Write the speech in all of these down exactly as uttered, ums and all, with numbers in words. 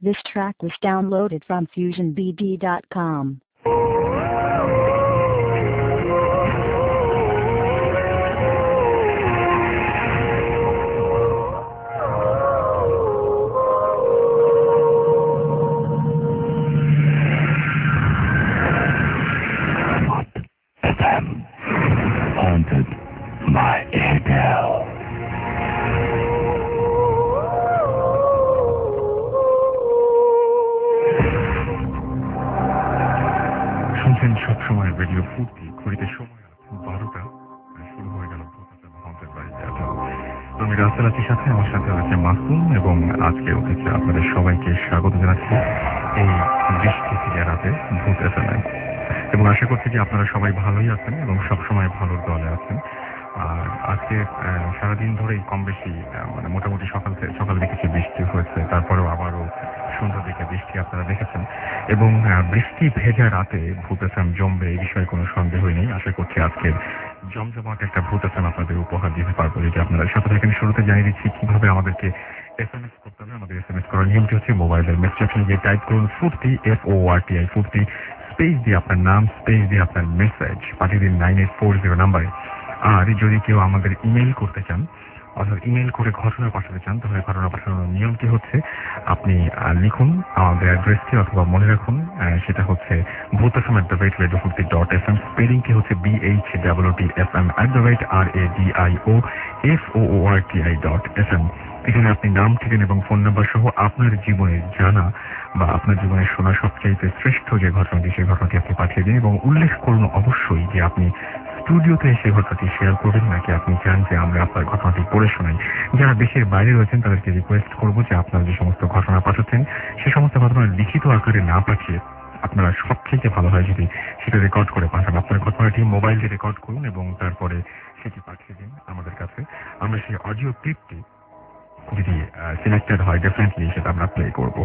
This track was downloaded from fusion b d dot com. F M, haunted by Adele. শুনছেন সবসময় radio Foorti, ঘড়িতে সময় আছে বারোটা, শুরু হয়ে গেল হাউন্টেড বাই এডেল। আমি রাসেল আছির সাথে, আমার সাথে আছে মাসুম, এবং আজকে উঠেছে আপনাদের সবাইকে স্বাগত জানাচ্ছি এই বৃষ্টি থেকে রাতে ভূত এফ এম। এবং আশা করছি যে আপনারা সবাই ভালোই আছেন এবং সবসময় ভালোর দলে আছেন। আর আজকে সারাদিন ধরেই কম বেশি মানে মোটামুটি সকাল সকাল দেখেছি বৃষ্টি হয়েছে, তারপরেও আবারও সন্ধ্যা দিকে বৃষ্টি আপনারা দেখেছেন। এবং বৃষ্টি ভেজা রাতে ভূত এফ এম জমবে, এই বিষয়ে কোনো সন্দেহই নেই। আশা করছি আজকে জমজমাট একটা ভূত এফ এম আপনাদের উপহার দিতে পারবো। যদি আপনারা সাথে থাকেন, শুরুতে জানিয়ে দিচ্ছি কিভাবে আমাদেরকে এস এম এস করতে হবে। আমাদের এস এম এস করার নিয়মটি হচ্ছে মোবাইলের মেসেজ অপশনে গিয়ে টাইপ করুন Foorti, F O R T I Foorti, space দিয়ে আপনার নাম, স্পেস দিয়ে আপনার মেসেজ পাঠিয়ে দিন নাইন এইট ফোর জিরো নাম্বারে। আর যদি কেউ আমাদের ইমেল করতে চান, অর্থাৎ ইমেল করে ঘটনা পাঠাতে চান, তাহলে ঘটনা পাঠানোর নিয়মটি হচ্ছে আপনি লিখুন আমাদের অ্যাড্রেসটি, অথবা মনে রাখুন সেটা হচ্ছে Bhoot F M at the rate radio Foorti dot F M. স্পেলিংটি হচ্ছে B H W T F M at the rate R A D I O F O O R T I dot F M. এখানে আপনি নাম, ঠিকানা এবং phone number সহ আপনার জীবনের জানা বা আপনার জীবনে শোনা সবচাইতে শ্রেষ্ঠ যে ঘটনাটি, সেই ঘটনাটি আপনি পাঠিয়ে দিন এবং উল্লেখ করুন অবশ্যই যে আপনি স্টুডিওতে সেই ঘটনাটি শেয়ার করবেন, নাকি আপনি চান যে আমরা আপনার ঘটনাটি পড়ে শোনাই। যারা দেশের বাইরে রয়েছেন তাদেরকে রিকোয়েস্ট করবো যে আপনারা যে সমস্ত ঘটনা পাঠাচ্ছেন সে সমস্ত ঘটনা লিখিত আকারে না পাঠিয়ে আপনারা সবচেয়ে ভালো হয় যদি সেটা রেকর্ড করে পাঠান। আপনার ঘটনাটি মোবাইল দিয়ে রেকর্ড করুন এবং তারপরে সেটি পাঠিয়ে দিন আমাদের কাছে। আমরা সেই অডিও ক্লিপটি যদি সিলেক্টেড হয় ডেফিনেটলি সেটা আমরা প্লে করব।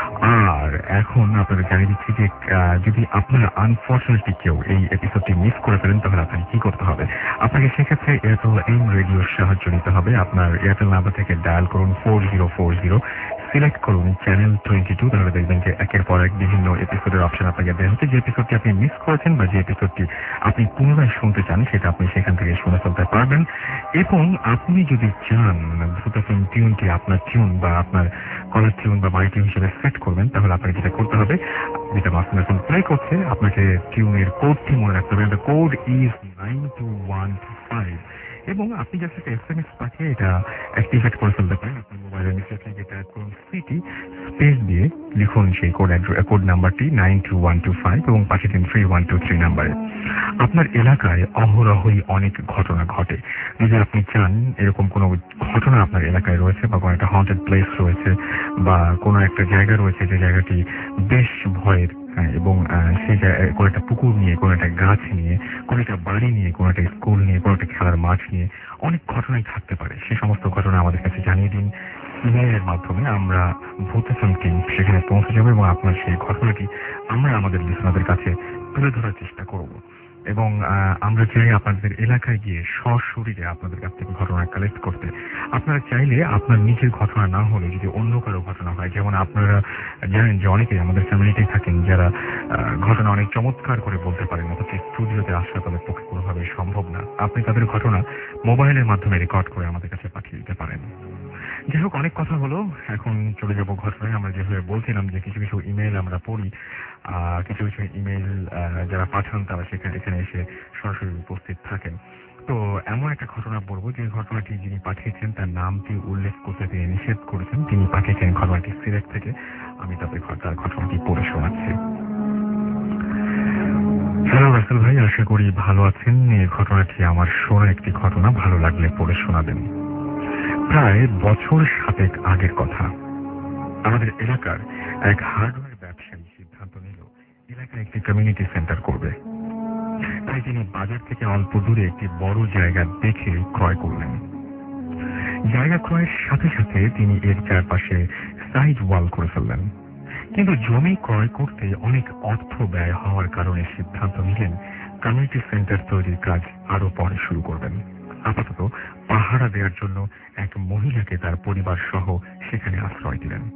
আর এখন আপনাদের জানিয়ে দিচ্ছি যে যদি আপনারা আনফর্চুনেটলি কেউ এই এপিসোডটি মিস করে ফেলেন, তাহলে আপনাকে কি করতে হবে। আপনাকে সেক্ষেত্রে এয়ারটেল এম রেডিওর সাহায্য নিতে হবে। আপনার এয়ারটেল নাম্বার থেকে ডায়াল করুন four zero four zero, select করুন চ্যানেল টোয়েন্টি টু, তাহলে দেখবেন যে একের পর এক বিভিন্ন এপিসোডের অপশন আপনাকে দেওয়া হচ্ছে। যে এপিসোডটি আপনি মিস করেছেন বা যে এপিসোডটি আপনি পুনরায় শুনতে চান, সেটা আপনি সেখান থেকে শুনে ফেলতে পারবেন। এবং আপনি যদি চান ভূত এফ এম টিউনটি আপনার টিউন বা আপনার কলার টিউন বা মাই টিউন হিসেবে সেট করবেন, তাহলে আপনাকে যেটা করতে হবে, যেটা মাসুম এখন প্লে করছে, আপনাকে টিউনের কোডটি মনে রাখতে হবে। The code is nine two one two five. এবং আপনি জাস্ট একটা এস এম এস পাঠিয়ে এটা অ্যাক্টিভেট করে ফেলতে পারেন। আপনার মোবাইলের মেসেজ থেকে টাইপ করুন সিটি, স্পেস দিয়ে লিখুন সেই কোড কোড নাম্বারটি nine two one two five এবং পাঠিয়ে দিন থ্রি ওয়ান টু থ্রি নাম্বারে। আপনার এলাকায় অহরহই অনেক ঘটনা ঘটে। যদি আপনি চান এরকম কোনো ঘটনা আপনার এলাকায় রয়েছে বা কোনো একটা হন্টেড প্লেস রয়েছে বা কোনো একটা জায়গা রয়েছে যে জায়গাটি বেশ ভয়ের, এবং সেই জায়গায় কোনো একটা পুকুর নিয়ে, কোনো একটা গাছ নিয়ে, কোনো একটা বাড়ি নিয়ে, কোনো একটা স্কুল নিয়ে, কোনো একটা খেলার মাঠ নিয়ে অনেক ঘটনাই থাকতে পারে, সে সমস্ত ঘটনা আমাদের কাছে জানিয়ে দিন ইমেইলের মাধ্যমে। আমরা ভূত এফ এম টিম সেখানে পৌঁছে যাবো এবং আপনার সেই ঘটনাটি আমরা আমাদের লিসনারদের কাছে তুলে ধরার চেষ্টা করব। এবং আমরা চাই আপনাদের এলাকায় গিয়ে সশরীরে আপনাদের কাছ থেকে ঘটনা কালেক্ট করতে। আপনারা চাইলে আপনার নিজের ঘটনা না হলে যদি অন্য কারো ঘটনা হয়, যেমন আপনারা জানেন যে অনেকেই আমাদের ফ্যামিলিতেই থাকেন যারা ঘটনা অনেক চমৎকার করে বলতে পারেন, অথচ স্টুডিওতে আসা তাদের পক্ষে কোনোভাবেই সম্ভব না। আপনি তাদের ঘটনা মোবাইলের মাধ্যমে রেকর্ড করে আমাদের কাছে পাঠিয়ে দিতে পারেন। যাই হোক, অনেক কথা হলো, এখন চলে যাবো ঘটনায়। আমরা যেভাবে বলছিলাম যে কিছু কিছু ইমেল আমরা পড়ি, কিছু কিছু ইমেল যারা পাঠান তারা সেখানে এখানে এসে সরাসরি উপস্থিত থাকেন। তো এমন একটা ঘটনা বলবো যে ঘটনাটি যিনি পাঠিয়েছেন তার নামটি উল্লেখ করতে তিনি নিষেধ করেছেন। তিনি পাঠিয়েছেন ঘটনাটি সিলেট থেকে। আমি তাদের তার ঘটনাটি পড়ে শোনাচ্ছি। হ্যালো রাসেল ভাই, আশা করি ভালো আছেন। এই ঘটনাটি আমার শোনা একটি ঘটনা, ভালো লাগলে পড়ে শোনাবেন। প্রায় বছর সাতেক আগের কথা। আমাদের এলাকার এক হার্ডওয়্যার ব্যবসায়ী সিদ্ধান্ত নিল এলাকায় একটি কমিউনিটি সেন্টার করবে। তাই তিনি বাজার থেকে অল্প দূরে একটি বড় জায়গা দেখে ক্রয় করলেন। জায়গা ক্রয়ের সাথে সাথে তিনি এর চারপাশে সাইড ওয়াল করে ফেললেন। কিন্তু জমি ক্রয় করতে অনেক অর্থ ব্যয় হওয়ার কারণে সিদ্ধান্ত নিলেন কমিউনিটি সেন্টার তৈরির কাজ আরো পরে শুরু করবেন। আপাতত পাহারা দেওয়ার জন্য এক মহিলাকে তার পরিবার সহ সেখানে আশ্রয় দিলেন।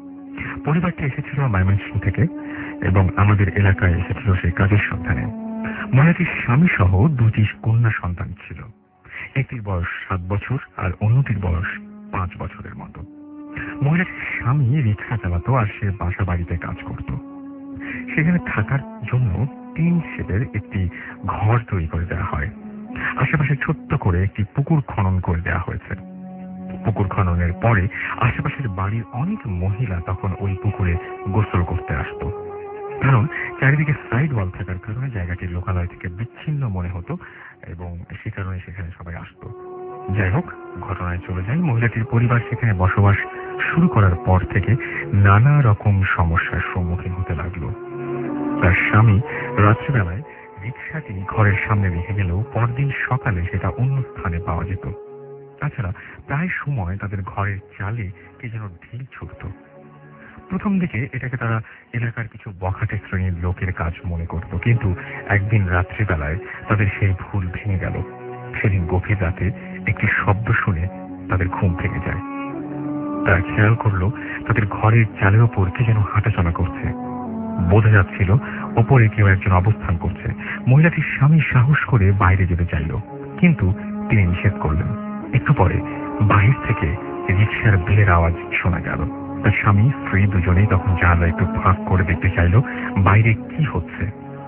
পরিবারটি এসেছিল ময়মনসিংহ থেকে এবং আমাদের এলাকায় এসেছিল সেই কাজের সন্ধানে। মহিলাটির স্বামী সহ দুটি কন্যা সন্তান ছিল। একটির বয়স সাত বছর আর অন্যটির বয়স পাঁচ বছরের মতো। মহিলাটির স্বামী রিক্সা চালাতো আর সে বাসা বাড়িতে কাজ করত। সেখানে থাকার জন্য তিন শেডের একটি ঘর তৈরি করে দেওয়া হয়। আশেপাশে ছোট্ট করে একটি পুকুর খনন করে দেওয়া হয়েছে। পুকুর খননের পরে আশেপাশের বাড়ির অনেক মহিলা তখন ওই পুকুরে গোসল করতে আসতো, কারণ চারিদিকে সাইড ওয়াল থাকার কারণে জায়গাটি লোকালয় থেকে বিচ্ছিন্ন মনে হতো এবং সে কারণে সেখানে সবাই আসতো। যাই হোক, ঘটনায় চলে যায়, মহিলাটির পরিবার সেখানে বসবাস শুরু করার পর থেকে নানা রকম সমস্যার সম্মুখীন হতে লাগলো। তার স্বামী রাত্রিবেলায় রিক্সাটি ঘরের সামনে রেখে গেলেও পরদিন সকালে সেটা অন্য স্থানে পাওয়া যেত। তাছাড়া প্রায় সময় তাদের ঘরের চালে কে যেন ঢিল ছুটত। প্রথম দিকে এটাকে তারা এলাকার কিছু বখাটে শ্রেণীর লোকের কাজ মনে করত, কিন্তু একদিন রাত্রিবেলায় তাদের সেই ভুল ভেঙে গেল। সেদিন গভীর রাতে একটি শব্দ শুনে তাদের ঘুম ভেঙে যায়। তারা খেয়াল করলো তাদের ঘরের চালের ওপর কে যেন হাঁটাচলা করছে। বোঝা যাচ্ছিল ওপরে কেউ একজন অবস্থান করছে। মহিলাটির স্বামী সাহস করে বাইরে যেতে চাইল, কিন্তু তিনি নিষেধ করলেন। একটু পরে বাহির থেকে রিক্সার বেলের আওয়াজ শোনা গেল। তার স্বামী স্ত্রী দুজনেই তখন জানালা একটু ফাঁক করে দেখতে চাইল বাইরে কি হচ্ছে।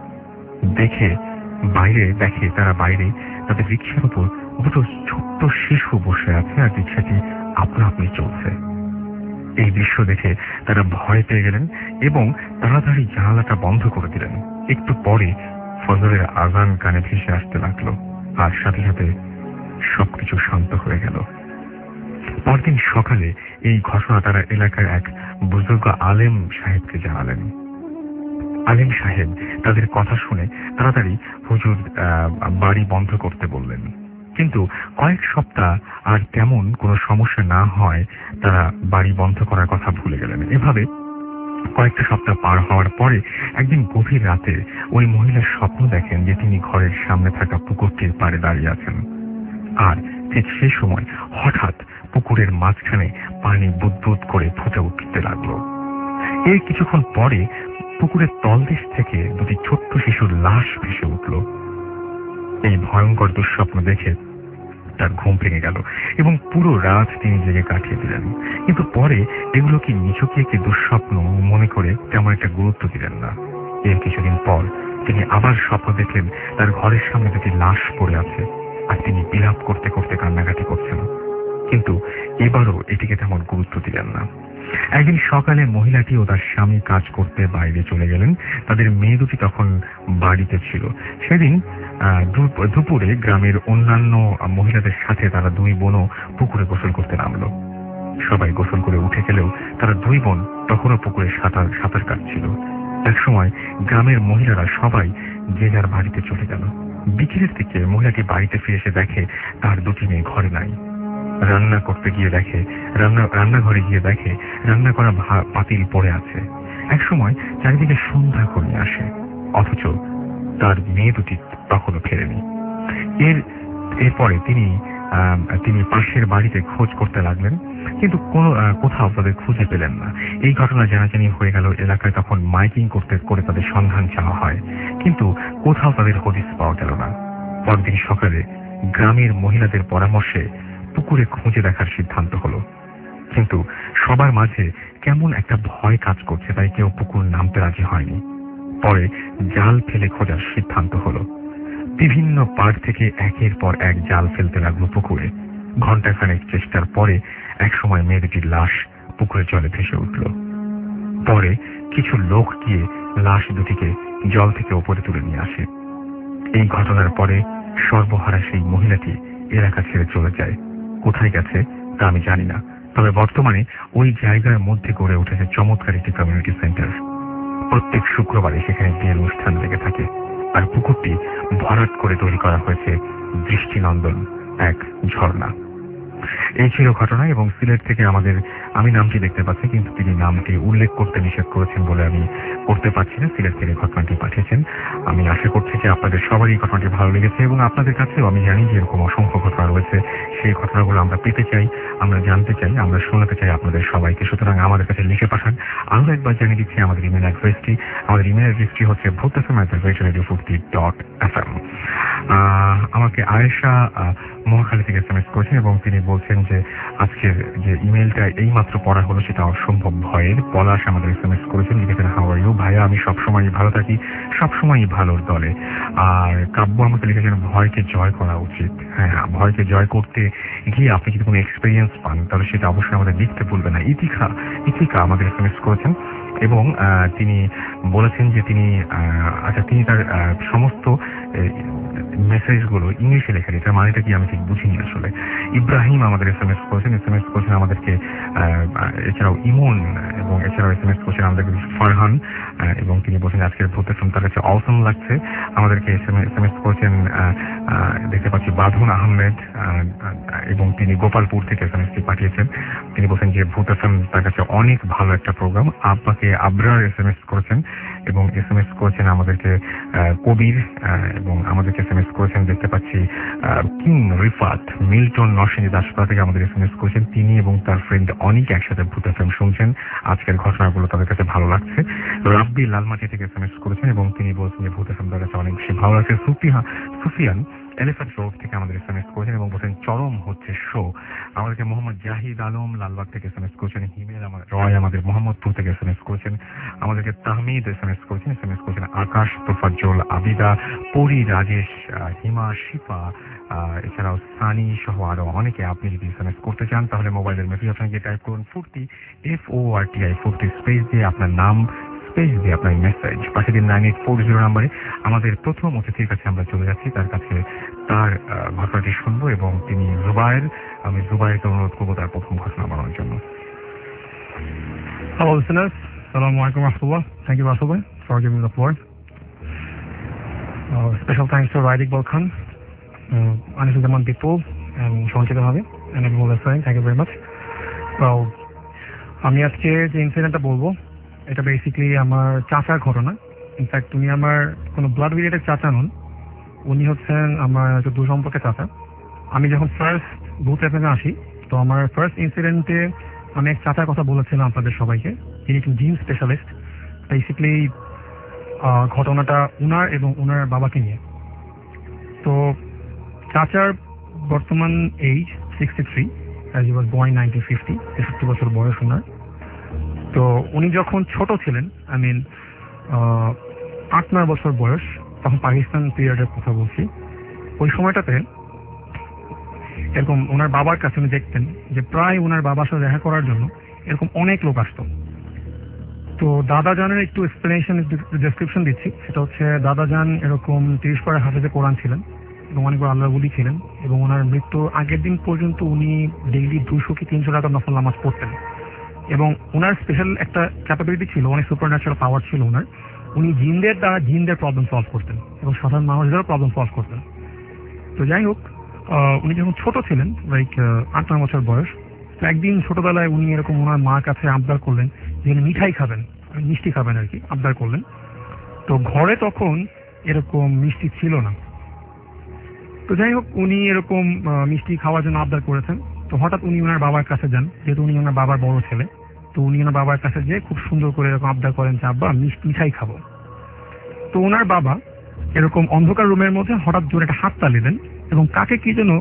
দেখে বাইরে দেখে তারা বাইরে তাদের রিক্সার উপর দুটো ছোট্ট শিশু বসে আছে আর রিক্সাটি আপনা আপনি চলছে। এই দৃশ্য দেখে তারা ভয় পেয়ে গেলেন এবং তাড়াতাড়ি জানালাটা বন্ধ করে দিলেন। একটু পরে ফজরের আজান কানে ভেসে আসতে লাগলো আর সাথে সাথে সবকিছু শান্ত হয়ে গেল। পরদিন সকালে এই ঘটনা তারা এলাকার এক বুজুর্গ আলেম সাহেবকে জানালেন। আলেম সাহেব তাদের কথা শুনে তাড়াতাড়ি হুজুর বাড়ি বন্ধ করতে বললেন, কিন্তু কয়েক সপ্তাহ আর তেমন কোনো সমস্যা না হয় তারা বাড়ি বন্ধ করার কথা ভুলে গেলেন। এভাবে কয়েকটা সপ্তাহ পার হওয়ার পরে একদিন গভীর রাতে ওই মহিলার স্বপ্ন দেখেন যে তিনি ঘরের সামনে থাকা পুকুরটির পাড়ে দাঁড়িয়ে আছেন, আর ঠিক সেই সময় হঠাৎ পুকুরের মাঝখানে পানি বুদবুদ করে ফুটে উঠতে লাগলো। এর কিছুক্ষণ পরে পুকুরের তলদেশ থেকে দুটি ছোট্ট শিশুর লাশ ভেসে উঠল। এই ভয়ঙ্কর দুঃস্বপ্ন দেখে তার ঘুম ভেঙে গেল এবং পুরো রাত তিনি জেগে কাটিয়ে দিলেন। কিন্তু পরে এগুলো কি নিছকই একটি দুঃস্বপ্ন মনে করে তেমন একটা গুরুত্ব দিলেন না। এর কিছুদিন পর তিনি আবার স্বপ্ন দেখলেন তার ঘরের সামনে দুটি লাশ পড়ে আছে আর তিনি বিলাপ করতে করতে কান্নাকাটি করছেন, কিন্তু এবারও এটিকে তেমন গুরুত্ব দিলেন না। একদিন সকালে মহিলাটি ও তার স্বামী কাজ করতে বাইরে চলে গেলেন। তাদের মেয়ে দুটি তখন বাড়িতে ছিল। সেদিন দুপুরে গ্রামের অন্যান্য মহিলাদের সাথে তারা দুই বোনও পুকুরে গোসল করতে নামলো। সবাই গোসল করে উঠে গেলেও তারা দুই বোন তখনও পুকুরে সাঁতার সাঁতার কাটছিল। একসময় গ্রামের মহিলারা সবাই যে যার বাড়িতে চলে গেল। বিকেলের দিকে মহিলাটি বাড়িতে ফিরে এসে দেখে তার দুটি মেয়ে ঘরে নাই। রান্না করতে গিয়ে দেখে রান্না রান্নাঘরে গিয়ে দেখে রান্না করা পাতিল পড়ে আছে। এক সময় চারিদিকে সন্ধ্যা ঘনিয়ে আসে, অথচ তার মেয়ে দুটি তখনও ফেরেনি। এর এরপরে তিনি তিনি পাশের বাড়িতে খোঁজ করতে লাগলেন, কিন্তু কোনো কোথাও তাদের খুঁজে পেলেন না। এই ঘটনা জানাজানি হয়ে গেল। এলাকায় তখন মাইকিং করতে করে তাদের সন্ধান চাওয়া হয়, কিন্তু কোথাও তাদের হদিস পাওয়া গেল না। পরদিন সকালে গ্রামের মহিলাদের পরামর্শে পুকুরে খুঁজে দেখার সিদ্ধান্ত হলো, কিন্তু সবার মাঝে কেমন একটা ভয় কাজ করছে, তাই কেউ পুকুর নামতে রাজি হয়নি। পরে জাল ফেলে খোঁজার সিদ্ধান্ত হলো। বিভিন্ন পাড় থেকে একের পর এক জাল ফেলতে লাগলো পুকুরে। ঘণ্টাখানেক চেষ্টার পরে এক সময় মেয়ে দুটির লাশ পুকুরের জলে ভেসে উঠল। পরে কিছু লোক গিয়ে লাশ দুটিকে জল থেকে ওপরে তুলে নিয়ে আসে। এই ঘটনার পরে সর্বহারা সেই মহিলাটি এলাকা ছেড়ে চলে যায়। কোথায় গেছে তা আমি জানি না, তবে বর্তমানে ওই জায়গার মধ্যে গড়ে উঠেছে চমৎকার একটি কমিউনিটি সেন্টার। প্রত্যেক শুক্রবারে সেখানে বিয়ের অনুষ্ঠান লেগে থাকে, আর পুকুরটি ভরাট করে তৈরি করা হয়েছে দৃষ্টিনন্দন এক ঝর্ণা। এই ছিল ঘটনা। এবং সিলেট থেকে আমাদের, আমি নামটি দেখতে পাচ্ছি কিন্তু তিনি নামটি উল্লেখ করতে নিষেধ করেছেন বলে আমি করতে পারছি না, সিলেট থেকে ঘটনাটি পাঠিয়েছেন। আমি আশা করছি যে আপনাদের সবারই ঘটনাটি ভালো লেগেছে এবং আপনাদের কাছেও আমি জানি যে এরকম অসংখ্য ঘটনা রয়েছে, সেই ঘটনাগুলো আমরা পেতে চাই, আমরা জানতে চাই, আমরা শোনাতে চাই আপনাদের সবাইকে। সুতরাং আমাদের কাছে লিখে পাঠান। আরও একবার জানিয়ে দিচ্ছি আমাদের ইমেল অ্যাড্রেসটি। আমাদের ইমেল অ্যাড্রেসটি হচ্ছে Bhoot F M at the rate radio Foorti dot F M. আমাকে আয়েশা মহাখালী থেকে এস এম এস করেছেন এবং তিনি বলছেন যে আজকের যে ইমেলটা এইমাত্র পড়া হলো সেটা অসম্ভব ভয়ের। পলাশ আমাদের এস এম এস করেছেন, লিখেছেন হাউ আর ইউ ভাইয়া, আমি সবসময় ভালো থাকি, সবসময় ভালোর দলে। আর কাব্য আমাকে লিখেছেন ভয়কে জয় করা উচিত। হ্যাঁ, ভয়কে জয় করতে গিয়ে আপনি যদি কোনো এক্সপিরিয়েন্স পান তাহলে সেটা অবশ্যই আমাদের লিখতে ভুলবেন না। ইতিকা ইতিকা আমাদের এস এম এস করেছেন এবং তিনি বলেছেন যে তিনি আচ্ছা তিনি তার সমস্ত মেসেজগুলো ইংলিশে লেখা, এটার মানেটা কি আমি ঠিক বুঝিনি আসলে। ইব্রাহিম আমাদের এস এম এস করেছেন, এস এম এস করেছেন আমাদেরকে, এছাড়াও ইমন এবং এছাড়াও এস এম এস করেছেন আমাদেরকে ফারহান এবং তিনি বলছেন আজকের ভূত এফ এম তার কাছে অসম লাগছে। আমাদেরকে এস এম এস করেছেন দেখতে পাচ্ছি বাঁধন আহমেদ এবং তিনি গোপালপুর থেকে এস এম এসটি পাঠিয়েছেন। তিনি বলছেন যে ভূত এফ এম তার কাছে অনেক ভালো একটা প্রোগ্রাম। আব্বাকে আবরার এস এম এস করেছেন এবং এস এম এস করেছেন আমাদেরকে কবির এবং আমাদেরকে এস এম এস করেছেন দেখতে পাচ্ছি কিং রিফাত মিল্টন নরসিংদী দাসপাড়া থেকে আমাদের এস এম এস করেছেন। তিনি এবং তার ফ্রেন্ড অনেক একসাথে ভূত এফ এম শুনছেন, আজকের ঘটনাগুলো তাদের কাছে ভালো লাগছে। রাব্বি লালমাটি থেকে এস এম এস করেছেন এবং তিনি বলছেন যে ভূত এফ এম তার কাছে অনেক বেশি ভালো লাগছে। সুফিয়া সুফিয়ান এলিফ্যান্ট রোড থেকে আমাদের এস এম এস করেছেন এবং বলছেন চরম হচ্ছে শো। আমাদেরকে মোহাম্মদ জাহিদ আলম লালবাগ থেকে এস এম এস করেছেন। হিমেল আমাদের রয় আমাদের মোহাম্মদপুর থেকে এস এম এস করেছেন। আমাদেরকে তাহমিদ এস এম এস করেছেন, এস এম এস করেছেন আকাশ, তোফাজ্জল, আবিদা, পরি, রাজেশ, হিমা, শিফা, এছাড়াও সানি সহ আরো অনেকে। আপনি যদি এস এম এস করতে চান তাহলে মোবাইলের মেসেজ অপশনে গিয়ে টাইপ করুন Foorti, F O R T I Foorti, space দিয়ে আপনার নাম, স্পেস দিয়ে আপনার মেসেজ পাঠিয়ে দিন নাইন এইট ফোর জিরো নাম্বারে। আমাদের প্রথম অতিথির কাছে আমরা চলে যাচ্ছি, তার কাছে তার ঘটনাটি শুনবো এবং তিনি জুবায়ের, আমি জুবায়েরকে অনুরোধ করবো তার প্রথম ঘটনা বলার জন্য। Hello listeners, Assalamu alaikum warahmatullah. Thank you Rasul for giving me the floor. Uh, special thanks to Raidik Balkhan, uh, Anis Zaman people and Sean Chikahavi and everyone listening. Thank you very much. Well, আমি আজকে যে ইনসিডেন্টটা বলবো এটা basically আমার চাচার ঘটনা। In fact উনি আমার কোনো ব্লাড রিলেটেড চাচা নন, উনি হচ্ছেন আমার একটা দূর সম্পর্কে চাচা। আমি যখন ফার্স্ট ভূত এফ এম আসি তো আমার ফার্স্ট ইনসিডেন্টে আমি এক চাচার কথা বলেছিলাম আপনাদের সবাইকে, যিনি একজন জিম স্পেশালিস্ট। বেসিক্যালি ঘটনাটা উনার এবং উনার বাবাকে নিয়ে। তো চাচার বর্তমান age sixty three, as he was born nineteen fifty, তেষট্টি বছর বয়স ওনার। তো উনি যখন ছোট ছিলেন, আই মিন আট নয় বছর বয়স, তখন পাকিস্তান পিরিয়ডের কথা বলছি, ওই সময়টাতে এরকম ওনার বাবার কাছে উনি দেখতেন যে প্রায় ওনার বাবার সাথে দেখা করার জন্য এরকম অনেক লোক আসতো। তো দাদা জানের একটু এক্সপ্লেনেশন ডেসক্রিপশন দিচ্ছি। সেটা হচ্ছে দাদা জান এরকম তিরিশ পারা হাফেজে কোরআন ছিলেন এবং অনেকবার আল্লাহ বলি ছিলেন এবং ওনার মৃত্যুর আগের দিন পর্যন্ত উনি ডেইলি দুশো কি তিনশো টাকা নফল নামাজ পড়তেন। এবং ওনার স্পেশাল একটা ক্যাপাবিলিটি ছিল, অনেক সুপার ন্যাচারাল পাওয়ার ছিল ওনার। উনি জিনদের দ্বারা জিনদের প্রবলেম সলভ করতেন এবং সাধারণ মানুষদেরও প্রবলেম সলভ করতেন। তো যাই হোক, উনি যখন ছোট ছিলেন লাইক আট নয় বছর বয়স, তো একদিন ছোটবেলায় উনি এরকম ওনার মার কাছে আবদার করলেন যে মিঠাই খাবেন, মিষ্টি খাবেন আর কি, আবদার করলেন। তো ঘরে তখন এরকম মিষ্টি ছিল না। তো যাই হোক, উনি এরকম মিষ্টি খাওয়ার জন্য আবদার করেছেন। তো হঠাৎ উনি ওনার বাবার কাছে যান, যেহেতু উনি ওনার বাবার বড় ছেলে। তো উনি ওনার বাবার কাছে যেয়ে খুব সুন্দর করে এরকম আবদার করেন যে আব্বা মিষ্টি মিঠাই খাবো। তো ওনার বাবা এরকম অন্ধকার রুমের মধ্যে হঠাৎ জোরে একটা হাত তালি দেন এবং কাকে কি যেন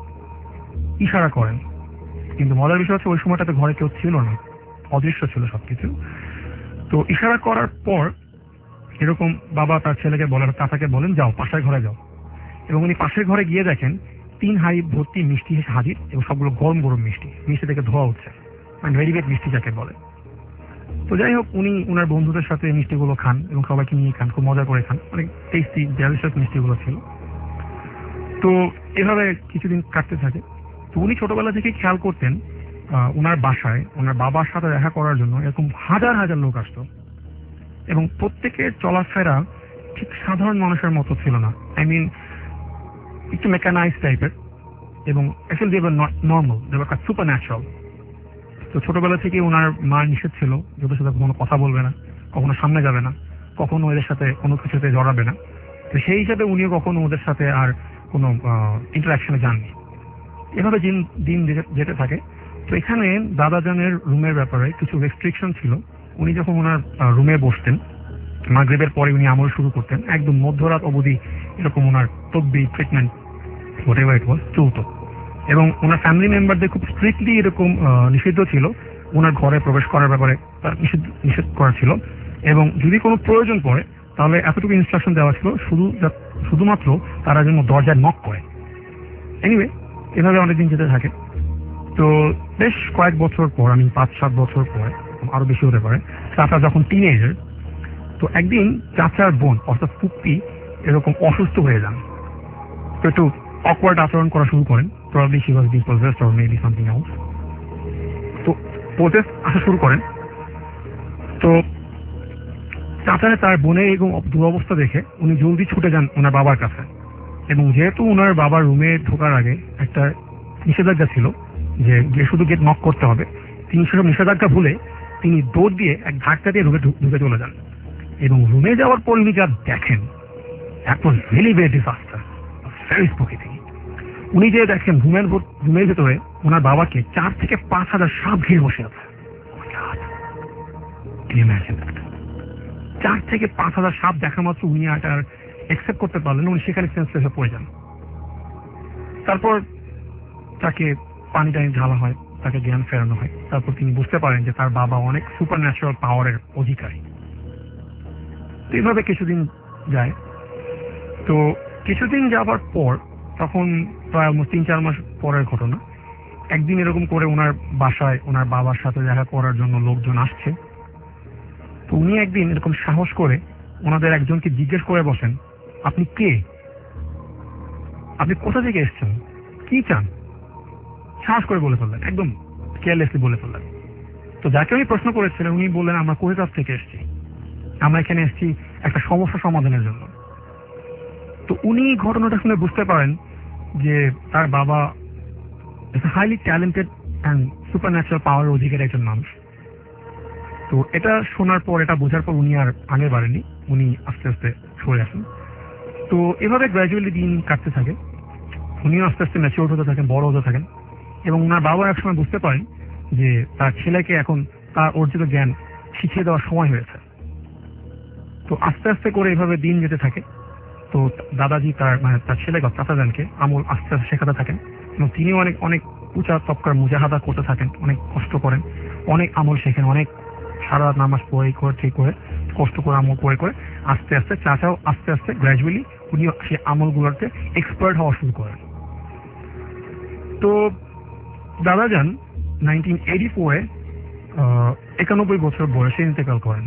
ইশারা করেন। কিন্তু মজার বিষয় হচ্ছে ওই সময়টাতে ঘরে কেউ ছিল না, অদৃশ্য ছিল সবকিছু। তো ইশারা করার পর এরকম বাবা তার ছেলেকে বলেন, চাচাকে বলেন যাও পাশের ঘরে যাও। এবং উনি পাশের ঘরে গিয়ে দেখেন তিন হাড়ি ভর্তি মিষ্টি এসে হাজির এবং সবগুলো গরম গরম মিষ্টি, মিষ্টি থেকে ধোয়া উঠছে, মানে রেডিমেড মিষ্টি যাকে বলে। তো যাই হোক, উনি ওনার বন্ধুদের সাথে মিষ্টিগুলো খান এবং সবাইকে নিয়ে খান, খুব মজা করে খান, অনেক টেস্টি ডেলিশিয়াস মিষ্টিগুলো ছিল। তো এভাবে কিছুদিন কাটতে থাকে। তো উনি ছোটবেলা থেকে খেয়াল করতেন ওনার বাসায় ওনার বাবার সাথে দেখা করার জন্য এরকম হাজার হাজার লোক আসতো এবং প্রত্যেকের চলাফেরা ঠিক সাধারণ মানুষের মতো ছিল না, আই মিন একটু মেকানাইজ টাইপের। এবং actually they were not normal, they were supernatural. তো ছোটবেলা থেকে ওনার মা নিষেধ ছিল যে ওদের সাথে কোনো কথা বলবে না, কখনো সামনে যাবে না, কখনো ওদের সাথে কোনো কিছুতে জড়াবে না। তো সেই হিসাবে উনিও কখনো ওদের সাথে আর কোনো ইন্টারাকশনে যাননি। এভাবে দিন দিন যেতে থাকে। তো এখানে দাদাজানের রুমের ব্যাপারে কিছু রেস্ট্রিকশন ছিল। উনি যখন ওনার রুমে বসতেন, মাগরিবের পরে উনি আমল শুরু করতেন, একদম মধ্যরাত অবধি এরকম ওনার তকবীর ট্রিটমেন্ট হোয়াটএভার ইট ওয়াজ চলতো। এবং ওনার ফ্যামিলি মেম্বারদের খুব স্ট্রিক্টলি এরকম নিষিদ্ধ ছিল ওনার ঘরে প্রবেশ করার ব্যাপারে, নিষেধ নিষেধ করা ছিল। এবং যদি কোনো প্রয়োজন পড়ে তাহলে এতটুকু ইনস্ট্রাকশন দেওয়া ছিল শুধু শুধুমাত্র তারা যেন দরজায় নক করে। এনিওয়ে এভাবে অনেকদিন যেতে থাকে। তো বেশ কয়েক বছর পর, আমি পাঁচ সাত বছর পর, আরো বেশি হতে পারে, চাচা যখন টিনেজার, তো একদিন চাচার বোন অর্থাৎ ফুপ্পি এরকম অসুস্থ হয়ে যান। তো একটু অকওয়ার্ড আচরণ করা শুরু করেন, probably she was being possessed or maybe something else. তো পজেস আসা শুরু করেন। তো চাচারে তার বোনের এরকম দুরবস্থা দেখে উনি জলদি ছুটে যান ওনার বাবার কাছে। এবং যেহেতু ওনার বাবার রুমে ঢোকার আগে একটা নিষেধাজ্ঞা ছিল যে যে শুধু গেট নক করতে হবে, তিনি সেসব নিষেধাজ্ঞা ভুলে তিনি দৌড় দিয়ে এক ধাক্কা দিয়ে রুমে ঢুকে চলে যান। এবং রুমে যাওয়ার পর উনি যা দেখেন, that was really very disaster, very spooky thing. উনি যে দেখেন রুমের রুমের ভেতরে ওনার বাবাকে চার থেকে পাঁচ হাজার সাপ ঘিরে বসে আছে। চার থেকে পাঁচ হাজার সাপ দেখা মাত্র উনি আর একসেপ্ট করতে পারলেন, উনি সেখানে সেন্সলেস হয়ে পড়ে যান। তারপর তাকে পানি টানি ঢালা হয়, তাকে জ্ঞান ফেরানো হয়। তারপর তিনি বুঝতে পারেন যে তার বাবা অনেক সুপার ন্যাচারাল পাওয়ারের অধিকারী। তো এইভাবে কিছুদিন যায়। তো কিছুদিন যাবার পর, তখন প্রায় তিন চার মাস পরের ঘটনা, একদিন এরকম করে ওনার বাসায় ওনার বাবার সাথে দেখা করার জন্য লোকজন আসছে। তো উনি একদিন এরকম সাহস করে ওনাদের একজনকে জিজ্ঞেস করে বসেন, আপনি কে, আপনি কোথা থেকে এসছেন, কি চান? সাহস করে বলে ফেললেন, একদম কেয়ারলেসলি বলে ফেললেন। তো যাকে উনি প্রশ্ন করেছিলেন উনি বললেন, আমরা কোহিকাপ থেকে এসেছি, আমরা এখানে এসেছি একটা সমস্যা সমাধানের জন্য। তো উনি ঘটনাটা শুনে বুঝতে পারেন যে তার বাবা highly talented and supernatural power অধিকারী একজন মানুষ। তো এটা শোনার পর, এটা বোঝার পর উনি আর আগে বাড়েনি, উনি আস্তে আস্তে সরে আসেন। তো এভাবে গ্র্যাজুয়ালি দিন কাটতে থাকে, উনিও আস্তে আস্তে ম্যাচিওর হতে থাকেন, বড় হতে থাকেন। এবং ওনার বাবা একসময় বুঝতে পারেন যে তার ছেলেকে এখন তার অর্জিত জ্ঞান শিখিয়ে দেওয়ার সময় হয়েছে। তো আস্তে আস্তে করে এভাবে দিন যেতে থাকে। তো দাদাজি তার মানে তার ছেলেকে চাচাজানকে আমল আস্তে আস্তে শেখাতে থাকেন। এবং তিনিও অনেক অনেক উঁচা তবকার মুজাহাদা করতে থাকেন, অনেক কষ্ট করেন, অনেক আমল শেখেন, অনেক সারা রাত নামাজ পড়ে করে ঠিক করে কষ্ট করে আমল করে করে আস্তে আস্তে চাচাও আস্তে আস্তে গ্র্যাজুয়ালি উনি সেই আমলগুলোতে এক্সপার্ট হওয়া শুরু করেন। তো দাদাজান নাইনটিন এইটি ফোরে একানব্বই বছর বয়সে ইন্তেকাল করেন।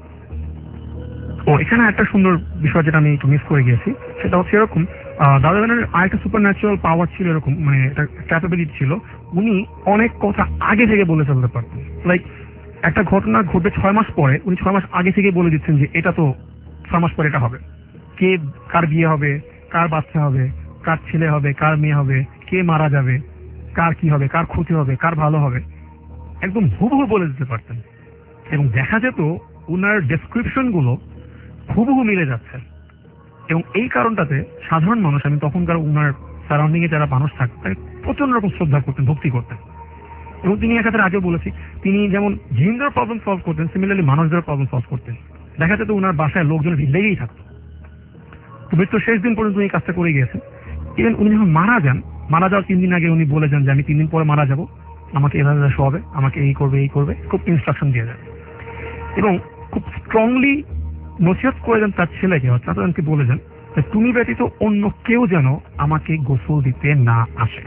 ও এখানে একটা সুন্দর বিষয় যেটা আমি একটু মিস করে গিয়েছি, সেটা হচ্ছে এরকম, দাদাজানের আরেকটা সুপার ন্যাচারাল পাওয়ার ছিল, এরকম মানে একটা ক্যাপাবিলিটি ছিল, উনি অনেক কথা আগে থেকে বলে ফেলতে পারতেন। লাইক একটা ঘটনা ঘটবে ছয় মাস পরে, উনি ছয় মাস আগে থেকে বলে দিচ্ছেন যে এটা তো ছয় মাস পরে এটা হবে, কে কার বিয়ে হবে, কার বাচ্চা হবে, কার ছেলে হবে, কার মেয়ে হবে, কে মারা যাবে, কার কি হবে, কার ক্ষতি হবে, কার ভালো হবে, একদম হুবহু বলে দিতে পারতেন। এবং দেখা যেত ওনার ডেসক্রিপশন গুলো হুবহু মিলে যাচ্ছে। এবং এই কারণটাতে সাধারণ মানুষ, আমি তখনকার ওনার সারাউন্ডিং এ যারা মানুষ থাকতেন তাকে প্রচন্ড রকম শ্রদ্ধা করতেন, ভক্তি করতেন। এবং তিনি এক্ষেত্রে আগেও বলেছি, তিনি যেমন জিনদের প্রবলেম সলভ করতেন, সিমিলারলি মানুষদের প্রবলেম সলভ করতেন। দেখা যেত ওনার বাসায় লোকজন লেগেই থাকতো। তো মৃত্যুর শেষ দিন পর্যন্ত উনি কাজটা করে গিয়েছেন। ইভেন উনি যখন মারা যান, মারা যাওয়ার তিন দিন আগে উনি বলে যান যে আমি তিন দিন পরে মারা যাব, আমাকে এভাবে শোয়াবে, আমাকে এই করবে এই করবে, খুব ইনস্ট্রাকশন দিয়ে যান। এবং খুব স্ট্রংলি নসিহত করে দেন তার ছেলেকে, চাচাকে বলে যান যে তুমি ব্যতীত অন্য কেউ যেন আমাকে গোসল দিতে না আসে।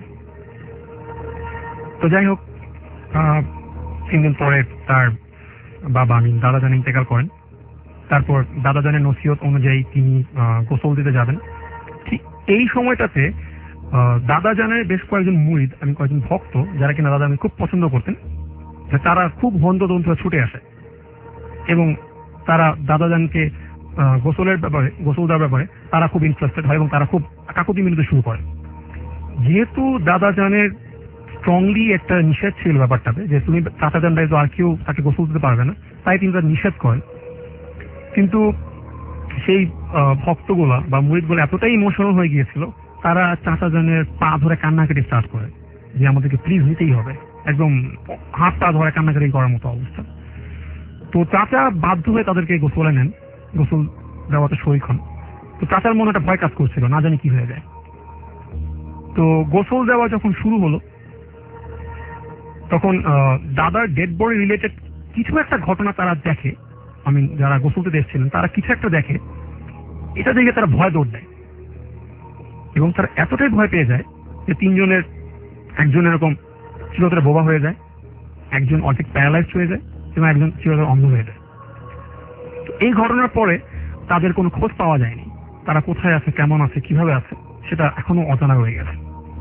তো যাই হোক, তিন দিন পরে তার বাবা আমি দাদাজান ইন্তেকাল করেন। তারপর দাদাজানের নসিহত অনুযায়ী তিনি গোসল দিতে যাবেন। ঠিক এই সময়টাতে দাদাজানের বেশ কয়েকজন মুরিদ, আমি কয়েকজন ভক্ত যারা কিনা দাদাজানকে খুব পছন্দ করতেন, তারা খুব হন্তদন্ত ছুটে আসে এবং তারা দাদাজানকে গোসলের ব্যাপারে, গোসল দেওয়ার ব্যাপারে তারা খুব ইন্টারেস্টেড হয় এবং তারা খুব কাকুতি মিনতি শুরু করে। যেহেতু দাদা জানের স্ট্রংলি একটা নিষেধ ছিল ব্যাপারটাতে যে তুমি চাচা জান বাইরে আর কেউ তাকে গোসল দিতে পারবে না, তাই তিনি তার নিষেধ করেন। কিন্তু সেই ভক্তগুলা বা মুরিদগুলো এতটাই ইমোশনাল হয়ে গিয়েছিল, তারা চাচা জানের পা ধরে কান্নাকাটি স্টার্ট করে যে আমাদেরকে প্লিজ নিতেই হবে, একদম হাত পা ধরে কান্নাকাটি করার মতো অবস্থা। তো চাচা বাধ্য হয়ে তাদেরকে গোসলে নেন, গোসল দেওয়াতে শরীক হন। তো চাচার মনে একটা ভয় কাজ করছিল, না জানি কি হয়ে যায়। তো গোসল দেওয়া যখন শুরু হলো, তখন দাদার ডেড বডি রিলেটেড কিছু একটা ঘটনা তারা দেখে। আমি যারা গোসলতে দেখছিলেন তারা কিছু একটা দেখে, এটা দেখে তারা ভয় দৌড় দেয় এবং তারা এতটাই ভয় পেয়ে যায় যে তিনজনের একজন এরকম চিরতরে বোবা হয়ে যায়, একজন অর্ধেক প্যারালাইজড হয়ে যায় এবং একজন চিরতরে অন্ধ হয়ে যায়। তো এই ঘটনার পরে তাদের কোনো খোঁজ পাওয়া যায়নি, তারা কোথায় আছে, কেমন আছে, কিভাবে আছে সেটা এখনো অজানা রয়ে গেছে।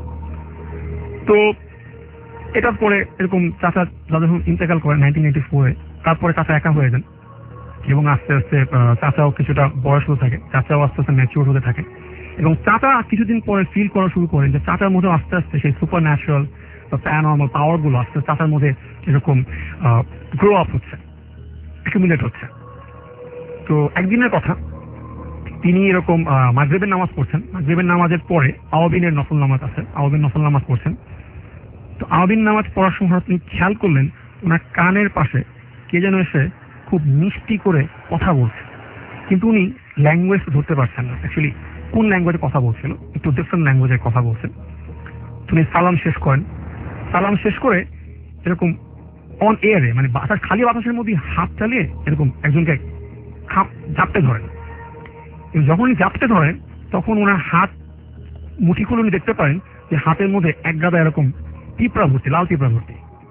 তো এটার পরে এরকম চাচা দাদা ইন্তেকাল করেন নাইনটিন এইটি ফোরে, তারপরে চাচা একা হয়ে যান এবং আস্তে আস্তে চাচাও কিছুটা বয়স হতে থাকে, চাচাও আস্তে আস্তে ম্যাচিউর হতে থাকে এবং চাচা কিছুদিন পরে ফিল করা শুরু করেন যে চাচার মধ্যে আস্তে আস্তে সেই সুপার ন্যাচারাল বা প্যারানর্মাল পাওয়ার গুলো আস্তে চাচার মধ্যে এরকম গ্রো আপ হচ্ছে, অ্যাকুমুলেট হচ্ছে। তো একদিনের কথা, তিনি এরকম মাগরিবের নামাজ পড়ছেন, মাগরিবের নামাজের পরে আওয়াবিনের নফল নামাজ আছে, আওয়াবিন নফল নামাজ পড়ছেন। তো আওয়াবিন নামাজ পড়ার সময় তিনি খেয়াল করলেন ওনার কানের পাশে কে যেন এসে খুব মিষ্টি করে কথা বলছে, কিন্তু উনি ল্যাঙ্গুয়েজ ধরতে পারছেন না, অ্যাকচুয়ালি কোন ল্যাঙ্গুয়েজে কথা বলছিল, একটু ডিফারেন্ট ল্যাঙ্গুয়েজে কথা বলছেন। তিনি সালাম শেষ করেন, সালাম শেষ করে এরকম অন এয়ারে মানে বাতাস খালি বাতাসের মধ্যে হাত চালিয়ে এরকম একজনকে ঝাপটে ধরেন। যখন ঝাপটে ধরেন তখন ওনার হাত মুঠি খুলে উনি দেখতে পারেন যে হাতের মধ্যে এক গাদা এরকম পিঁপড়া ভর্তি, লাল পিঁপড়া ভর্তি।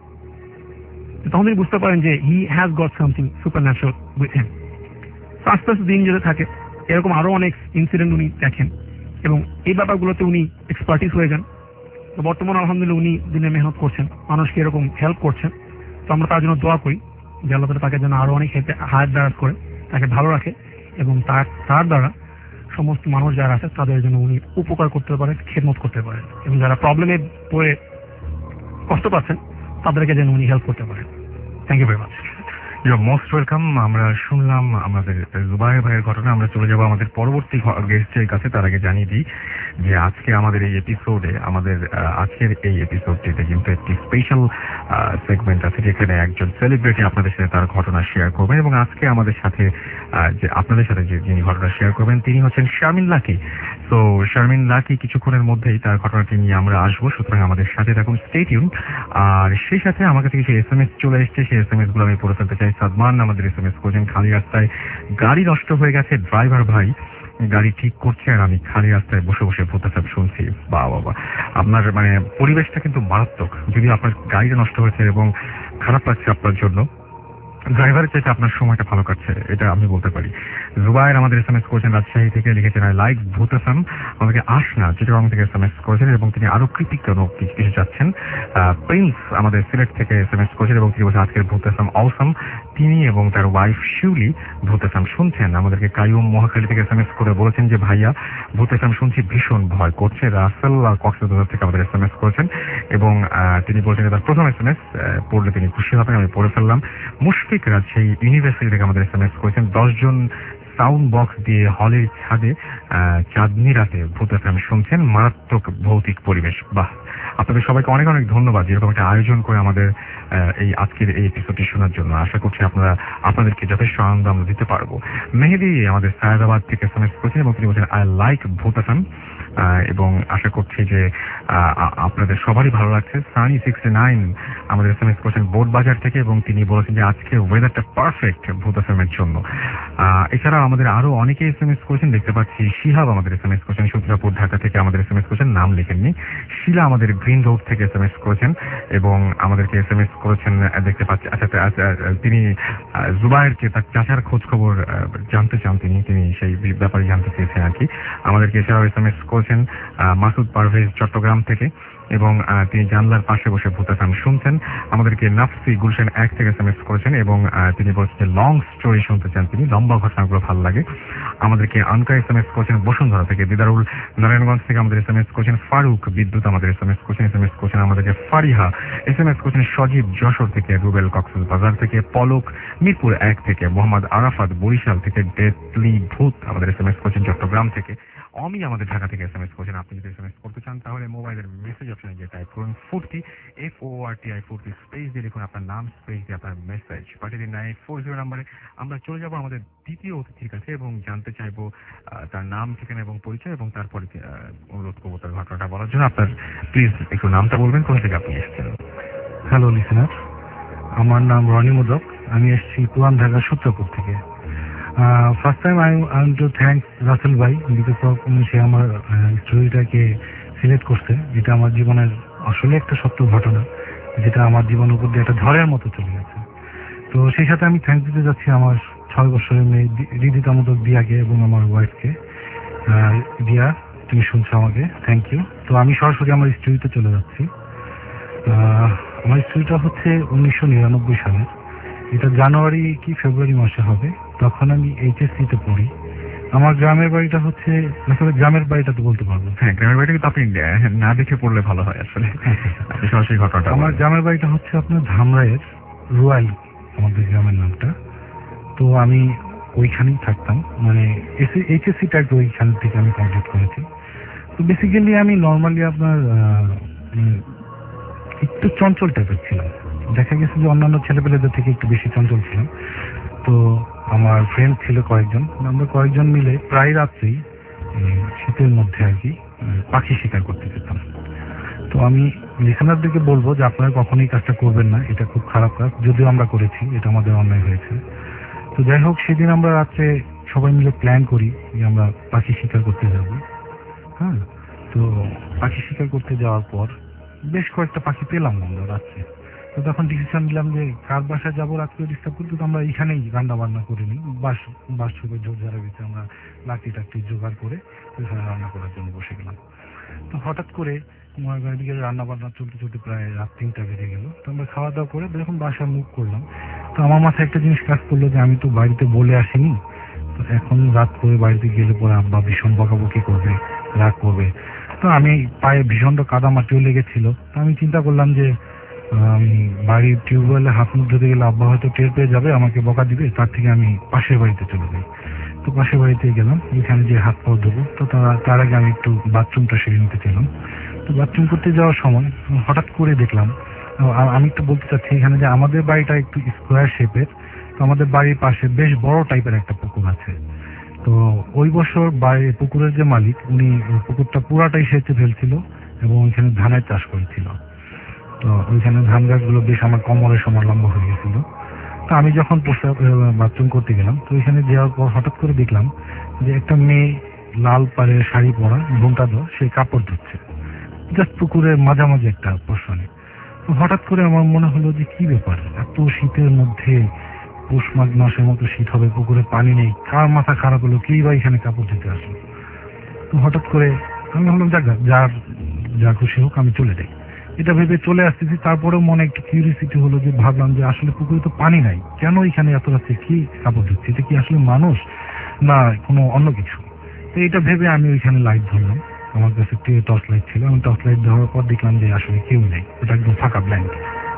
তখন তিনি বুঝতে পারেন যে he has got something supernatural with him. আস্তে আস্তে দিন যেতে থাকে, এরকম আরো অনেক ইনসিডেন্ট উনি দেখেন এবং এই ব্যাপারগুলোতে উনি এক্সপার্টিস হয়ে যান। তো বর্তমানে আলহামদুলিল্লাহ উনি দিনে মেহনত করছেন, মানুষকে এরকম হেল্প করছেন। তো আমরা তার জন্য দোয়া করি যে আল্লাহ তাআলা তাকে যেন আরো অনেক হায়াত দারাজ করে, তাকে ভালো রাখে এবং তার তার দ্বারা সমস্ত মানুষ যারা আছে তাদের জন্য উনি উপকার করতে পারেন, খেদমত করতে পারেন এবং যারা প্রবলেমে পড়ে কষ্ট পাচ্ছেন তাদেরকে যেন উনি হেল্প করতে পারেন। Thank you very much. You most welcome. আমরা শুনলাম আমাদের জুবায়ের ভাইয়ের ঘটনা। আমরা চলে যাব আমাদের পরবর্তী গেস্টের কাছে। তার আগে জানিয়ে দিই যে আজকে আমাদের এই এপিসোডে আমাদের আজকের এই এপিসোডটিতে কিন্তু একটি স্পেশাল সেগমেন্ট আছে যেখানে একজন সেলিব্রিটি আপনাদের সাথে তার ঘটনা শেয়ার করবেন এবং আজকে আমাদের সাথে যে আপনাদের সাথে যে যিনি ঘটনা শেয়ার করবেন তিনি হচ্ছেন শারমিন লাকি। তো শারমিন লাকি কিছুক্ষণের মধ্যেই তার ঘটনাটি নিয়ে আমরা আসবো, সুতরাং আমাদের সাথে থাকুন, স্টে টিউন। আর সেই সাথে আমার কাছে কিছু এস এম এস চলে এসছে, সেই এস এম এস গুলো আমি পড়ে ফেলতে চাই। সাদমান আমাদের এস এম এস করছেন, খালি রাস্তায় গাড়ি নষ্ট হয়ে গেছে, ড্রাইভার ভাই গাড়ি ঠিক করছে আর আমি খালি রাস্তায় বসে বসে ভূতাচাপ শুনছি। বা বাবা, আপনার মানে পরিবেশটা কিন্তু মারাত্মক। যদি আপনার গাড়িটা নষ্ট হয়েছে এবং খারাপ লাগছে আপনার জন্য, ড্রাইভারের চাইতে আপনার সময়টা ভালো কাটছে, এটা আমি বলতে পারি। জুবায়ের আমাদের এস এম এস করেছেন রাজশাহী থেকে, লিখেছেন আই লাইক ভূত এফএম। আমাদেরকে আসনা চিটাগং থেকে এস এম এস করেছেন এবং তিনি আরো কৃতিজ্ঞ কিছু চাচ্ছেন। প্রিন্স আমাদের সিলেট থেকে এস এম এস করেছেন এবং তিনি বলছেন আজকের ভূত এফএম অসম। তিনি এবং তার ওয়াইফ শিউলি ভূত এফএম শুনছেন। আমাদেরকে কাইয়ুম মহাখালী থেকে এস এম এস করে বলেছেন যে ভাইয়া ভূত এফএম শুনছি, ভীষণ ভয় করছে। রাসেল কক্সবাজার থেকে আমাদের এস এম এস করেছেন এবং তিনি বলছেন তার প্রথম এস এম এস পড়লে তিনি খুশি হবেন, আমি পড়ে ফেললাম। মুশফিক রাজশাহী ইউনিভার্সিটি থেকে আমাদের এস এম এস করেছেন, দশজন সাউন্ড বক্স দিয়ে হলের ছাদে চাঁদনি রাতে ভূত এফএম শুনছেন, মারাত্মক ভৌতিক পরিবেশ। বাহ, আপনাদের সবাইকে অনেক অনেক ধন্যবাদ এরকম একটা আয়োজন করে আমাদের এই আজকের এই এপিসোডটি শোনার জন্য। আশা করছি আপনারা আপনাদেরকে যথেষ্ট আনন্দ আমরা দিতে পারবো। মেহেদি আমাদের সায়দাবাদ থেকে এস এম এস করেছেন এবং তিনি বলছেন আই লাইক ভূত এফএম এবং আশা করছি যে আপনাদের সবারই ভালো লাগছে। সানি সিক্সটি নাইন আমাদের এস এম এস করেছেন বোর্ড বাজার থেকে এবং তিনি বলেছেন যে আজকে ওয়েদারটা পারফেক্ট ভূত এফএম এর জন্য। এছাড়াও আমাদের আরো অনেকে এস এম এস করেছেন, দেখতে পাচ্ছি শিহাব আমাদের এস এম এস করেছেন সূত্রাপুর ঢাকা থেকে আমাদের এস এম এস করেছেন, নাম লিখেননি। শিলা আমাদের গ্রিন রোড থেকে এস এম এস করেছেন এবং আমাদেরকে এস এম এস করেছেন দেখতে পাচ্ছি। আচ্ছা, তিনি জুবায়েরকে তার চাচার খোঁজ খবর জানতে চান, তিনি তিনি সেই ব্যাপারে জানতে চেয়েছেন আর কি। আমাদেরকে এছাড়াও এস এম এস করেছেন মাসুদ পারভেজ চট্টগ্রাম থেকে এবং আহ, তিনি জানলার পাশে বসে ভূত এফ এম শুনছেন। আমাদেরকে নাফসি গুলশান এক থেকে এস এম এস করেছেন এবং আহ, তিনি বলছেন যে লং স্টোরি শুনতে চান, তিনি লম্বা ঘটনাগুলো ভালো লাগে। আমাদেরকে আনকা এস এম এস করেছেন বসুন্ধরা থেকে, দিদারুল নারায়ণগঞ্জ থেকে আমাদের এস এম এস করেছেন, ফারুক বিদ্যুৎ আমাদের এস এম এস করেছেন, এস এম এস করেছেন আমাদেরকে ফারিহা, এস এম এস করেছেন সজীব যশোর থেকে, রুবেল কক্সবাজার থেকে, পলক মিরপুর এক থেকে, মোহাম্মদ আরাফাত বরিশাল থেকে, ডেটলি ভূত আমাদের এস এম এস করেছেন চট্টগ্রাম থেকে, অমি আমাদের ঢাকা থেকে এস এম এস করেছেন। আপনি যদি এস এম এস করতে চান তাহলে মোবাইলের মেসেজ অপশনে গিয়ে টাইপ করুন Foorti, F O R T I Foorti, space দিয়ে লিখুন আপনার নাম, স্পেস দিয়ে আপনার মেসেজ পাঠিয়ে দিন নাইন ফোর জিরো নাম্বারে। আমরা চলে যাবো আমাদের দ্বিতীয় অতিথির কাছে এবং জানতে চাইবো আহ, তার নাম, ঠিকানা এবং পরিচয়, এবং তারপরে আহ, অনুরোধ করবো তার ঘটনাটা বলার জন্য। আপনার প্লিজ একটু নামটা বলবেন, কোথা থেকে আপনি এসেছেন? হ্যালো লিসেনার, আমার নাম রনি মোদক, আমি এসেছি পুরান ঢাকার সূত্রপুর থেকে। First time I I to thanks Rasel ভাই, বিকজ অফ সে আমার স্টোরিটাকে সিলেক্ট করছে, যেটা আমার জীবনের আসলে একটা সত্য ঘটনা, যেটা আমার জীবনের উপর দিয়ে একটা ঝড়ের মতো চলে গেছে। তো সেই সাথে আমি থ্যাঙ্কস দিতে যাচ্ছি আমার ছয় বছরের মেয়ে রিদিতা মোদক দিয়াকে এবং আমার ওয়াইফকে। দিয়া, তুমি শুনছো আমাকে, থ্যাংক ইউ। তো আমি সরাসরি আমার স্টোরিতে চলে যাচ্ছি। আমার স্টোরিটা হচ্ছে উনিশশো নিরানব্বই সালের, এটা জানুয়ারি কি ফেব্রুয়ারি মাসে হবে। তখন আমি এইচএসসিতে পড়ি। আমার গ্রামের বাড়িটা হচ্ছে, আসলে গ্রামের বাড়িটা তো বলতে পারবো। হ্যাঁ, গ্রামের বাড়িটা কিন্তু আপনি না দেখে পড়লে ভালো হয় আসলে, সরাসরি ঘটনাটা। আমার গ্রামের বাড়িটা হচ্ছে আপনার ধামরাইয়ের রুয়াই, আমাদের গ্রামের নামটা। তো আমি ওইখানেই থাকতাম, মানে এইচএসসিটা একটু ওইখান থেকে আমি কমপ্লিট করেছি। তো বেসিক্যালি আমি নর্মালি আপনার একটু চঞ্চল টাইপের ছিলাম। দেখা গেছে যে অন্যান্য ছেলেপেলেদের থেকে একটু বেশি চঞ্চল ছিলাম। তো আমার ফ্রেন্ড ছিল কয়েকজন, আমরা কয়েকজন মিলে প্রায় রাত্রেই শীতের মধ্যে আর কি পাখি শিকার করতে যেতাম। তো আমি লিসেনারদেরকে বলবো যে আপনারা কখনোই কাজটা করবেন না, এটা খুব খারাপ কাজ, যদিও আমরা করেছি, এটা আমাদের অন্যায় হয়েছে। তো যাই হোক, সেদিন আমরা রাত্রে সবাই মিলে প্ল্যান করি যে আমরা পাখি শিকার করতে যাব। হ্যাঁ, তো পাখি শিকার করতে যাওয়ার পর বেশ কয়েকটা পাখি পেলাম আমরা রাত্রে। তো তখন ডিসিশন নিলাম যে কার বাসায় যাবো রাত্রে ডিস্টার্ব করতে, তো আমরা এইখানেই রান্না বান্না করে নিই। বাস বাস ছুপে ঝোর ঝাড়া গেছে, আমরা লাকড়ি টাকড়ি জোগাড় করে ওইখানে রান্না করার জন্য বসে গেলাম। তো হঠাৎ করে মহাগাড়ি দিকে রান্না বান্না চলতে চলতে প্রায় রাত তিনটা বেজে গেল। তো আমরা খাওয়া দাওয়া করে যখন বাসায় মুভ করলাম, তো আমার মাথায় একটা জিনিস কাজ করলো যে আমি তো বাড়িতে বলে আসিনি, তো এখন রাত করে বাড়িতে গেলে পরে আব্বা ভীষণ বকাবকি করবে, রাগ করবে। তো আমি পায়ে ভীষণ কাদা মাটিও লেগেছিল। তো আমি চিন্তা করলাম যে আমি বাড়ির টিউবওয়েলে হাত মুখ ধুতে গেলে আব্বা হয়তো টের পেয়ে যাবে, আমাকে বকা দিবে, তার থেকে আমি পাশের বাড়িতে চলে যাই। তো পাশের বাড়িতে গেলাম, এখানে যে হাত পাও ধোবো। তো তার আগে আমি একটু বাথরুমটা সেরে নিতে চাইলাম। তো বাথরুম করতে যাওয়ার সময় হঠাৎ করে দেখলাম, আমি একটু বলতে চাচ্ছি এখানে যে আমাদের বাড়িটা একটু স্কোয়ার শেপের। তো আমাদের বাড়ির পাশে বেশ বড় টাইপের একটা পুকুর আছে। তো ওই বছর বাড়ির পুকুরের যে মালিক, উনি পুকুরটা পুরাটাই সেচে ফেলছিল এবং ওইখানে ধানের চাষ করেছিল। তো ওইখানে ধান গাছগুলো বেশ আমার কোমরের সমান লম্বা হয়ে গেছিল। তো আমি যখন বাথরুম করতে গেলাম, তো ওইখানে যাওয়ার পর হঠাৎ করে দেখলাম যে একটা মেয়ে লাল পাড়ের শাড়ি পরা, ঘোমটা দেওয়া, সে কাপড় ধুচ্ছে জাস্ট পুকুরের মাঝামাঝি একটা পোর্শনে। তো হঠাৎ করে আমার মনে হলো যে কি ব্যাপার, এত শীতের মধ্যে, পৌষ মাঘ মাসের মতো শীত হবে, পুকুরে পানি নেই, কার মাথা খারাপ হলো, কেই বা এখানে কাপড় ধুতে আসলো। তো হঠাৎ করে আমি ভাবলাম যাক যার যা খুশি হোক, আমি চলে যাই, এটা ভেবে চলে আসতেছি। তারপরেও মনে একটু কিউরিয়াসিটি হলো যে ভাবলাম যে আসলে পুকুরে তো পানি নাই, কেন এখানে এত রাত্রে কি কাপড় ধুচ্ছে, এটা কি আসলে মানুষ না কোনো অন্য কিছু। তো এটা ভেবে আমি ওইখানে লাইট ধরলাম, আমার কাছে একটি টর্চ লাইট ছিল। আমি টর্চ লাইট ধরার পর দেখলাম যে আসলে কেউ নেই, ওটা একদম ফাঁকা ব্ল্যাঙ্ক।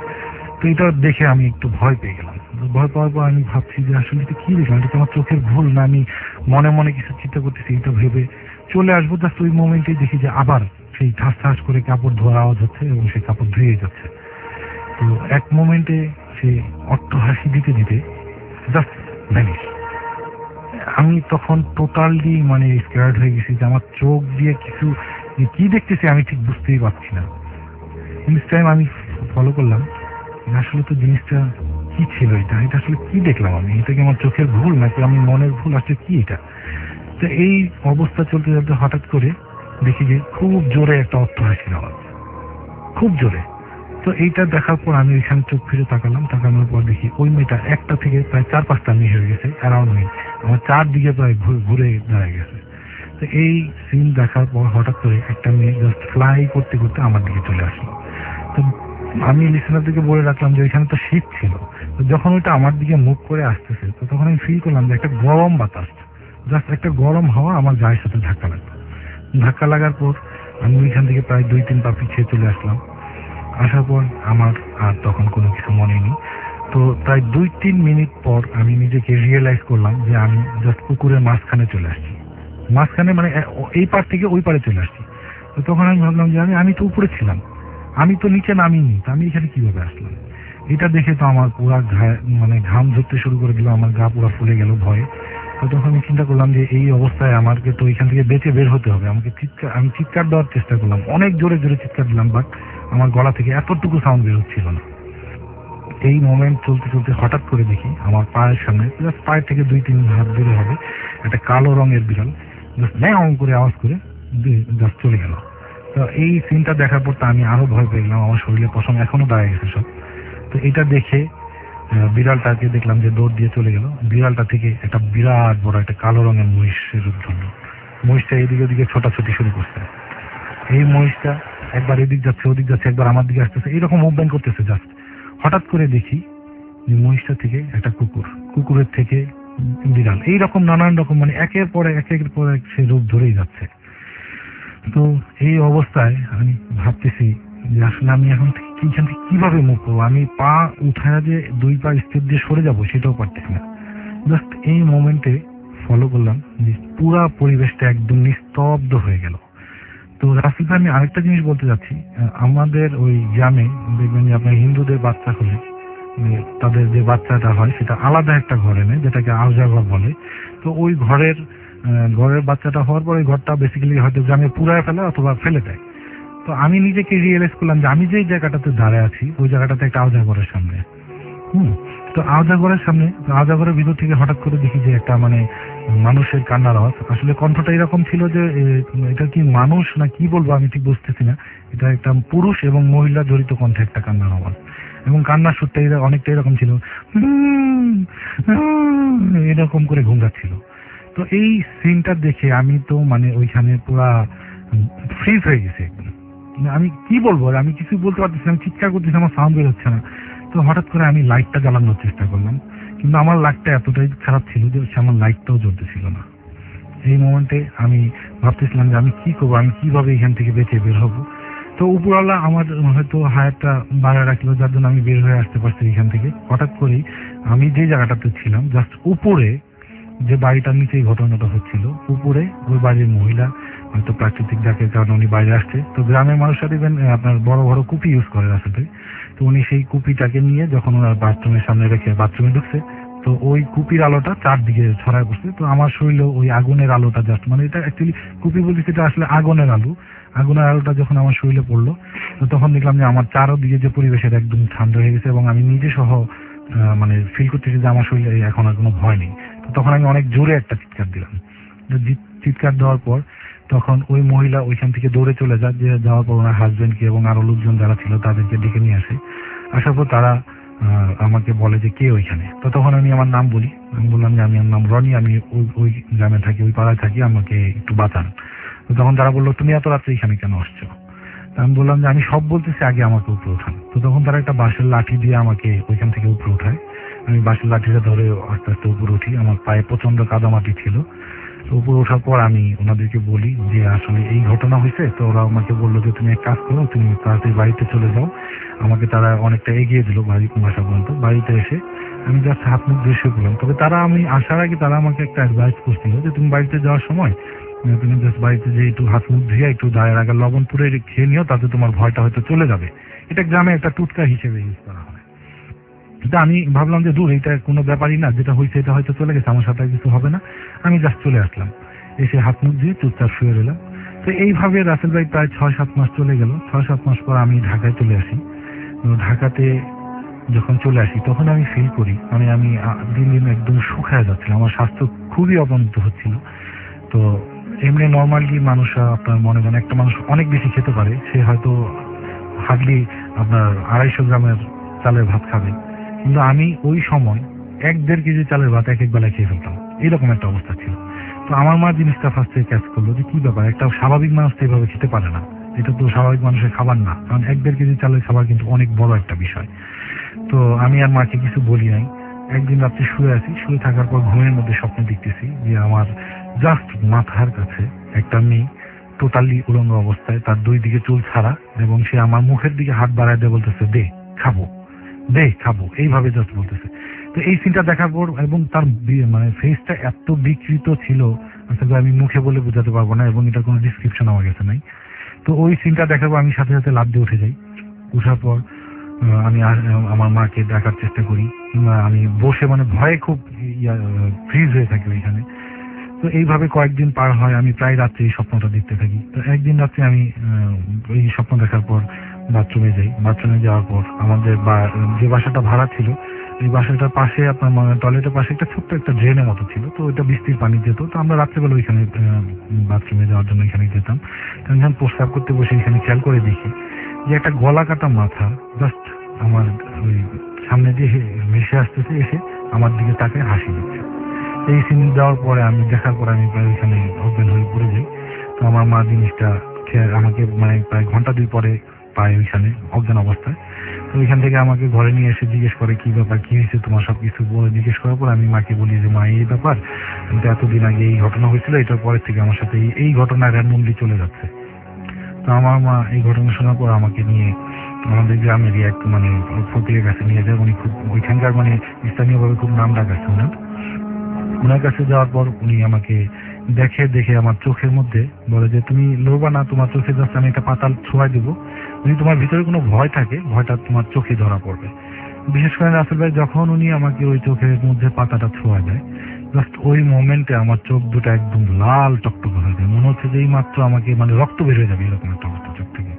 তো এটা দেখে আমি একটু ভয় পেয়ে গেলাম। ভয় পাওয়ার পর আমি ভাবছি যে আসলে এটা কি দেখলাম, এটা আমার চোখের ভুল না আমি মনে মনে কিছু চিন্তা করতেছি। এটা ভেবে চলে আসবো, জাস্ট ওই মোমেন্টেই দেখি যে আবার সেই ঠাস ঠাস করে কাপড় ধোয়ার আওয়াজ হচ্ছে এবং সেই কাপড় ধুয়ে যাচ্ছে। তো এক মোমেন্টে সে অট্ট হাসি দিতে দিতে জাস্ট ভ্যানিশ। আমি তখন টোটালি মানে স্কেয়ার্ড হয়ে গেছি যে আমার চোখ দিয়ে কিছু কি দেখতেছি আমি ঠিক বুঝতেই পারছি না। নেক্সট টাইম আমি ফলো করলাম আসলে তো জিনিসটা কি ছিল, এটা এটা আসলে কি দেখলাম আমি, এটা কি আমার চোখের ভুল নাকি আমি মনের ভুল, আসলে কি এটা। তো এই অবস্থা চলতে চলতে হঠাৎ করে দেখি যে খুব জোরে একটা অট্ট হাসির আওয়াজ, খুব জোরে। তো এইটা দেখার পর আমি ওইখানে চোখ ফিরে তাকালাম, তাকানোর পর দেখি ওই মেয়েটা একটা থেকে প্রায় চার পাঁচটা মেয়ে হয়ে গেছে অ্যারাউন্ড মি, আমার চারদিকে প্রায় ঘুরে দাঁড়ায় গেছে। তো এই সিন দেখার পর হঠাৎ করে একটা মেয়ে জাস্ট ফ্লাই করতে করতে আমার দিকে চলে আসলো। তো আমি লিসেনারদেরকে বলে রাখলাম যে ওইখানে তো শীত ছিল, তো যখন ওইটা আমার দিকে মুভ করে আসতেছে তো তখন আমি ফিল করলাম যে একটা গরম বাতাস, জাস্ট একটা গরম হাওয়া আমার গায়ের সাথে ধাক্কা লাগলো। ধাক্কা লাগার পর আমি ওইখান থেকে প্রায় দুই তিন পা পিছিয়ে চলে আসলাম। আসার পর আমার আর তখন কোনো কিছু মনে নেই। তো প্রায় দুই তিন মিনিট পর আমি নিজেকে রিয়েলাইজ করলাম যে আমি জাস্ট পুকুরের মাঝখানে চলে আসছি, মাঝখানে মানে এই পার থেকে ওই পারে চলে আসছি। তো তখন আমি ভাবলাম যে আমি আমি তো উপরে ছিলাম, আমি তো নিচে নামিনি, তো আমি এখানে কিভাবে আসলাম। এটা দেখে তো আমার পুরা মানে ঘাম ধরতে শুরু করে দিল, আমার গা পুরা ফুলে গেল ভয়ে। তো তখন আমি চিন্তা করলাম যে এই অবস্থায় আমাকে তো এখান থেকে বেঁচে বের হতে হবে। আমাকে চিৎকার আমি চিৎকার দেওয়ার চেষ্টা করলাম, অনেক জোরে জোরে চিৎকার দিলাম, বাট আমার গলা থেকে এতটুকু সাউন্ড বের হচ্ছিল না। এই মোমেন্ট চলতে চলতে হঠাৎ করে দেখি আমার পায়ের সামনে, জাস্ট পায়ের থেকে দুই তিন হাত দূরে হবে, একটা কালো রঙের বিড়াল জাস্ট ম্যাও করে আওয়াজ করে জাস্ট চলে গেল। তো এই সিনটা দেখার পর তো আমি আরো ভয় পেয়ে গেলাম, আমার শরীরে পশম এখনো দাঁড়িয়ে গেছে সব। তো এটা দেখে বিড়ালটাকে দেখলাম যে দৌড় দিয়ে চলে গেল। বিড়ালটা থেকে একটা বিরাট বড় একটা কালো রঙের মহিষের রূপ ধরলো। মহিষটা এদিকে ওদিকে ছোটাছুটি শুরু করছে। এই মহিষটা একবার এদিক যাচ্ছে ওদিক যাচ্ছে, একবার আমার দিকে আসতেছে, এইরকম মুভমেন্ট করতেছে। জাস্ট হঠাৎ করে দেখি যে মহিষটা থেকে একটা কুকুর, কুকুরের থেকে বিড়াল, এইরকম নানান রকম মানে একের পর এক একের পর এক সে রূপ ধরেই যাচ্ছে। তো এই অবস্থায় আমি ভাবতেছি যে আসলে আমি এখন এইখান থেকে কিভাবে মুভ করবো। আমি পা উঠায় যে দুই পা স্টেপ দিয়ে সরে যাবো সেটাও পারতেছি না। জাস্ট এই মোমেন্টে ফলো করলাম যে পুরা পরিবেশটা একদম নিস্তব্ধ হয়ে গেল। তো রাসেল ভাই, আমি আরেকটা জিনিস বলতে যাচ্ছি, আমাদের ওই গ্রামে দেখবেন যে আপনার হিন্দুদের বাচ্চা হলে তাদের যে বাচ্চাটা হয় সেটা আলাদা একটা ঘরে নেয়, যেটাকে আলজা ঘর বলে। তো ওই ঘরের ঘরের বাচ্চাটা হওয়ার পর ওই ঘরটা বেসিক্যালি হয়তো গ্রামে পুরায় ফেলে অথবা ফেলে দেয়। তো আমি নিজেকে রিয়েলাইজ করলাম যে আমি যেই জায়গাটাতে দাঁড়ায় আছি ওই জায়গাটাতে একটা আলজা ঘরের সামনে। হুম তো আলজা ঘরের সামনে, আলজা ঘরের ভিতর থেকে হঠাৎ করে দেখি যে একটা মানে মানুষের কান্নার আওয়াজ। আসলে কণ্ঠটা এরকম ছিল যে এটা কি মানুষ না কি বলবো আমি ঠিক বুঝতেছি না। এটা একটা পুরুষ এবং মহিলা জড়িত কণ্ঠে একটা কান্নার আওয়াজ, এবং কান্নার সুরটা অনেকটা এরকম ছিল, এরকম করে ঘুমড়াচ্ছিল। তো এই সিনটা দেখে আমি তো মানে ওইখানে পুরা ফ্রিজ হয়ে গেছে একদম। আমি কি বলবো, আমি কিছু বলতে পারতেছি না, আমি চিৎকার করতেছি, আমার সাউন্ড বের হচ্ছে না। তো হঠাৎ করে আমি লাইটটা জ্বালানোর চেষ্টা করলাম, কিন্তু আমার লাইটটা এতটাই খারাপ ছিল যে আমার লাইটটাও জ্বলতেছিল না। এই মোমেন্টে আমি ভাবতেছিলাম যে আমি কি করবো, আমি কিভাবে এখান থেকে বেঁচে বের হবো। তো উপরওয়ালা আমার হয়তো হায়ারটা বাড়ায় রাখলো, যার জন্য আমি বের হয়ে আসতে পারছি এখান থেকে। হঠাৎ করেই আমি যে জায়গাটাতে ছিলাম জাস্ট উপরে, যে বাড়িটার নিচেই ঘটনাটা হচ্ছিল, উপরে ওই বাড়ির মহিলা হয়তো প্রাকৃতিক ডাকের কারণে উনি বাইরে আসছে। তো গ্রামের মানুষরা দেখবেন আপনার বড় বড় কুপি ইউজ করে আসলে। তো উনি সেই কুপিটাকে নিয়ে যখন ওনার বাথরুমের সামনে রেখে বাথরুমে ঢুকছে, তো ওই কুপির আলোটা চারদিকে ছড়ায় পড়ছে। তো আমার শরীরে ওই আগুনের আলোটা জাস্ট মানে এটা অ্যাকচুয়ালি কুপি বলছি, সেটা আসলে আগুনের আলো। আগুনের আলোটা যখন আমার শরীরে পড়লো, তো তখন দেখলাম যে আমার চারোদিকে যে পরিবেশের একদম ঠান্ডা হয়ে গেছে, এবং আমি নিজে সহ মানে ফিল করতেছি যে আমার শরীরে এখন আর কোনো ভয় নেই। তো তখন আমি অনেক জোরে একটা চিৎকার দিলাম। চিৎকার দেওয়ার পর তখন ওই মহিলা ওইখান থেকে দৌড়ে চলে যায়, যে যাওয়ার পর ওনার হাজবেন্ডকে এবং আরো লোকজন যারা ছিল তাদেরকে ডেকে নিয়ে আসে। আসার পর তারা আমাকে বলে যে কে ওইখানে। তো তখন আমি আমার নাম বলি, আমি বললাম যে আমি আমার নাম রনি, আমি ওই ওই গ্রামে থাকি, ওই পাড়ায় থাকি, আমাকে একটু বাঁচান। তো তখন তারা বললো তুমি এত রাত্রে এখানে কেন আসছো। আমি বললাম যে আমি সব বলতেছি, আগে আমাকে উপরে উঠান। তো তখন তারা একটা বাঁশের লাঠি দিয়ে আমাকে ওইখান থেকে উপরে উঠায়। আমি বাঁশের লাঠিটা ধরে আস্তে আস্তে উপরে উঠি। আমার পায়ে প্রচন্ড কাদামাটি ছিল। তো উপরে ওঠার পর আমি ওনাদেরকে বলি যে আসলে এই ঘটনা হয়েছে। তো ওরা আমাকে বললো যে তুমি এক কাজ করো, তুমি তাড়াতাড়ি বাড়িতে চলে যাও। আমাকে তারা অনেকটা এগিয়ে দিল বাড়ি বাসা পর্যন্ত। বাড়িতে এসে আমি জাস্ট হাত মুখ ধুয়ে শুয়ে পড়লাম। তবে তারা আমি আসার আগে তারা আমাকে একটা অ্যাডভাইস করছিল যে তুমি বাড়িতে যাওয়ার সময় তুমি জাস্ট বাড়িতে যে একটু হাত মুখ ধুয়ে একটু দায়ের আগে লবণ পুরে খেয়ে নিও, তাতে তোমার ভয়টা হয়তো চলে যাবে। এটা গ্রামে একটা টুটকা হিসেবে ইউজ করা হয়। কিন্তু আমি ভাবলাম যে দূর, এটা কোনো ব্যাপারই না, যেটা হয়েছে এটা হয়তো চলে গেছে, আমার সাথে কিছু হবে না। আমি জাস্ট চলে আসলাম, এসে হাত মুখ দিয়ে চুপচাপ শুয়ে রইলাম। তো এইভাবে রাসেল ভাই প্রায় ছয় সাত মাস চলে গেল। ছয় সাত মাস পর আমি ঢাকায় চলে আসি। ঢাকাতে যখন চলে আসি তখন আমি ফিল করি মানে আমি দিন দিন একদম শুকায় যাচ্ছিলাম, আমার স্বাস্থ্য খুবই অবনত হচ্ছিল। তো এমনি নর্মালি মানুষরা আপনার মনে করেন একটা মানুষ অনেক বেশি খেতে পারে, সে হয়তো হার্ডলি আপনার আড়াইশো গ্রামের চালের ভাত খাবে, কিন্তু আমি ওই সময় এক দেড় কেজি চালের ভাত এক এক বেলায় খেয়ে ফেলতাম, এরকম একটা অবস্থা ছিল। তো আমার মা জিনিসটা ফার্স্টে ক্যাচ করলো যে কি ব্যাপার, একটা স্বাভাবিক মানুষ তো এভাবে খেতে পারে না, এটা তো স্বাভাবিক মানুষের খাবার না, কারণ এক দেড় কেজি চালের খাবার কিন্তু অনেক বড় একটা বিষয়। তো আমি আর মাকে কিছু বলি নাই। একদিন রাত্রে শুয়ে আছি, শুয়ে থাকার পর ঘুমের মধ্যে স্বপ্নে দেখতেছি যে আমার জাস্ট মাথার কাছে একটা মেয়ে টোটালি উলঙ্গ অবস্থায়, তার দুই দিকে চুল ছাড়া, এবং সে আমার মুখের দিকে হাত বাড়ায় দিয়ে বলতেছে দে খাবো, দে খাবো, এইভাবে জাস্ট বলতেছে। তো এই সিনটা দেখার পর, এবং তার বি- মানে ফেসটা এত বিকৃত ছিল আসলে আমি মুখে বলে বোঝাতে পারবো না, এবং এটার কোনো ডিসক্রিপশন আমার কাছে নাই। তো ওই সিনটা দেখার পর আমি সাথে সাথে লাফ দিয়ে উঠে যাই। উঠার পর আহ, আমি আর- আমার মাকে ডাকার চেষ্টা করি, কিংবা আমি বসে মানে ভয়ে খুব ফ্রিজ হয়ে থাকি ওইখানে। তো এইভাবে কয়েকদিন পার হয়, আমি প্রায় রাত্রে এই স্বপ্নটা দেখতে থাকি। তো একদিন রাত্রে আমি আহ, এই স্বপ্ন দেখার পর বাথরুমে যাই। বাথরুমে যাওয়ার পর আমাদের বা- যে বাসাটা ভাড়া ছিল, এই বাসাটার পাশে আপনার টয়লেটের পাশে একটা ছোট্ট একটা ড্রেনের মতো ছিল, তো ওইটা বৃষ্টির পানি যেত। তো আমরা রাত্রেবেলা ওইখানে বাথরুমে যাওয়ার জন্য এখানে যেতাম। তো আমি যখন প্রস্রাব করতে বসে এখানে খেয়াল করে দেখি যে একটা গলা কাটা মাথা জাস্ট আমার ওই সামনে দিয়ে হে- ভেসে আসতেছে, এসে আমার দিকে তাকে হাসি দিচ্ছে। এই সিন দেওয়ার পরে আমি দেখার পরে আমি প্রায় ওইখানে অজ্ঞান হয়ে পড়ে যাই। তো আমার মা জিনিসটা খেয়ে আমাকে মানে প্রায় ঘন্টা দুই পরে পায় ওইখানে অজ্ঞান অবস্থায়। তো ওইখান থেকে আমাকে ঘরে নিয়ে এসে জিজ্ঞেস করে কি ব্যাপার, কি হয়েছে তোমার, সব কিছু বলে জিজ্ঞেস করার পর আমি মাকে বলি যে মা এই ব্যাপার, কিন্তু এতদিন আগে এই ঘটনা হয়েছিল, এটার পরের থেকে আমার সাথে এই- এই ঘটনা র্যান্ডমলি চলে যাচ্ছে। তো আমার মা এই ঘটনা শোনার পর আমাকে নিয়ে আমাদের গ্রামেরই এক মানে ফকিরের কাছে নিয়ে যায়। উনি খুব ওইখানকার মানে স্থানীয়ভাবে খুব নাম ডাক আছে ওনার। ওনার কাছে যাওয়ার পর উনি আমাকে দেখে দেখে আমার চোখের মধ্যে বলে যে তুমি লড়বা না, তোমার চোখে জাস্ট আমি একটা পাতাল ছোঁয়া দিব, যদি তোমার ভিতরে কোনো ভয় থাকে ভয়টা তোমার চোখে ধরা পড়বে। বিশেষ করে রাসেল ভাই যখন উনি আমাকে ওই চোখের মধ্যে পাতাটা ছোঁয়া যায়, জাস্ট ওই মোমেন্টে আমার চোখ দুটো একদম লাল টকটক হয়ে যায়, মনে হচ্ছে যে এই মাত্র আমাকে মানে রক্ত বের হয়ে যাবে এরকম একটা অবস্থা চোখ থেকে।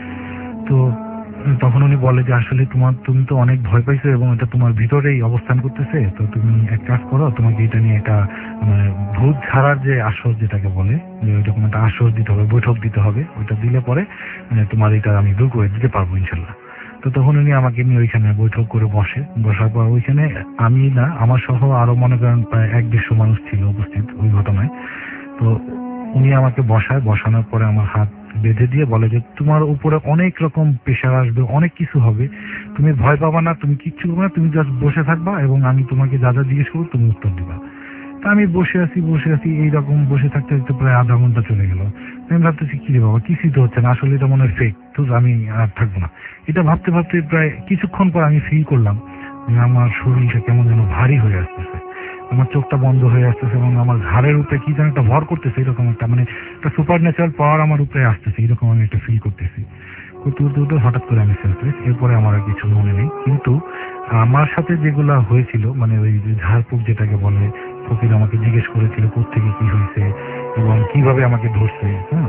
তো তখন উনি বলে যে আসলে তোমার তুমি তো অনেক ভয় পাইছো এবং এটা তোমার ভিতরেই অবস্থান করতেছে, তো তুমি এক কাজ করো, তোমাকে এটা নিয়ে একটা মানে ভূত ছাড়ার যে আশ্বাস যেটাকে বলে, যে ওইরকম একটা আশ্বাস দিতে হবে, বৈঠক দিতে হবে, ওইটা দিলে পরে মানে তোমার এটা আমি দূর করে দিতে পারবো ইনশাল্লাহ। তো তখন উনি আমাকে নিয়ে ওইখানে বৈঠক করে বসে। বসার পর ওইখানে আমি না, আমার সহ আরো মনে করেন প্রায় এক দেড়শো মানুষ ছিল উপস্থিত ওই ঘটনায়। তো উনি আমাকে বসায়, বসানোর পরে আমার হাত বেঁধে দিয়ে বলে যে তোমার উপরে অনেক রকম প্রেশার আসবে, অনেক কিছু হবে, তুমি ভয় পাবা না, তুমি কিচ্ছু করবে না, তুমি জাস্ট বসে থাকবা এবং আমি তোমাকে যা যা জিজ্ঞেস করবো তুমি উত্তর দিবা। তা আমি বসে আছি বসে আছি এইরকম বসে থাকতে থাকতে প্রায় আধা ঘন্টা চলে গেল। আমি ভাবতেছি কি রে বাবা, কিছুই তো হচ্ছে না, আসলে এটা মনে হয় ফেক, তো আমি আর থাকবো না। এটা ভাবতে ভাবতে প্রায় কিছুক্ষণ পর আমি ফিল করলাম যে আমার শরীরটা কেমন যেন ভারী হয়ে আসতেছে, আমার চোখটা বন্ধ হয়ে আসতেছে এবং আমার ঘাড়ের উপরে কি যেন একটা ভর করতেছে, এরকম একটা মানে একটা সুপার ন্যাচারাল পাওয়ার আমার উপরে আসতেছে, এরকম আমি একটা ফিল করতেছি। করতে করতে করতে হঠাৎ করে আমি সেন্সলেস। এরপরে আমার আর কিছু মনে নেই, কিন্তু আমার সাথে যেগুলা হয়েছিল মানে ওই যে ঝাড়ফুঁক যেটাকে বলে, ফকির আমাকে জিজ্ঞেস করেছিল কোত্থেকে কি হয়েছে এবং কিভাবে আমাকে ধরছে, হ্যাঁ,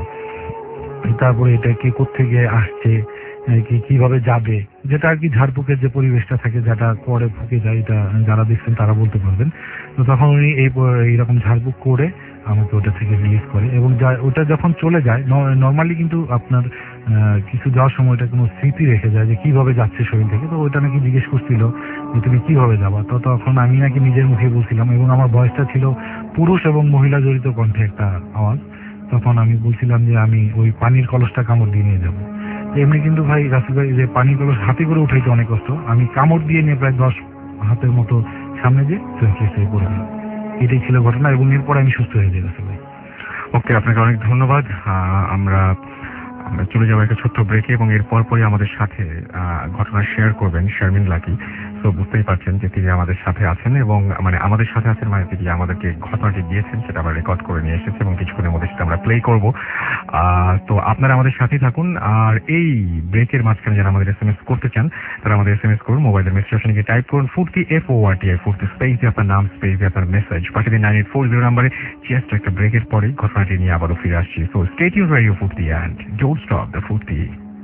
তারপরে এটা কে কোত্থেকে আসছে, আহ, কি কিভাবে যাবে, যেটা আর কি ঝাড়ফুঁকের যে পরিবেশটা থাকে যেটা করে ফুঁকে যায়, এটা যারা দেখছেন তারা বলতে পারবেন। তো তখন উনি এই প- এইরকম ঝাড়ফুঁক করে আমাকে ওটা থেকে রিলিজ করে, এবং যা- ওটা যখন চলে যায় নর্মালি কিন্তু আপনার আহ, কিছু যাওয়ার সময় ওটা কোনো স্মৃতি রেখে যায় যে কিভাবে যাচ্ছে শরীর থেকে। তো ওটা নাকি জিজ্ঞেস করছিল যে তুমি কিভাবে যাবা, তো তখন আমি নাকি নিজের মুখে বলছিলাম, এবং আমার বয়সটা ছিল পুরুষ এবং মহিলা জড়িত কণ্ঠে একটা আওয়াজ। তখন আমি বলছিলাম যে আমি ওই পানির কলসটা কামড় দিয়ে নিয়ে যাবো। এমনি কিন্তু ভাই রাসেল ভাই যে পানির কলস হাতে করে উঠাইতে অনেক কষ্ট, আমি কামড় দিয়ে নিয়ে প্রায় দশ হাতের মতো সামনে যে সেন্সলেস হয়ে পড়ে গেলাম। এটাই ছিল ঘটনা, এবং এরপর আমি সুস্থ হয়ে যাই রাসেল ভাই। ওকে, আপনাকে অনেক ধন্যবাদ। আহ, আমরা আমরা চলে যাবো একটা ছোট্ট ব্রেকে, এবং এর পরপরই আমাদের সাথে আহ, ঘটনা শেয়ার করবেন শারমিন লাকি। তো বুঝতেই পারছেন যে তিনি আমাদের সাথে আছেন, এবং মানে আমাদের সাথে আছেন মানে তিনি আমাদেরকে ঘটনাটি দিয়েছেন, সেটা আমরা রেকর্ড করে নিয়ে এসেছি এবং কিছুক্ষণের মধ্যে সেটা আমরা প্লে করবো। আহ, তো আপনারা আমাদের সাথেই থাকুন। আর এই ব্রেকের মাঝখানে যারা আমাদের এস এম এস করতে চান তারা আমাদের এস এম এস করুন, মোবাইলের মেসেজ অপশনে গিয়ে টাইপ করুন Foorti F O R T I Foorti, space দিয়ে আপনার নাম, স্পেস দিয়ে আপনার মেসেজ পাঠিয়ে দিন নাইন এইট ফোর জিরো নাম্বারে। জাস্ট একটা ব্রেকের পরেই ঘটনাটি নিয়ে আবারও ফিরে আসছি। So stay tuned radio Foorti and don't stop the Foorti.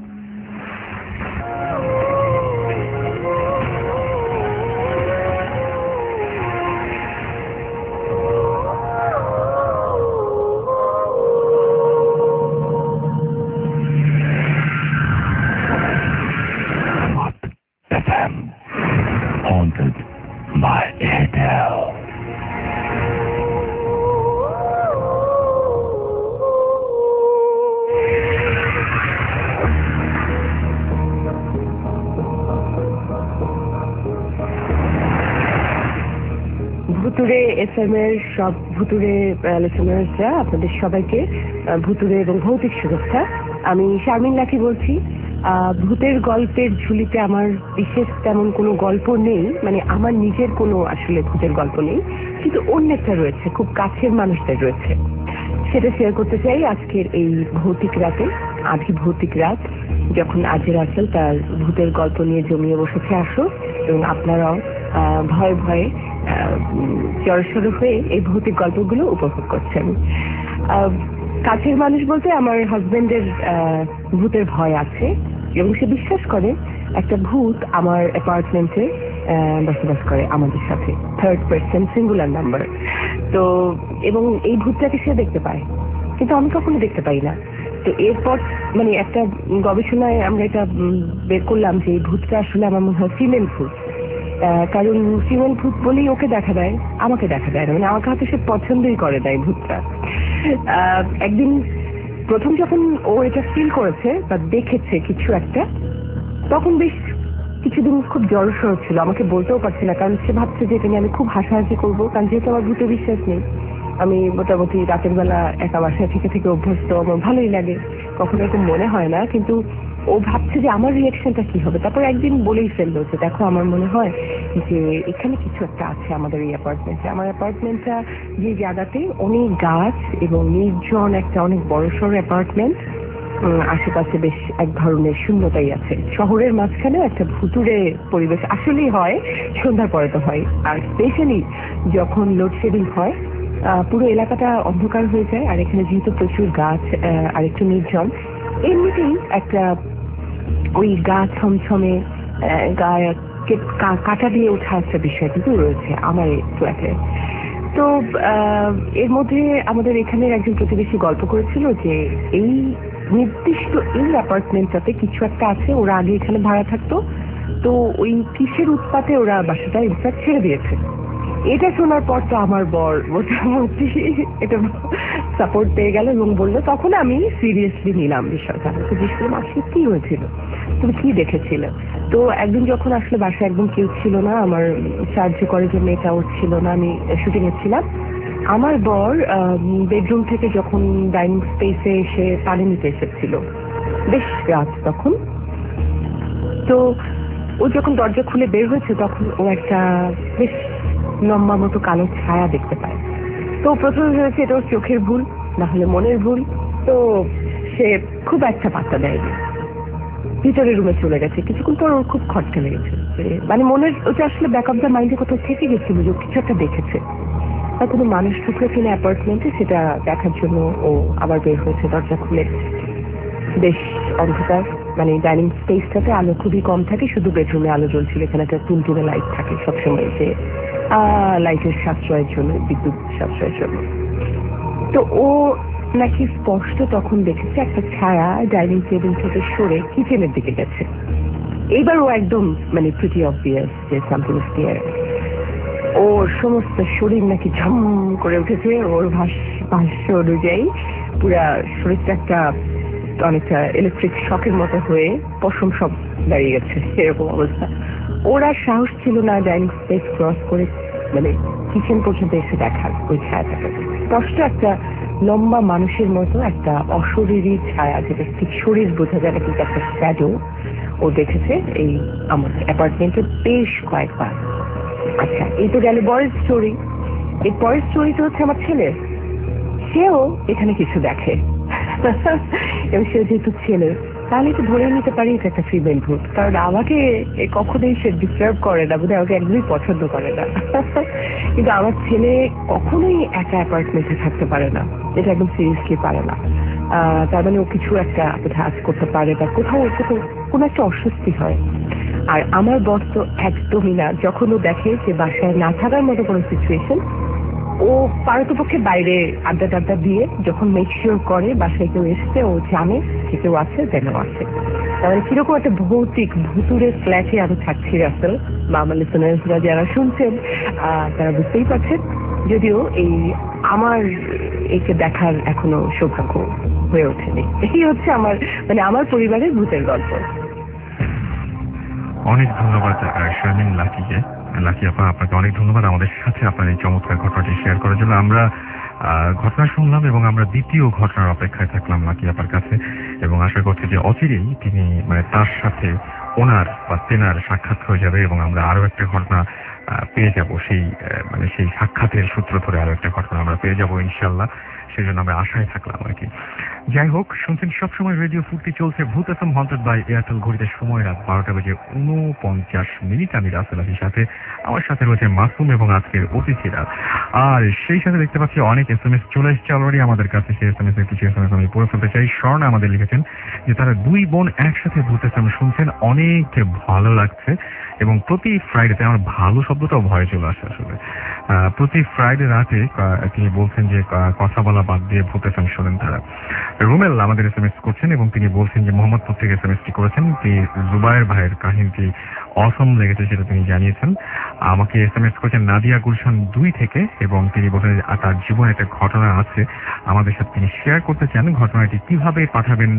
F M, haunted by Adele. ভুতুরে এস এম এর সব ভুতুরে লিসেনার্সরা আপনাদের সবাইকে ভুতুরে এবং ভৌতিক শুভেচ্ছা। আমি শারমিন লাকি বলছি। ভূতের গল্পের ঝুলিতে আমার বিশেষ তেমন কোনো গল্প নেই, মানে আমার নিজের কোনো আসলে ভূতের গল্প নেই, কিন্তু অন্যটা রয়েছে, খুব কাছের মানুষদের রয়েছে, সেটা শেয়ার করতে চাই আজকের এই ভৌতিক রাতে। আধি ভৌতিক রাত যখন আজের রাসেল তার ভূতের গল্প নিয়ে জমিয়ে বসেছে আসো, এবং আপনারাও ভয়ে ভয়ে জড়সড় হয়ে এই ভৌতিক গল্পগুলো উপভোগ করছেন। কাছের মানুষ বলতে আমার হাজবেন্ডের ভূতের ভয় আছে এবং সে বিশ্বাস করে একটা ভূত আমার অ্যাপার্টমেন্টে বসবাস করে আমাদের সাথে, থার্ড পার্সন সিঙ্গুলার নাম্বার। তো এবং এই ভূতটাকে সে দেখতে পায়, কিন্তু আমি কখনো দেখতে পাই না। তো এরপর মানে একটা গবেষণায় আমরা এটা বের করলাম যে এই ভূতটা আসলে আমার মনে হয় ফিমেল ভূত, কারণ ফিমেল ভূত বলেই ওকে দেখা দেয়, আমাকে দেখা দেয় না, মানে আমাকে হয়তো সে পছন্দই করে দেয় ভূতটা। একদিন প্রথম যখন ও এটা ফিল করেছে বা দেখেছে কিছু একটা, তখন বেশ কিছুদিন খুব জড়সড় ছিল, আমাকে বলতেও পারছে না, কারণ সে ভাবছে যে এটা নিয়ে আমি খুব হাসাহাসি করবো, কারণ যেহেতু আমার ভূতে বিশ্বাস নেই, আমি মোটামুটি রাতের বেলা একা বাসায় থেকে থেকে অভ্যস্ত, আমার ভালোই লাগে, কখনো এরকম মনে হয় না। কিন্তু ও ভাবছে যে আমার রিয়াকশনটা কি হবে। তারপর একদিন বলেই ফেললো যে দেখো আমার মনে হয় যে এখানে কিছু একটা আছে আমাদের এই অ্যাপার্টমেন্টে। আমার অ্যাপার্টমেন্টটা যে জায়গাতে অনেক গাছ এবং নির্জন একটা অনেক বড়সড় অ্যাপার্টমেন্ট, আশেপাশে বেশ এক ধরনের শূন্যতাই আছে। শহরের মাঝখানেও একটা ভুতুরে পরিবেশ আসলেই হয়, সন্ধ্যার পরে তো হয়, আর স্পেশালি যখন লোডশেডিং হয় পুরো এলাকাটা অন্ধকার হয়ে যায়। আর এখানে যেহেতু প্রচুর গাছ আর একটু নির্জন, এমনিতেই একটা ওই গা ছমছমে গায়ে কাটা দিয়ে ওঠা একটা বিষয় কিন্তু রয়েছে আমার এই ফ্ল্যাটে। তো এর মধ্যে আমাদের এখানের একজন প্রতিবেশী গল্প করেছিল যে এই নির্দিষ্ট এই অ্যাপার্টমেন্টটাতে কিছু একটা আছে, ওরা আগে এখানে ভাড়া থাকতো, তো ওই কিসের উৎপাতে ওরা বাসাটা ইনফ্যাক্ট ছেড়ে দিয়েছে। এটা শোনার পর তো আমার বর মোটামুটি এটা সাপোর্ট পেয়ে গেল এবং বললো, তখন আমি সিরিয়াসলি নিলাম বিষয়টা, জিজ্ঞেস করলাম আসলে কি হয়েছিল, তুমি কি দেখেছিলে। তো একদিন যখন আসলে বাসায় একদম কেউ ছিল না, আমার সাহায্য করে যে মেয়েটা ওর ছিল না, আমি শুটিং এ ছিলাম, আমার বর বেডরুম থেকে যখন ডাইনিং স্পেসে এসে পানি নিতে এসেছিল, বেশ রাত তখন, তো ও যখন দরজা খুলে বের হয়েছে তখন ও একটা বেশ লম্বা মতো কালো ছায়া দেখতে পায়। তো প্রথমে ভেবেছে এটা ওর চোখের ভুল, না হলে মনের ভুল, তো সে খুব একটা পাত্তা দেয়নি, ভিতরের রুমে চলে গেছে। কিছুক্ষণ পর ওর খুব খটকা লেগেছে, মানে মনের ওটা আসলে ব্যাক অফ দ্য মাইন্ডে কোথাও থেকে গেছিল যে কিছু একটা দেখেছে, বা কোনো মানুষ ঢুকে কিনা অ্যাপার্টমেন্টে সেটা দেখার জন্য ও আবার বের হয়েছে দরজা খুলে। বেশ অন্ধকার, মানে ডাইনিং স্পেসটাতে আলো খুবই কম থাকে, শুধু বেডরুমে আলো জ্বলছিল, এখানে একটা টুনটুনে লাইট থাকে সবসময়, যে লাইটের সাশ্রয়ের জন্য, বিদ্যুৎ সাশ্রয়ের জন্য। তো ও নাকি স্পষ্ট তখন দেখেছে একটা ছায়া ডাইনিং টেবিল থেকে সরে কিচেনের দিকে গেছে। এইবার ও একদম মানে প্রিটি অবভিয়াস যে সামথিং ইজ হিয়ার। ওর সমস্ত শরীর নাকি ঝম করে উঠেছে, ওর ভাষ্য অনুযায়ী পুরা শরীরটা একটা অনেকটা ইলেকট্রিক শকের মতো হয়ে পশম সব দাঁড়িয়ে গেছে, এরকম অবস্থা। ওর আর সাহস ছিল না ডাইনিং স্পেস ক্রস করে মানে কিচেন পর্যন্ত এসে দেখার ওই ছায়াটাকে। স্পষ্ট একটা লম্বা মানুষের মতো একটা অশরীরী ছায়া, যেটা ঠিক শরীর বোঝা যায় না, কিন্তু একটা শ্যাডো ও দেখেছে এই আমার অ্যাপার্টমেন্টে বেশ কয়েকবার। আচ্ছা, এই তো গেল বয়ের স্টোরি। এই পরের স্টোরিটা হচ্ছে আমার ছেলে, সেও এখানে কিছু দেখে এবং সে যেহেতু ছেলে, তাহলে একটু ধরে নিতে পারি এটা একটা ফিমেল ভূত, কারণ আমাকে কখনোই সে ডিস্টার্ব করে না, বোধহয় আমাকে একদমই পছন্দ করে না। কিন্তু আমার ছেলে কখনোই একা অ্যাপার্টমেন্টে থাকতে পারে না, এটা একদম সিরিয়াসলি পারে না। তার মানে ও কিছু একটা কাজ করতে পারে বা কোথাও কোথাও কোনো একটা অস্বস্তি হয়। আর আমার বস তো একদমই না, যখন ও দেখে যে বাসায় না থাকার মতো কোনো সিচুয়েশন, ও পারতপক্ষে বাইরে আড্ডা টাড্ডা দিয়ে যখন মেক শিওর করে বাসায় কেউ এসছে, ও জানে যে কেউ আছে, যেন আছে। তাহলে কিরকম একটা ভৌতিক ভুতুরে ফ্ল্যাটে আমি থাকছি রাসেল, বা আমার লিসেনার্সরা যারা শুনছেন তারা বুঝতেই পারছেন, যদিও এই আমার একে দেখার এখনো সৌভাগ্য হয়ে ওঠেনি। এই হচ্ছে আমার মানে আমার পরিবারের ভূতের গল্প। অনেক ধন্যবাদ শারমিন লাকিকে লাকি আপা, আপনাকে অনেক ধন্যবাদ আমাদের সাথে আপনার এই চমৎকার ঘটনাটি শেয়ার করার জন্য। আমরা ঘটনা শুনলাম এবং আমরা দ্বিতীয় ঘটনার অপেক্ষায় থাকলাম লাকি আপার কাছে, এবং আশা করছি যে অচিরেই তিনি মানে তার সাথে ওনার বা তেনার সাক্ষাৎ হয়ে যাবে এবং আমরা আরো একটা ঘটনা পেয়ে যাব, সেই মানে সেই সাক্ষাতের সূত্র ধরে আরো একটা ঘটনা আমরা পেয়ে যাব ইনশাল্লাহ। সেই জন্য আমরা আশায় থাকলাম আর কি। যাই হোক, শুনছেন সবসময় রেডিও ফুর্তি, চলছে ভূত এফএম হন্টেড বাই এয়ারটেল। ঘড়িতে সময় রাত বারোটা বেজে উনপঞ্চাশ মিনিট। আমি রাসেল আলীর সাথে, আমার সাথে রয়েছে মাসুম এবং আজকের অতিথিরা। আর সেই সাথে দেখতে পাচ্ছি অনেক এস এম এস চলে এসছে অলরেডি আমাদের কাছে। সেই এস এম এস এর কিছু এস এম এস আমি পড়ে ফেলতে চাই। স্বর্ণা আমাদের লিখেছেন যে তারা দুই বোন একসাথে ভূত এফএম শুনছেন, অনেক ভালো লাগছে এবং প্রতি ফ্রাইডেতে, আমার ভালো শব্দটাও ভয় চলে আসে আসলে, প্রতি ফ্রাইডে রাতে তিনি বলছেন যে কথা বলা বাদ দিয়ে ভূত এফএম শোনেন তারা। রুমেল আমাদের এস এম এস করছেন এবং তিনি বলছেন যে মোহাম্মদপুর থেকে এস এম এসটি করেছেন, তিনি জুবায়ের ভাইয়ের কাহিনীটি অসম লেগেছে সেটা তিনি জানিয়েছেন। আমাকে এস এম এস করেছেন নাদিয়া গুলশান দুই থেকে এবং তিনি বলছেন যে তার জীবনে একটা ঘটনা আছে আমাদের সাথে তিনি শেয়ার করতে চান। ঘটনাটি কিভাবে পাঠাবেন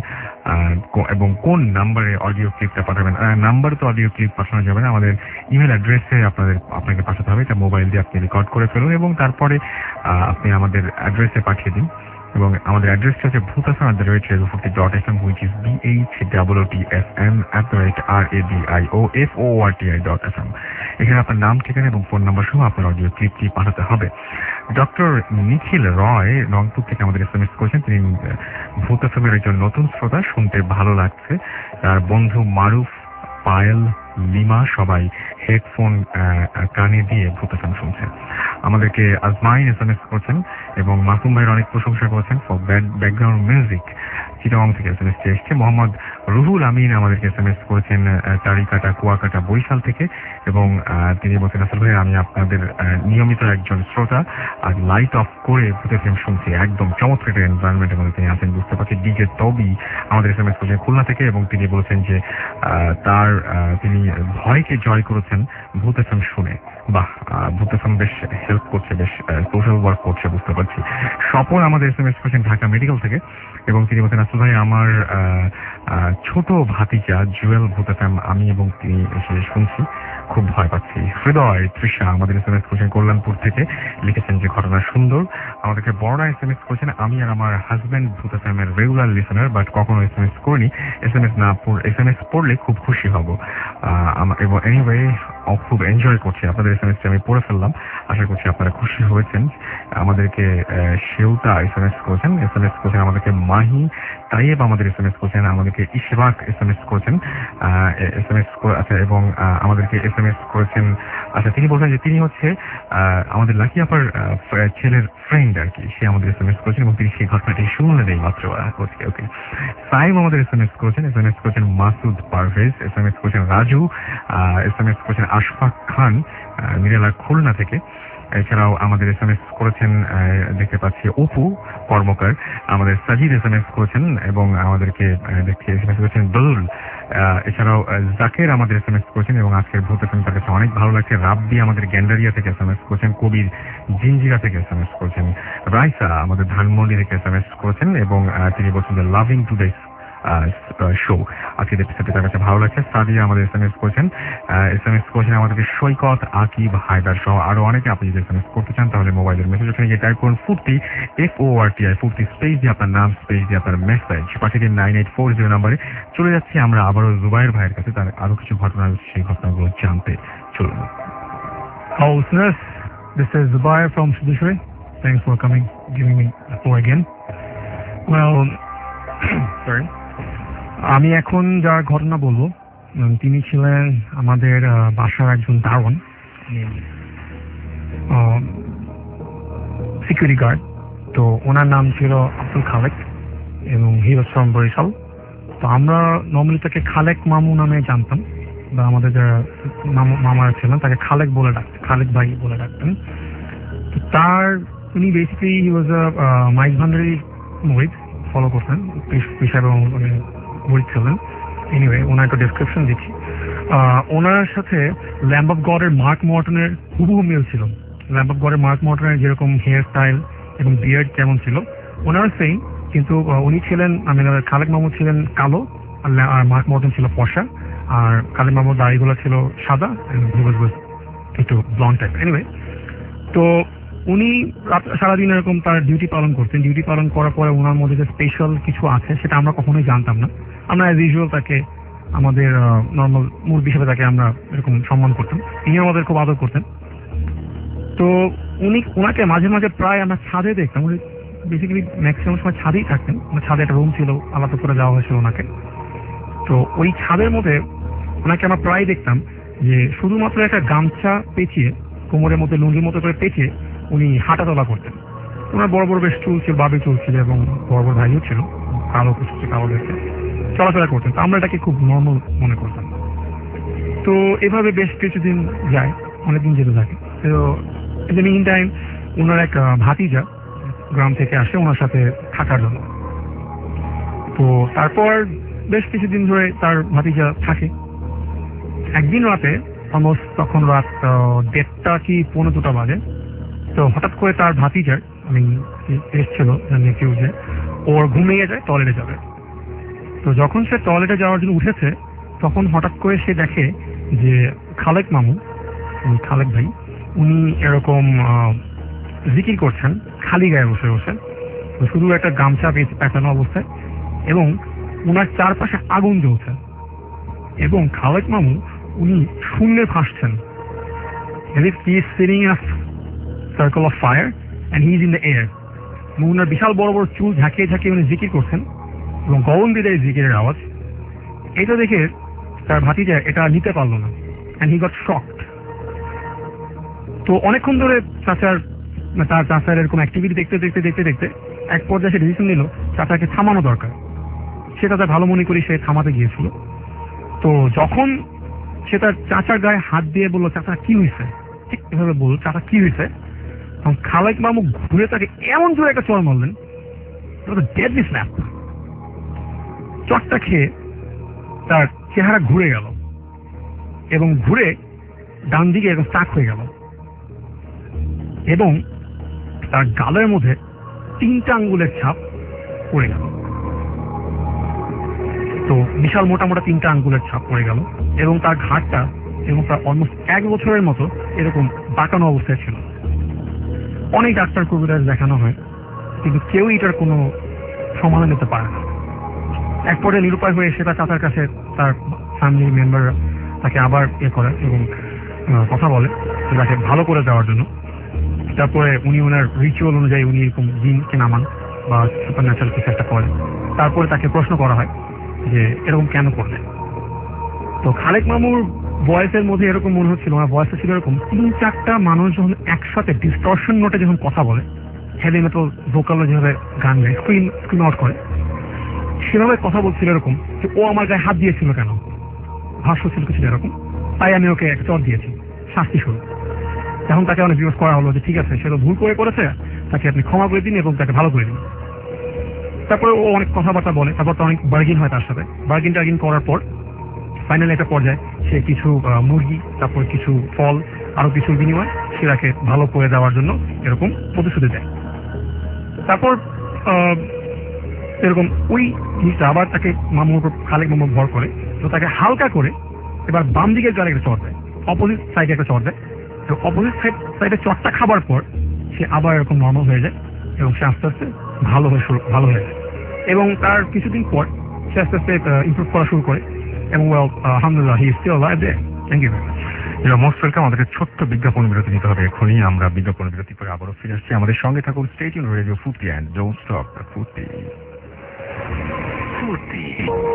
এবং কোন নাম্বারে অডিও ক্লিপটা পাঠাবেন। নাম্বার তো অডিও ক্লিপ পাঠানো যাবে না, আমাদের ইমেল অ্যাড্রেসে আপনাদের আপনাকে পাঠাতে হবে। এটা মোবাইল দিয়ে আপনি রেকর্ড করে ফেলুন এবং তারপরে আপনি আমাদের অ্যাড্রেসে পাঠিয়ে দিন। এবং আমাদের অ্যাড্রেসটা হচ্ছে Bhootfm at the rate radio Foorti dot F M, which is B H double T F M at the rate R A D I O F O R T I dot F M. এখানে আপনার নাম, ঠিকানা এবং phone number সহ আপনার audio ক্লিপটি পাঠাতে হবে। Doctor নিখিল রয় রংপুর থেকে আমাদের এস এম এস করেছেন, তিনি ভূতাফমের একজন নতুন শ্রোতা, শুনতে ভালো লাগছে। তার বন্ধু মারুফ, পায়েল, লিমা সবাই হেডফোন কানে দিয়ে ভূতাফম শুনছেন। আমাদেরকে আজমাইন এস এম এস করছেন এবং মাসুম ভাইয়ের অনেক প্রশংসা করেছেন ফর ব্যাকগ্রাউন্ড মিউজিক। চিটাগং থেকে এস এম এস এসছে। মোহাম্মদ রুহুল আমিন আমাদেরকে এস এম এস করেছেন তারিকাটা কুয়াকাটা বরিশাল থেকে এবং তিনি বলছেন আসলে ভাই আমি আপনাদের নিয়মিত একজন শ্রোতা, আর লাইট অফ করে ভূতাফম শুনছি, একদম চমৎকার একটা এনভায়রনমেন্টের মধ্যে তিনি আছেন বুঝতে পারছি। ডিজে তবি আমাদের এস এম এস করেছেন খুলনা থেকে এবং তিনি বলেছেন যে তার তিনি ভয়কে জয় করেছেন ভূতাফম শুনে। বাহ, ভূতাফম বেশ হেল্প করছে, বেশ সোশ্যাল ওয়ার্ক করছে বুঝতে পারছি। স্বপন আমাদের এস এম এস করেছেন ঢাকা মেডিকেল থেকে এবং তিনি বলছেন আসলে ভাই আমার ছোট ভাতিজা জুয়েল ভূতাফম আমি এবং তিনি এসে শুনছি, খুব ভয় পাচ্ছি। হৃদয় তৃষা আমাদের এস এম এস করেছেন কল্যাণপুর থেকে, লিখেছেন যে ঘটনা সুন্দর। আমাদেরকে বড়রা এস এম এস করেছেন আমি আর আমার হাজব্যান্ড ভূতাফমের রেগুলার লিসেনার, বাট কখনো এস এম এস করিনি। এস এম এস না এস এম এস পড়লে খুব খুশি হব এবং এনিওয়ে খুব এনজয় করছি। আপনাদের এস এম এসটি আমি পড়ে ফেললাম, আশা করছি আপনারা খুশি হয়েছেন। আমাদেরকে সেউতা এস এম এস করেছেন, এস এম এস করেছেন আমাদেরকে মাহি তাইয়েব আমাদের এস এম এস করেছেন, আমাদেরকে ইশরাক এস এম এস করেছেন এস এম এস আচ্ছা এবং আমাদেরকে এস এম এস করেছেন। আচ্ছা, তিনি বলছেন যে তিনি হচ্ছে আমাদের লাকি আপার ছেলের ফ্রেন্ড আর কি, সে আমাদের এস এম এস করেছেন এবং তিনি সেই ঘটনাটি শুনলেন এই মাত্র। ওকে ওকে সাইম আমাদের এস এম এস করেছেন, এস এম এস করেছেন Masud Parvez, S M S করেছেন রাজু, এস এম এস করেছেন আশফাক খান মিরালা খুলনা থেকে। এছাড়াও আমাদের এস এম এস করেছেন দেখতে পাচ্ছি অপু কর্মকার, আমাদের সাজিদ এস এম এস করেছেন এবং আমাদেরকে দেখতে এস এম এস করেছেন দলুল। এছাড়াও জাকের আমাদের এস এম এস করেছেন এবং আজকের ভূত এফএম তার কাছে অনেক ভালো লাগছে। রাব্বি আমাদের গ্যান্ডারিয়া থেকে এস এম এস করেছেন, কবির জিঞ্জিরা থেকে এস এম এস করেছেন, রাইসা আমাদের ধানমন্ডি থেকে এস এম এস করেছেন এবং তিনি বলছেন যে লাভিং টুডে শো আজকের এপিসোডে তার কাছে ভালো লাগছে। সাদিয়া আমাদের এস এম এস করেছেন, এস এম এস করেছেন আমাদেরকে সৈকত, আকিব, হায়দার সহ আরো অনেকে। আপনি যদি এস এম এস করতে চান তাহলে মোবাইলের মেসেজ ওখানে গিয়ে টাইপ করুন Foorti, F O R T I Foorti, space দিয়ে আপনার নাম, স্পেস দিয়ে আপনার মেসেজ পাঠিয়ে দিন নাইন এইট ফোর জিরো নাম্বারে। চলে যাচ্ছি আমরা আবারও জুবায়ের ভাইয়ের কাছে, তার আরো কিছু ঘটনা সেই ঘটনাগুলো জানতে। চলুন। Oh, listeners, this is Zubair from Sudishwari. Thanks for coming, giving me the floor again. Well, sorry. আমি এখন যার ঘটনা বলবো তিনি ছিলেন আমাদের বাসার একজন দারোয়ান, সিকিউরিটি গার্ড। তো ওনার নাম ছিল আব্দুল খালেক এবং হি ওয়াজ ফ্রম বরিশাল। তো আমরা নর্মালি তাকে খালেক মামু নামে জানতাম, বা আমাদের যারা মামারা ছিলেন তাকে খালেক বলে ডাকতেন, খালেক ভাই বলে ডাকতেন। তো তার উনি বেসিক্যালি হি ওয়াজ আ মাইক ভান্ডারি মুরিদ, ফলো করতেন পেশাব এবং মুরিদ ছিলেন। এনিওয়ে ওনার একটা ডেসক্রিপশন দিচ্ছি। ওনার সাথে ল্যাম্ব অফ গডের মার্ক মর্টনের হুবহু মিল ছিল। ল্যাম্ব অফ গডের মার্ক মর্টনের যেরকম হেয়ার স্টাইল এবং বিয়ার্ড যেমন ছিল ওনার সেম, কিন্তু উনি ছিলেন আমি খালেক মাহমুদ ছিলেন কালো আর মার্ক মর্টন ছিল ফর্সা, আর খালেক মাহমুদ দাড়িগুলো ছিল সাদা, একটু ব্লন্ড টাইপ। এনিওয়ে, তো উনি রাত সারাদিন এরকম তার ডিউটি পালন করতেন। ডিউটি পালন করার পরে ওনার মধ্যে যে স্পেশাল কিছু আছে সেটা আমরা কখনোই জানতাম না। আমরা অ্যাজ ইউজুয়াল তাকে আমাদের নর্মাল মুরব্বী হিসেবে তাকে আমরা এরকম সম্মান করতাম, তিনি আমাদের খুব আদর করতেন। তো উনি ওনাকে মাঝে মাঝে প্রায় আমরা ছাদে দেখতাম, উনি বেসিক্যালি ম্যাক্সিমাম সময় ছাদেই থাকতেন। ওনার ছাদে একটা রুম ছিল, আলাদা করে যাওয়া হয়েছিল ওনাকে। তো ওই ছাদের মধ্যে ওনাকে আমরা প্রায় দেখতাম যে শুধুমাত্র একটা গামছা পেঁচিয়ে, কোমরের মধ্যে লুঙ্গির মতো করে পেঁচিয়ে উনি হাঁটা চলা করতেন। ওনার বড় বড় বেশ চুল ছিল, বাবি চুল ছিল এবং বড় বড় ধাইও ছিল, কালো কিছু কালো দেখতে চলাফেরা করতেন। তো আমরা এটাকে খুব নর্মাল মনে করতাম। তো এভাবে বেশ কিছুদিন যায়, অনেকদিন যেতে থাকে। তো ইন দ্য মিন টাইম ওনার এক ভাতিজা গ্রাম থেকে আসে ওনার সাথে থাকার জন্য। তো তারপর বেশ কিছুদিন ধরে তার ভাতিজা থাকে। একদিন রাতে অলমোস্ট তখন রাত দেড়টা কি পৌনে দুটা বাজে, তো হঠাৎ করে তার ভাতিজার আমি এসছিল নেকিউ যে ওর ঘুমিয়ে যায়, টয়লেটে যাবে। তো যখন সে টয়লেটে যাওয়ার জন্য উঠেছে তখন হঠাৎ করে সে দেখে যে খালেক মামু, খালেক ভাই, উনি এরকম জিকির করছেন খালি গায়ে বসে বসে, শুধু একটা গামছা পেঁচানো অবস্থায়, এবং ওনার চারপাশে আগুন জ্বলছে এবং খালেক মামু উনি শূন্যে ভাসছেন। As if he is sitting in a circle of fire and he is in the air. ওনার বিশাল বড় বড় চুল ঝাঁকিয়ে ঝাঁকিয়ে উনি জিকির করছেন এবং গগন দিয়ে দেয় জিকিরের আওয়াজ। এটা দেখে তার ভাতিজা এটা নিতে পারলো না, and he got shocked. তো অনেকক্ষণ ধরে চাচার তার চাচার এরকম অ্যাক্টিভিটি দেখতে দেখতে দেখতে দেখতে এক পর্যায়ে সে ডিসিশন নিল চাচাকে থামানো দরকার। সে তাদের ভালো মনে করি সে থামাতে গিয়েছিল। তো যখন সে তার চাচার গায়ে হাত দিয়ে বললো চাচা কি হয়েছে, ঠিক এভাবে বলল চাচা কি হয়েছে, তখন খালেক মামু ঘুরে তাকে এমন জোরে একটা চড় মারলেন, ডেডলি স্ন্যাপ। চটটা খেয়ে তার চেহারা ঘুরে গেল এবং ঘুরে ডান দিকে এরকম স্টাক হয়ে গেল এবং তার গালের মধ্যে তিনটা আঙ্গুলের ছাপ পড়ে গেল। তো বিশাল মোটা মোটা তিনটা আঙ্গুলের ছাপ পড়ে গেল এবং তার ঘাটটা এবং তার অলমোস্ট এক বছরের মতো এরকম বাঁকানো অবস্থায় ছিল। অনেক ডাক্তার কবিরাজ দেখানো হয় কিন্তু কেউ এটার কোনো সমাধান নিতে পারে না। এক পর্যায়ে নিরুপায় হয়ে সে তার চাচার কাছে তার ফ্যামিলি মেম্বাররা তাকে আবার ইয়ে করে এবং কথা বলে তাকে ভালো করে দেওয়ার জন্য। তারপরে উনি ওনার রিচুয়াল অনুযায়ী উনি এরকম জিনকে নামান বা সুপার ন্যাচারাল কিছু একটা করে। তারপরে তাকে প্রশ্ন করা হয় যে এরকম কেন করলে। তো খালেক মামুর ভয়েসের মধ্যে এরকম মনে হচ্ছিল, ওনার ভয়েসটা ছিল এরকম তিন চারটা মানুষ যখন একসাথে ডিস্টর্শন নোটে যখন কথা বলে, হেভি মেটাল ভোকালে যেভাবে গান গায়, স্ক্রিন স্ক্রিন আউট করে, সেভাবে কথা বলছিল এরকম যে ও আমার গায়ে হাত দিয়েছিল কেন, ভাষ্য ছিল কিছু এরকম, তাই আমি ওকে একটা চট দিয়েছি শাস্তি স্বরূপ। এখন তাকে অনেক বিরোধ করা হলো যে ঠিক আছে সে তো ভুল করে করেছে, তাকে আপনি ক্ষমা করে দিন এবং তাকে ভালো করে দিন। তারপরে ও অনেক কথাবার্তা বলে, তারপর তো অনেক বার্গিন হয় তার সাথে। বার্গিন টার্গিন করার পর ফাইনালি একটা পর্যায়ে সে কিছু মুরগি, তারপর কিছু ফল, আরো কিছুর বিনিময় সে তাকে ভালো করে দেওয়ার জন্য এরকম প্রতিশ্রুতি দেয়। তারপর এরকম ওই জিনিসটা আবার তাকে মামুর উপর খালেক মামু ভর করে, তো তাকে হালকা করে এবার বাম দিকের গালে একটা চট দেয়, অপোজিট সাইডে একটা চট দেয়। তো অপোজিট সাইড সাইডে চটটা খাবার পর সে আবার এরকম নর্মাল হয়ে যায় এবং সে আস্তে আস্তে ভালো হয়ে শুরু ভালো হয়ে যায় এবং তার কিছুদিন পর সে আস্তে আস্তে ইমপ্রুভ করা শুরু করে এবং আলহামদুলিল্লাহ he is still alive there. Thank you very much. You most welcome. আমাদেরকে ছোট্ট বিজ্ঞাপন বিরতি নিতে হবে এখনই। আমরা বিজ্ঞাপন বিরতি করে আবারও ফিরে আসছি। আমাদের সঙ্গে থাকুন। Stay tune radio Foorti and don't stop the Foorti. Foorti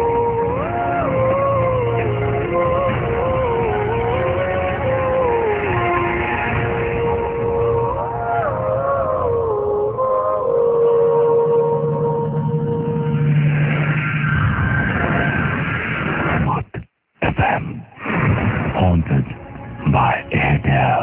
haunted by Adele.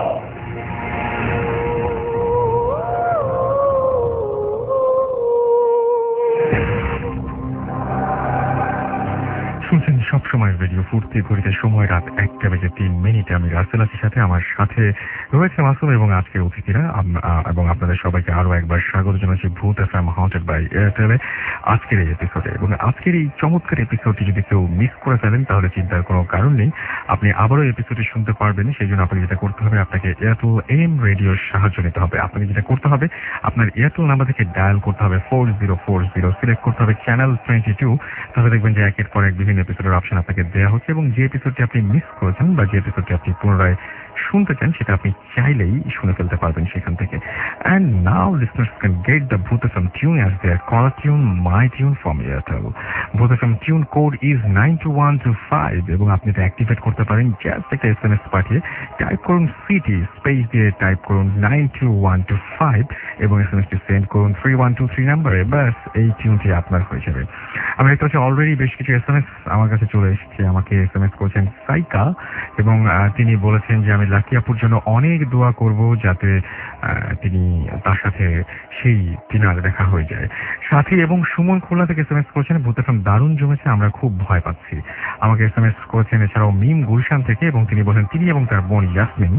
সবসময় রেডিও ফুর্তি ঘড়িতে সময় রাত একটা বেজে তিন মিনিট। আমি রাসেল আছি সাথে, আমার সাথে রয়েছে মাসুম এবং আজকের অতিথিরা। এবং আপনাদের সবাইকে আরো একবার স্বাগত জানাচ্ছি ভূত এফএম হাউন্টেড বাই এয়ারটেলে আজকের এই এপিসোডে। এবং আজকের এই চমৎকার এপিসোডটি যদি কেউ মিস করে ফেলেন তাহলে চিন্তার কোনো কারণ নেই, আপনি আবারও এপিসোডটি শুনতে পারবেন। সেই জন্য আপনাকে যেটা করতে হবে, আপনাকে এয়ারটেল এম রেডিওর সাহায্য নিতে হবে। আপনাকে যেটা করতে হবে, আপনার এয়ারটেল নাম্বার থেকে ডায়াল করতে হবে four zero four zero, select করতে হবে চ্যানেল টোয়েন্টি টু। তাহলে দেখবেন যে একের পর এক বিভিন্ন এপিসোডের অপশন আপনাকে দেওয়া হচ্ছে এবং যে এপিসোডটি আপনি মিস করেছেন বা যে এপিসোডটি আপনি পুনরায় শুনতে চান সেটা আপনি চাইলেই শুনে ফেলতে পারবেন সেখান থেকে। And now listeners can get the Bhoot FM tune as their caller tune, my tune from Airtel. Bhoot FM tune code is nine two one two five এবং আপনি এটা অ্যাক্টিভেট করতে পারেন জাস্ট একটা এস এম এস পাঠিয়ে টাইপ করুন সিটি স্পেস দিয়ে type করুন nine two one two five এবং এস এম এসটি সেন্ড করুন থ্রি ওয়ান টু থ্রি নাম্বারে। ব্যাস এই টিউনটি আপনার হয়ে যাবে। আমি দেখতে পাচ্ছি অলরেডি বেশ কিছু এস এম এস আমার কাছে চলে এসেছে। আমাকে এস এম এস করেছেন সাইকা এবং তিনি বলেছেন যে আমি লাকি আপুর জন্য অনেক দোয়া করব যাতে তিনি তার সাথে সেই দিনার দেখা হয়ে যায়। সাথী এবং সুমন খুলনা থেকে এস এম এস করেছেন ভূত এফএম দারুণ জমেছে, আমরা খুব ভয় পাচ্ছি। আমাকে এস এম এস করেছেন এছাড়াও মিম গুলশান থেকে এবং তিনি বলেন তিনি এবং তার বোন ইয়াসমিন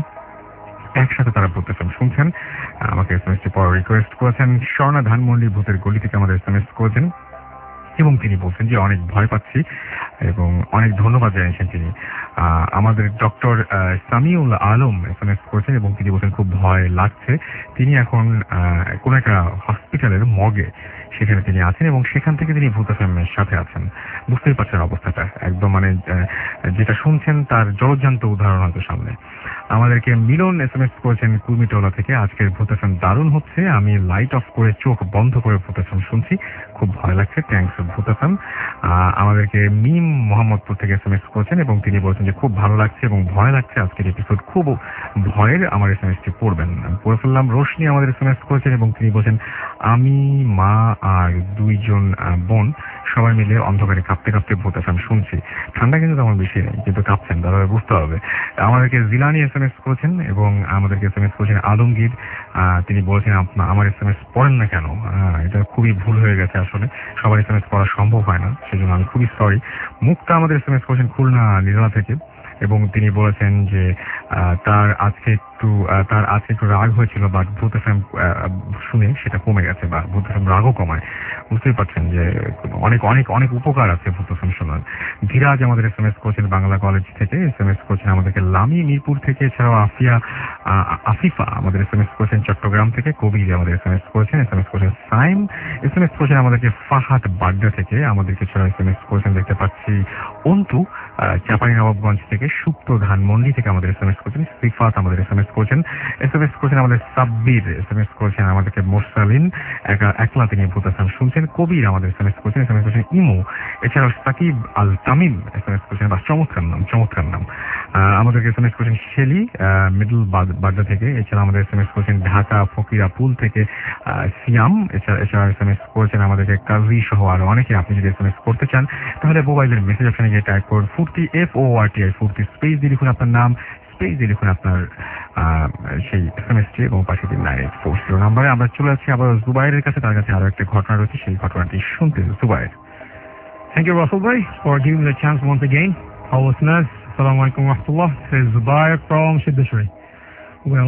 একসাথে তারা ভূত এফএম শুনছেন। আমাকে এস এম এসটি পর রিকোয়েস্ট করেছেন স্বর্ণা ধানমন্ডি ভূতের গলি থেকে আমাদের এস এম এস করেছেন এবং তিনি বলছেন যে অনেক ভয় পাচ্ছি এবং অনেক ধন্যবাদ জানিয়েছেন তিনি। আমাদের doctor Samiul Alam S M S করেছেন এবং তিনি বলছেন খুব ভয় লাগছে। তিনি এখন কোন একটা হসপিটালের মর্গে সেখানে তিনি আছেন এবং সেখান থেকে তিনি ভূত এফএমের সাথে আছেন। বুঝতেই পারছেন অবস্থাটা একদম, মানে যেটা শুনছেন তার জলজ্যান্ত উদাহরণ হয়তো সামনে। আমাদেরকে মিলন এস এম এস করেছেন কুর্মিটোলা থেকে, আজকের ভূত এফএম দারুণ হচ্ছে, আমি লাইট অফ করে চোখ বন্ধ করে ভূত এফএম শুনছি, খুব ভয় লাগছে, থ্যাংকস ভূত এফএম। আমাদেরকে মিম মোহাম্মদপুর থেকে এস এম এস করেছেন এবং তিনি বলছেন যে খুব ভালো লাগছে এবং ভয় লাগছে, আজকের এপিসোড খুব ভয়ের, আমার এস এম এসটি পড়বেন। পড়ে ফেললাম। রোশনি আমাদের এস এম এস করেছেন এবং তিনি বলছেন আমি মা আর দুইজন বোন সবাই মিলে অন্ধকারে কাঁপতে কাঁপতে ভূত এফএম শুনছি। ঠান্ডা কিন্তু তেমন বেশি নেই, কিন্তু কাঁপছেন, তাহলে বুঝতে হবে। আমাদেরকে জিলানি এস এম এস করেছেন এবং আমাদেরকে এস এম এস করেছেন আলমগীর। তিনি বলেছেন আমার এস এম এস পড়েন না কেন, এটা খুবই ভুল হয়ে গেছে, আসলে সবার এস এম এস পড়া সম্ভব হয় না, সেজন্য আমি খুবই সরি। মুক্তা আমাদের এস এম এস করেছেন খুলনা লীলা থেকে এবং তিনি বলেছেন যে তার আজকে একটু তার আজকে একটু রাগ হয়েছিল বাট ভূত এফএম শুনে সেটা কমে গেছে বা ভূত এফএম রাগও কমায়। বুঝতেই পারছেন যে অনেক অনেক অনেক উপকার আছে ভূত এফএম শোনার। ধীরাজ আমাদের এস এম এস করেছেন বাংলা কলেজ থেকে, এস এম এস করেছেন আমাদেরকে লামি মিরপুর থেকে, এছাড়াও আফিয়া আফিফা আমাদের এস এম এস করেছেন চট্টগ্রাম থেকে, কবির আমাদের এস এম এস করেছেন, এস এম এস করেছেন সাইম, এস এম এস করেছেন আমাদেরকে ফাহাদ বাড্ডা থেকে, আমাদেরকে এছাড়া এস এম এস করেছেন দেখতে পাচ্ছি অন্তু চাপাই নবাবগঞ্জ থেকে, সুপ্ত ধানমন্ডি থেকে আমাদের এস এম এস করেছেন, সিফাত আমাদের এস এম এস করেছেন, এস এম এস করেছেন আমাদের সাব্বির, এস এম এস করেছেন আমাদেরকে মোরসালিন একলা তিনি ভূত এফএম শুনছেন, কবির আমাদের এস এম এস করেছেন, এস এম এস করেছেন ইমু, এছাড়াও Sakib Al Tamim S M S করেছেন, বা চমৎকার নাম চমৎকার নাম আমাদেরকে এস এম এস করেছেন শেলি মিডল বাড্ডা থেকে, এছাড়া আমাদের এস এম এস করেছেন ঢাকা ফকিরা পুল থেকে সিয়াম, এছাড়া এছাড়া এস এম এস করেছেন আমাদেরকে কাজী সহ আরো অনেকে। আপনি যদি এস এম এস করতে চান তাহলে মোবাইলের মেসেজ অপশনে গিয়ে টাইপ করুন Foorti F O R T I Foorti, space দিয়ে লিখুন আপনার নাম, স্পেস দিয়ে লিখুন আপনার সেই এস এম এসটি এবং পাশে দিন নাইন এইট ফোর জিরো নাম্বারে। আমরা চলে আসছি আবার জুবাইরের কাছে, তার কাছে আরো একটা ঘটনা রয়েছে, সেই ঘটনাটি শুনতে। Jubair. Thank you, Russell Bhai, for giving me the chance once again. Our listeners, Assalamu alaikum wa rahmatullah. This is Zubair from Siddheshwari. Well,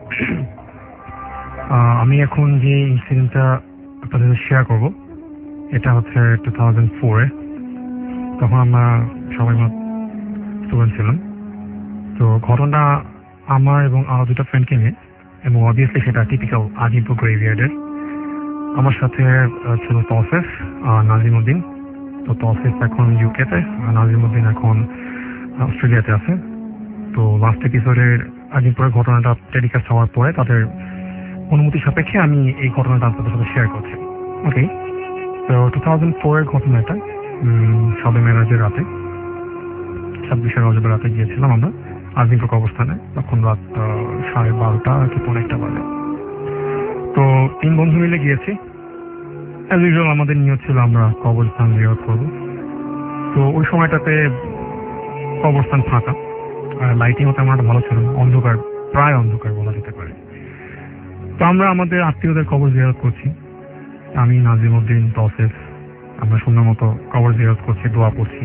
আমি এখন যে ইনসিডেন্টটা আপনাদের সাথে শেয়ার করব এটা হচ্ছে টু থাউজেন্ড ফোরে। তখন আমরা সবাই স্টুডেন্ট ছিলাম। তো ঘটনা আমার এবং আরো দুটো ফ্রেন্ডকে নিয়ে, এবং অবভিয়াসলি সেটা টিপিক্যাল আজিমপুর গ্রেভিয়ার্ডের। আমার সাথে ছিল তৌসিফ আর নাজিমউদ্দিন। তো তৌসিফ এখন ইউকেতে আর নাজিমউদ্দিন এখন অস্ট্রেলিয়াতে আছে। তো লাস্ট এপিসোডের আজিমপুরের ঘটনাটা টেলিকাস্ট হওয়ার পরে তাদের অনুমতি সাপেক্ষে আমি এই ঘটনাটা আপনাদের সাথে শেয়ার করছি। ওকে, তো টু থাউজেন্ড ফোরের ঘটনাটা শবে মেরাজের রাতে, ছাব্বিশে রজবের রাতে গিয়েছিলাম আমরা আজিমপুর অবস্থানে। তখন রাত সাড়ে বারোটা কি পৌনে একটা বাজে। তো তিন বন্ধু মিলে গিয়েছি। অ্যাজ ইউজুয়াল আমাদের নিয়ত ছিল আমরা কবরস্থান জিয়ারত করবো। তো ওই সময়টাতে কবরস্থান ফাঁকা, আর লাইটিংও তেমন একটা ভালো ছিল না, অন্ধকার, প্রায় অন্ধকার বলা যেতে পারে। তো আমরা আমাদের আত্মীয়দের কবর জিয়ারত করছি, আমি, নাজিমউদ্দিন, তৌসিফ আমরা সুন্দর মতো কবর জিয়ারত করছি, দোয়া পড়ছি।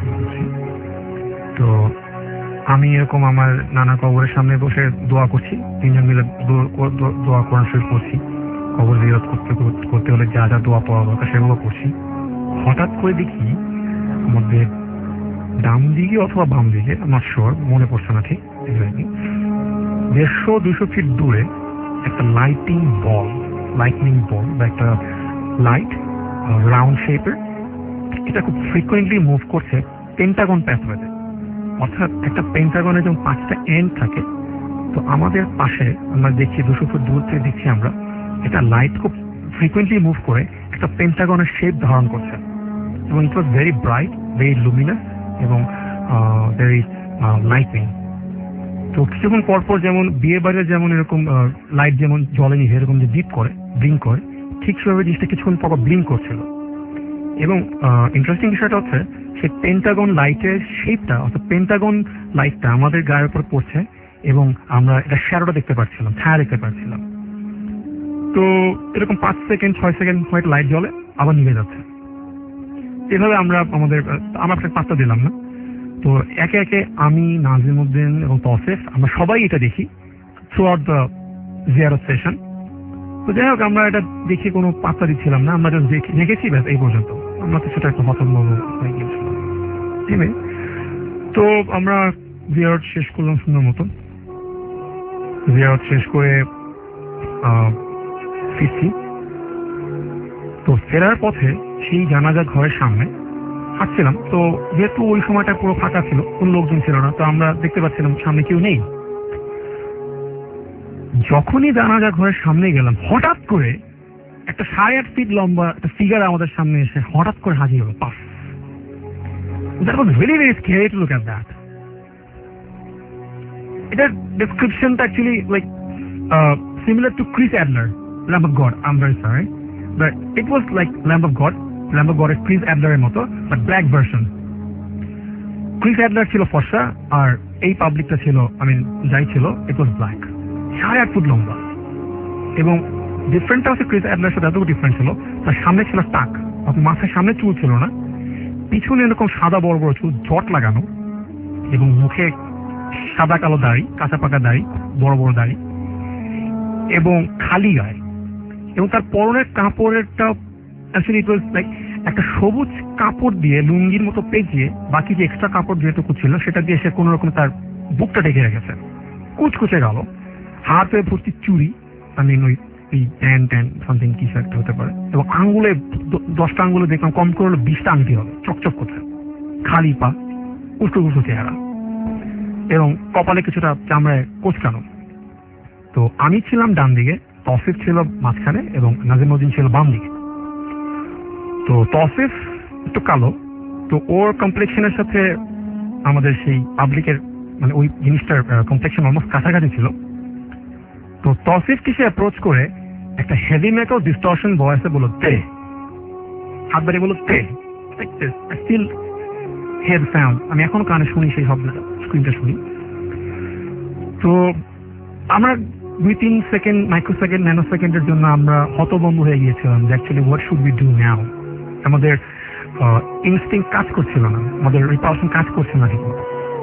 তো আমি এরকম আমার নানা কবরের সামনে বসে দোয়া করছি, তিনজন মিলে দোয়া কোরআন শরীফ পড়ছি, কবর জিয়ারত করতে করতে হলে যা যা দোয়া পড়া দরকার সেগুলো করছি। হঠাৎ করে দেখি আমাদের ডান দিকে অথবা বাম দিকে, আমার শিওর মনে পড়ছে না ঠিক, দেড়শো দুশো ফিট দূরে একটা লাইটিং বল, লাইটনিং বল বা একটা লাইট রাউন্ড শেপের, এটা খুব ফ্রিকোয়েন্টলি মুভ করছে পেন্টাগন প্যাথওয়েতে। অর্থাৎ একটা পেন্টাগনে যেমন পাঁচটা এন্ড থাকে, তো আমাদের পাশে আমরা দেখছি দুশো ফুট দূর থেকে দেখছি আমরা এটা লাইট খুব ফ্রিকোয়েন্টলি মুভ করে একটা পেন্টাগনের শেপ ধারণ করছে, এবং it was very bright, very luminous এবং ভেরি লাইটিং। তো কিছুক্ষণ পরপর যেমন বিয়ে বাড়িতে যেমন এরকম লাইট যেমন জলে নিয়ে এরকম যে ডিপ করে ব্লিঙ্ক করে, ঠিক সেভাবে জিনিসটা কিছুক্ষণ পরপর ব্লিঙ্ক করছিল। এবং ইন্টারেস্টিং বিষয়টা হচ্ছে সেই পেন্টাগন লাইটের শেপটা, অর্থাৎ পেন্টাগন লাইটটা আমাদের গায়ের উপর পড়ছে এবং আমরা এটা শ্যাডোটা দেখতে পাচ্ছিলাম, ছায়া দেখতে পাচ্ছিলাম। তো এরকম পাঁচ সেকেন্ড ছয় সেকেন্ড হয়তো লাইট জ্বলে আবার নিভে যাচ্ছে। এভাবে আমরা আমাদের আমরা পাত্তা দিলাম না। তো একে একে আমি, নাজিমউদ্দিন এবং তৌসিফ আমরা সবাই এটা দেখি থ্রু আউট দ্য জিয়ারত সেশন। তো যাই হোক, আমরা এটা দেখে কোনো পাত্তা দিচ্ছিলাম না, আমরা জাস্ট দেখেছি ব্যাস এই পর্যন্ত। আমরা তো সেটা একটা হতভম্ব হয়ে গিয়েছিলাম। ঠিক আছে, তো আমরা জিয়ারত শেষ করলাম সুন্দর মতো। জিয়ারত শেষ করে ফিরছি। তো ফেরার পথে সেই জানাজা ঘরের সামনে হাঁটছিলাম। তো যেহেতু ওই সময়টা পুরো ফাঁকা ছিল, কোন লোকজন ছিল না, তো আমরা দেখতে পাচ্ছিলাম সামনে কেউ নেই। যখনই জানাজা ঘরের সামনে গেলাম, হঠাৎ করে একটা সাড়ে আট ফিট লম্বা একটা ফিগার আমাদের সামনে এসে হঠাৎ করে হাজির হলো। Pass that was very very scary to look at that. এটার ডেসক্রিপশনটা actually like similar to Chris Adler, Lamb of God. I am very sorry, but it was like Lamb of God. Lamb of গডের Chris অ্যাডলারের মতো, but black version. Chris Adler ছিল ফর্সা, আর এই পাবলিকটা ছিল, I mean যাই ছিল, ইট ওয়াজ ব্ল্যাক, সাড়ে আট ফুট লম্বা। এবং ডিফারেন্টটা হচ্ছে ক্রিস অ্যাডলারের সাথে এতটুকু ডিফারেন্ট ছিল, তার সামনে ছিল টাক, মাথার সামনে চুল ছিল না, পিছনে এরকম সাদা বড় বড় চুল, জট লাগানো, এবং মুখে সাদা কালো দাড়ি, কাঁচা পাকা দাড়ি, বড় বড় দাড়ি, এবং খালি গায়ে। এবং তার পরনের কাপড়েরটা অ্যাকচুয়ালি ইট ওয়াজ লাইক একটা সবুজ কাপড় দিয়ে লুঙ্গির মতো পেঁচিয়ে, বাকি যে এক্সট্রা কাপড় যেটুকু ছিল সেটা দিয়ে সে কোনো রকম তার বুকটা ঢেকে রেখেছে, কুচকুচে গেল, হাতে ভর্তি চুড়ি, আই মিন ওই ট্যান ট্যান সামথিং কিছু একটা হতে পারে, এবং আঙ্গুলে দশটা আঙ্গুলে দেখলাম কম করে হলো বিশটা আংটি হবে, চকচক করছে, খালি পা, উস্কো উস্কো চেহারা, এবং কপালে কিছুটা চামড়ায় কোচকানো। তো আমি ছিলাম ডান দিকে, তৌসিফ ছিল মাঝখানে, এবং নাজিমউদ্দিন ছিল বাম দিকে। তো তৌসিফ একটু কালো, তো ওর কমপ্লেক্সনের সাথে আমাদের সেই পাবলিকের মানে ওই জিনিসটার কমপ্লেক্সন অলমোস্ট কাছাকাছি ছিল। তো তৌসিফকে সে অ্যাপ্রোচ করে একটা হেভি মেটাল ডিস্টরশন ভয়েসে বলল, তে, হাত বাড়িয়ে বলল, তে, স্টিল হেড সাউন্ড, আমি এখনো কানে শুনি সেই শব্দটা, স্ক্রিনটা শুনি। তো আমরা দুই তিন সেকেন্ড, মাইক্রো সেকেন্ড, ন্যানো সেকেন্ডের জন্য আমরা হতভম্ব হয়ে গিয়েছিলাম যে actually what should we do now. আমাদের ইনস্টিংক্ট কাজ করছিল না, আমাদের রিপালশন কাজ করছে না ঠিক।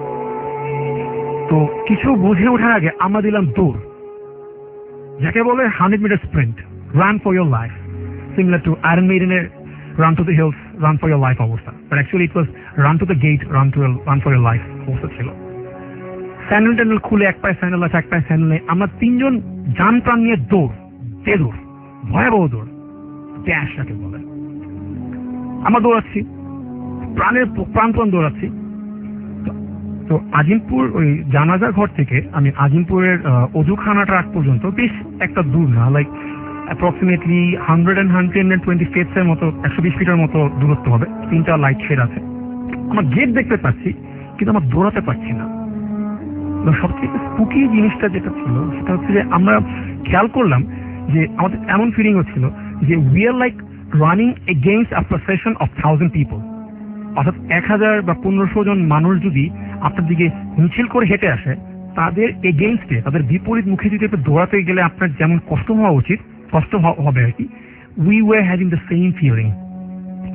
তো কিছু বুঝে ওঠার আগে আমরা দিলাম দৌড়, যাকে বলে hundred metre sprint, run for your life, similar to Iron মেইডেনের run to the hills, run for your life অবস্থা। But actually it was run to the gate, run to run for your life অবস্থা ছিল। Sandal ট্যান্ডেল খুলে, এক পায়ে sandal আছে, এক পায়ে স্যান্ডেল নেই, আমরা তিনজন যান প্রাণ নিয়ে দৌড়, তে দৌড়, ভয়াবহ দৌড়, ড্যাশ যাকে বলে। আমরা দৌড়াচ্ছি, প্রাণের প্রাণপণ দৌড়াচ্ছি। তো আজিমপুর ওই জানাজা ঘর থেকে আমি আজিমপুরের অজুখানা ট্রাক পর্যন্ত বেশ একটা দূর না, like approximately hundred and hundred and twenty ফিটের মতো, একশো বিশ ফিটের মতো দূরত্ব হবে। তিনটা লাইট শেড আছে, আমার গেট দেখতে পাচ্ছি কিন্তু আমার দৌড়াতে পারছি না। সবথেকে স্পুকি জিনিসটা যেটা ছিল সেটা হচ্ছে যে আমরা খেয়াল করলাম যে আমাদের এমন ফিলিং হচ্ছিল যে we are like running against a procession of thousand people. অর্থাৎ এক হাজার বা পনেরোশো জন মানুষ যদি আপনার দিকে মিছিল করে হেঁটে আসে, তাদের এগেইনস্টে, তাদের বিপরীত মুখে যদি একটু দৌড়াতে গেলে আপনার যেমন কষ্ট হওয়া উচিত, কষ্ট হবে আর কি, we were having the same feeling.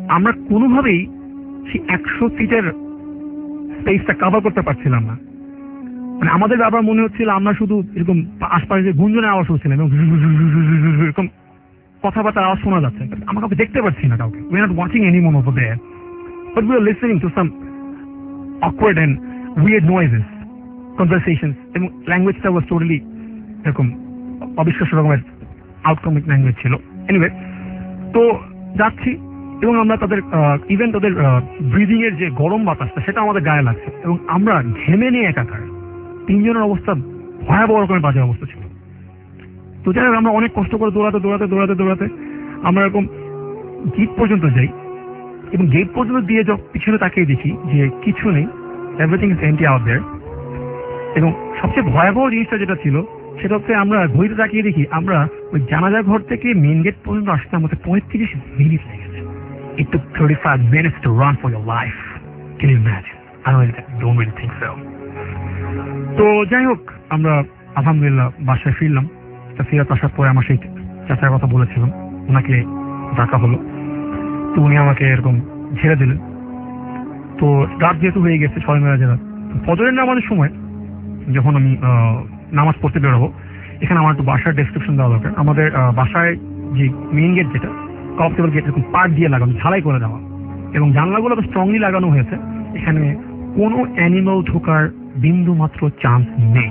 আমরা কোনোভাবেই সেই একশো ফিটের স্পেসটা কভার করতে পারছিলাম না। মানে আমাদের ব্যাপার মনে হচ্ছিল আমরা শুধু এরকম আশপাশে গুঞ্জনের আওয়াজ শুনছিলাম এবং এরকম কথাবার্তার আওয়াজ শোনা যাচ্ছে, আমরা কাউকে দেখতে পাচ্ছি না কাউকে। We are not watching anyone over there, but we are listening to some awkward and weird noises, conversations, এবং ল্যাঙ্গুয়েজটা ওয়াজ টোটালি এরকম অবিশ্বাস্য রকমের আউটকামিক ল্যাঙ্গুয়েজ ছিল। এনিওয়ে, তো যাচ্ছি এবং আমরা তাদের ইভেন তাদের ব্রিদিং এর যে গরম বাতাসটা সেটা আমাদের গায়ে লাগছে এবং আমরা ঘেমে নিয়ে একাকার। তিনজনের অবস্থা ভয়াবহ রকমের বাজে অবস্থা ছিল। তো যাই হোক, আমরা অনেক কষ্ট করে দৌড়াতে দৌড়াতে দৌড়াতে দৌড়াতে আমরা এরকম গেট পর্যন্ত যাই এবং গেট পর্যন্ত দিয়ে যখন পিছনে তাকিয়ে দেখি যে কিছু নেই, everything is empty out there. এবং সবচেয়ে ভয়াবহ জিনিসটা যেটা ছিল সেটা হচ্ছে আমরা ঘড়িতে তাকিয়ে দেখি আমরা ওই জানাজার ঘর থেকে মেন গেট পর্যন্ত আসতে আমাদের পঁয়ত্রিশ মিনিট লেগেছে। It took thirty-five minutes to run for your life. Can you imagine? I don't really, don't really think so. তো যাই হোক, আমরা আলহামদুলিল্লাহ বাসায় ফিরলাম। তা ফেরত আসার পরে আমার সেই চাচার কথা বলেছিলাম, ওনাকে ডাকা হলো। তো উনি আমাকে এরকম ছেড়ে দিলেন। তো রাত যেহেতু হয়ে গেছে ছয় মেলা জেলা, ফজরের নামাজের সময় যখন আমি নামাজ পড়তে বেরোবো, এখানে আমার একটু বাসার ডেসক্রিপশন দেওয়া দরকার। আমাদের বাসায় যে মেইন গেট, যেটা কনস্টেবল গেট, এরকম পার্ট দিয়ে লাগানো, ঝালাই করে দেওয়া এবং জানলাগুলো স্ট্রংলি লাগানো হয়েছে। এখানে কোনো অ্যানিমাল ঢোকার বিন্দু মাত্র চান্স নেই।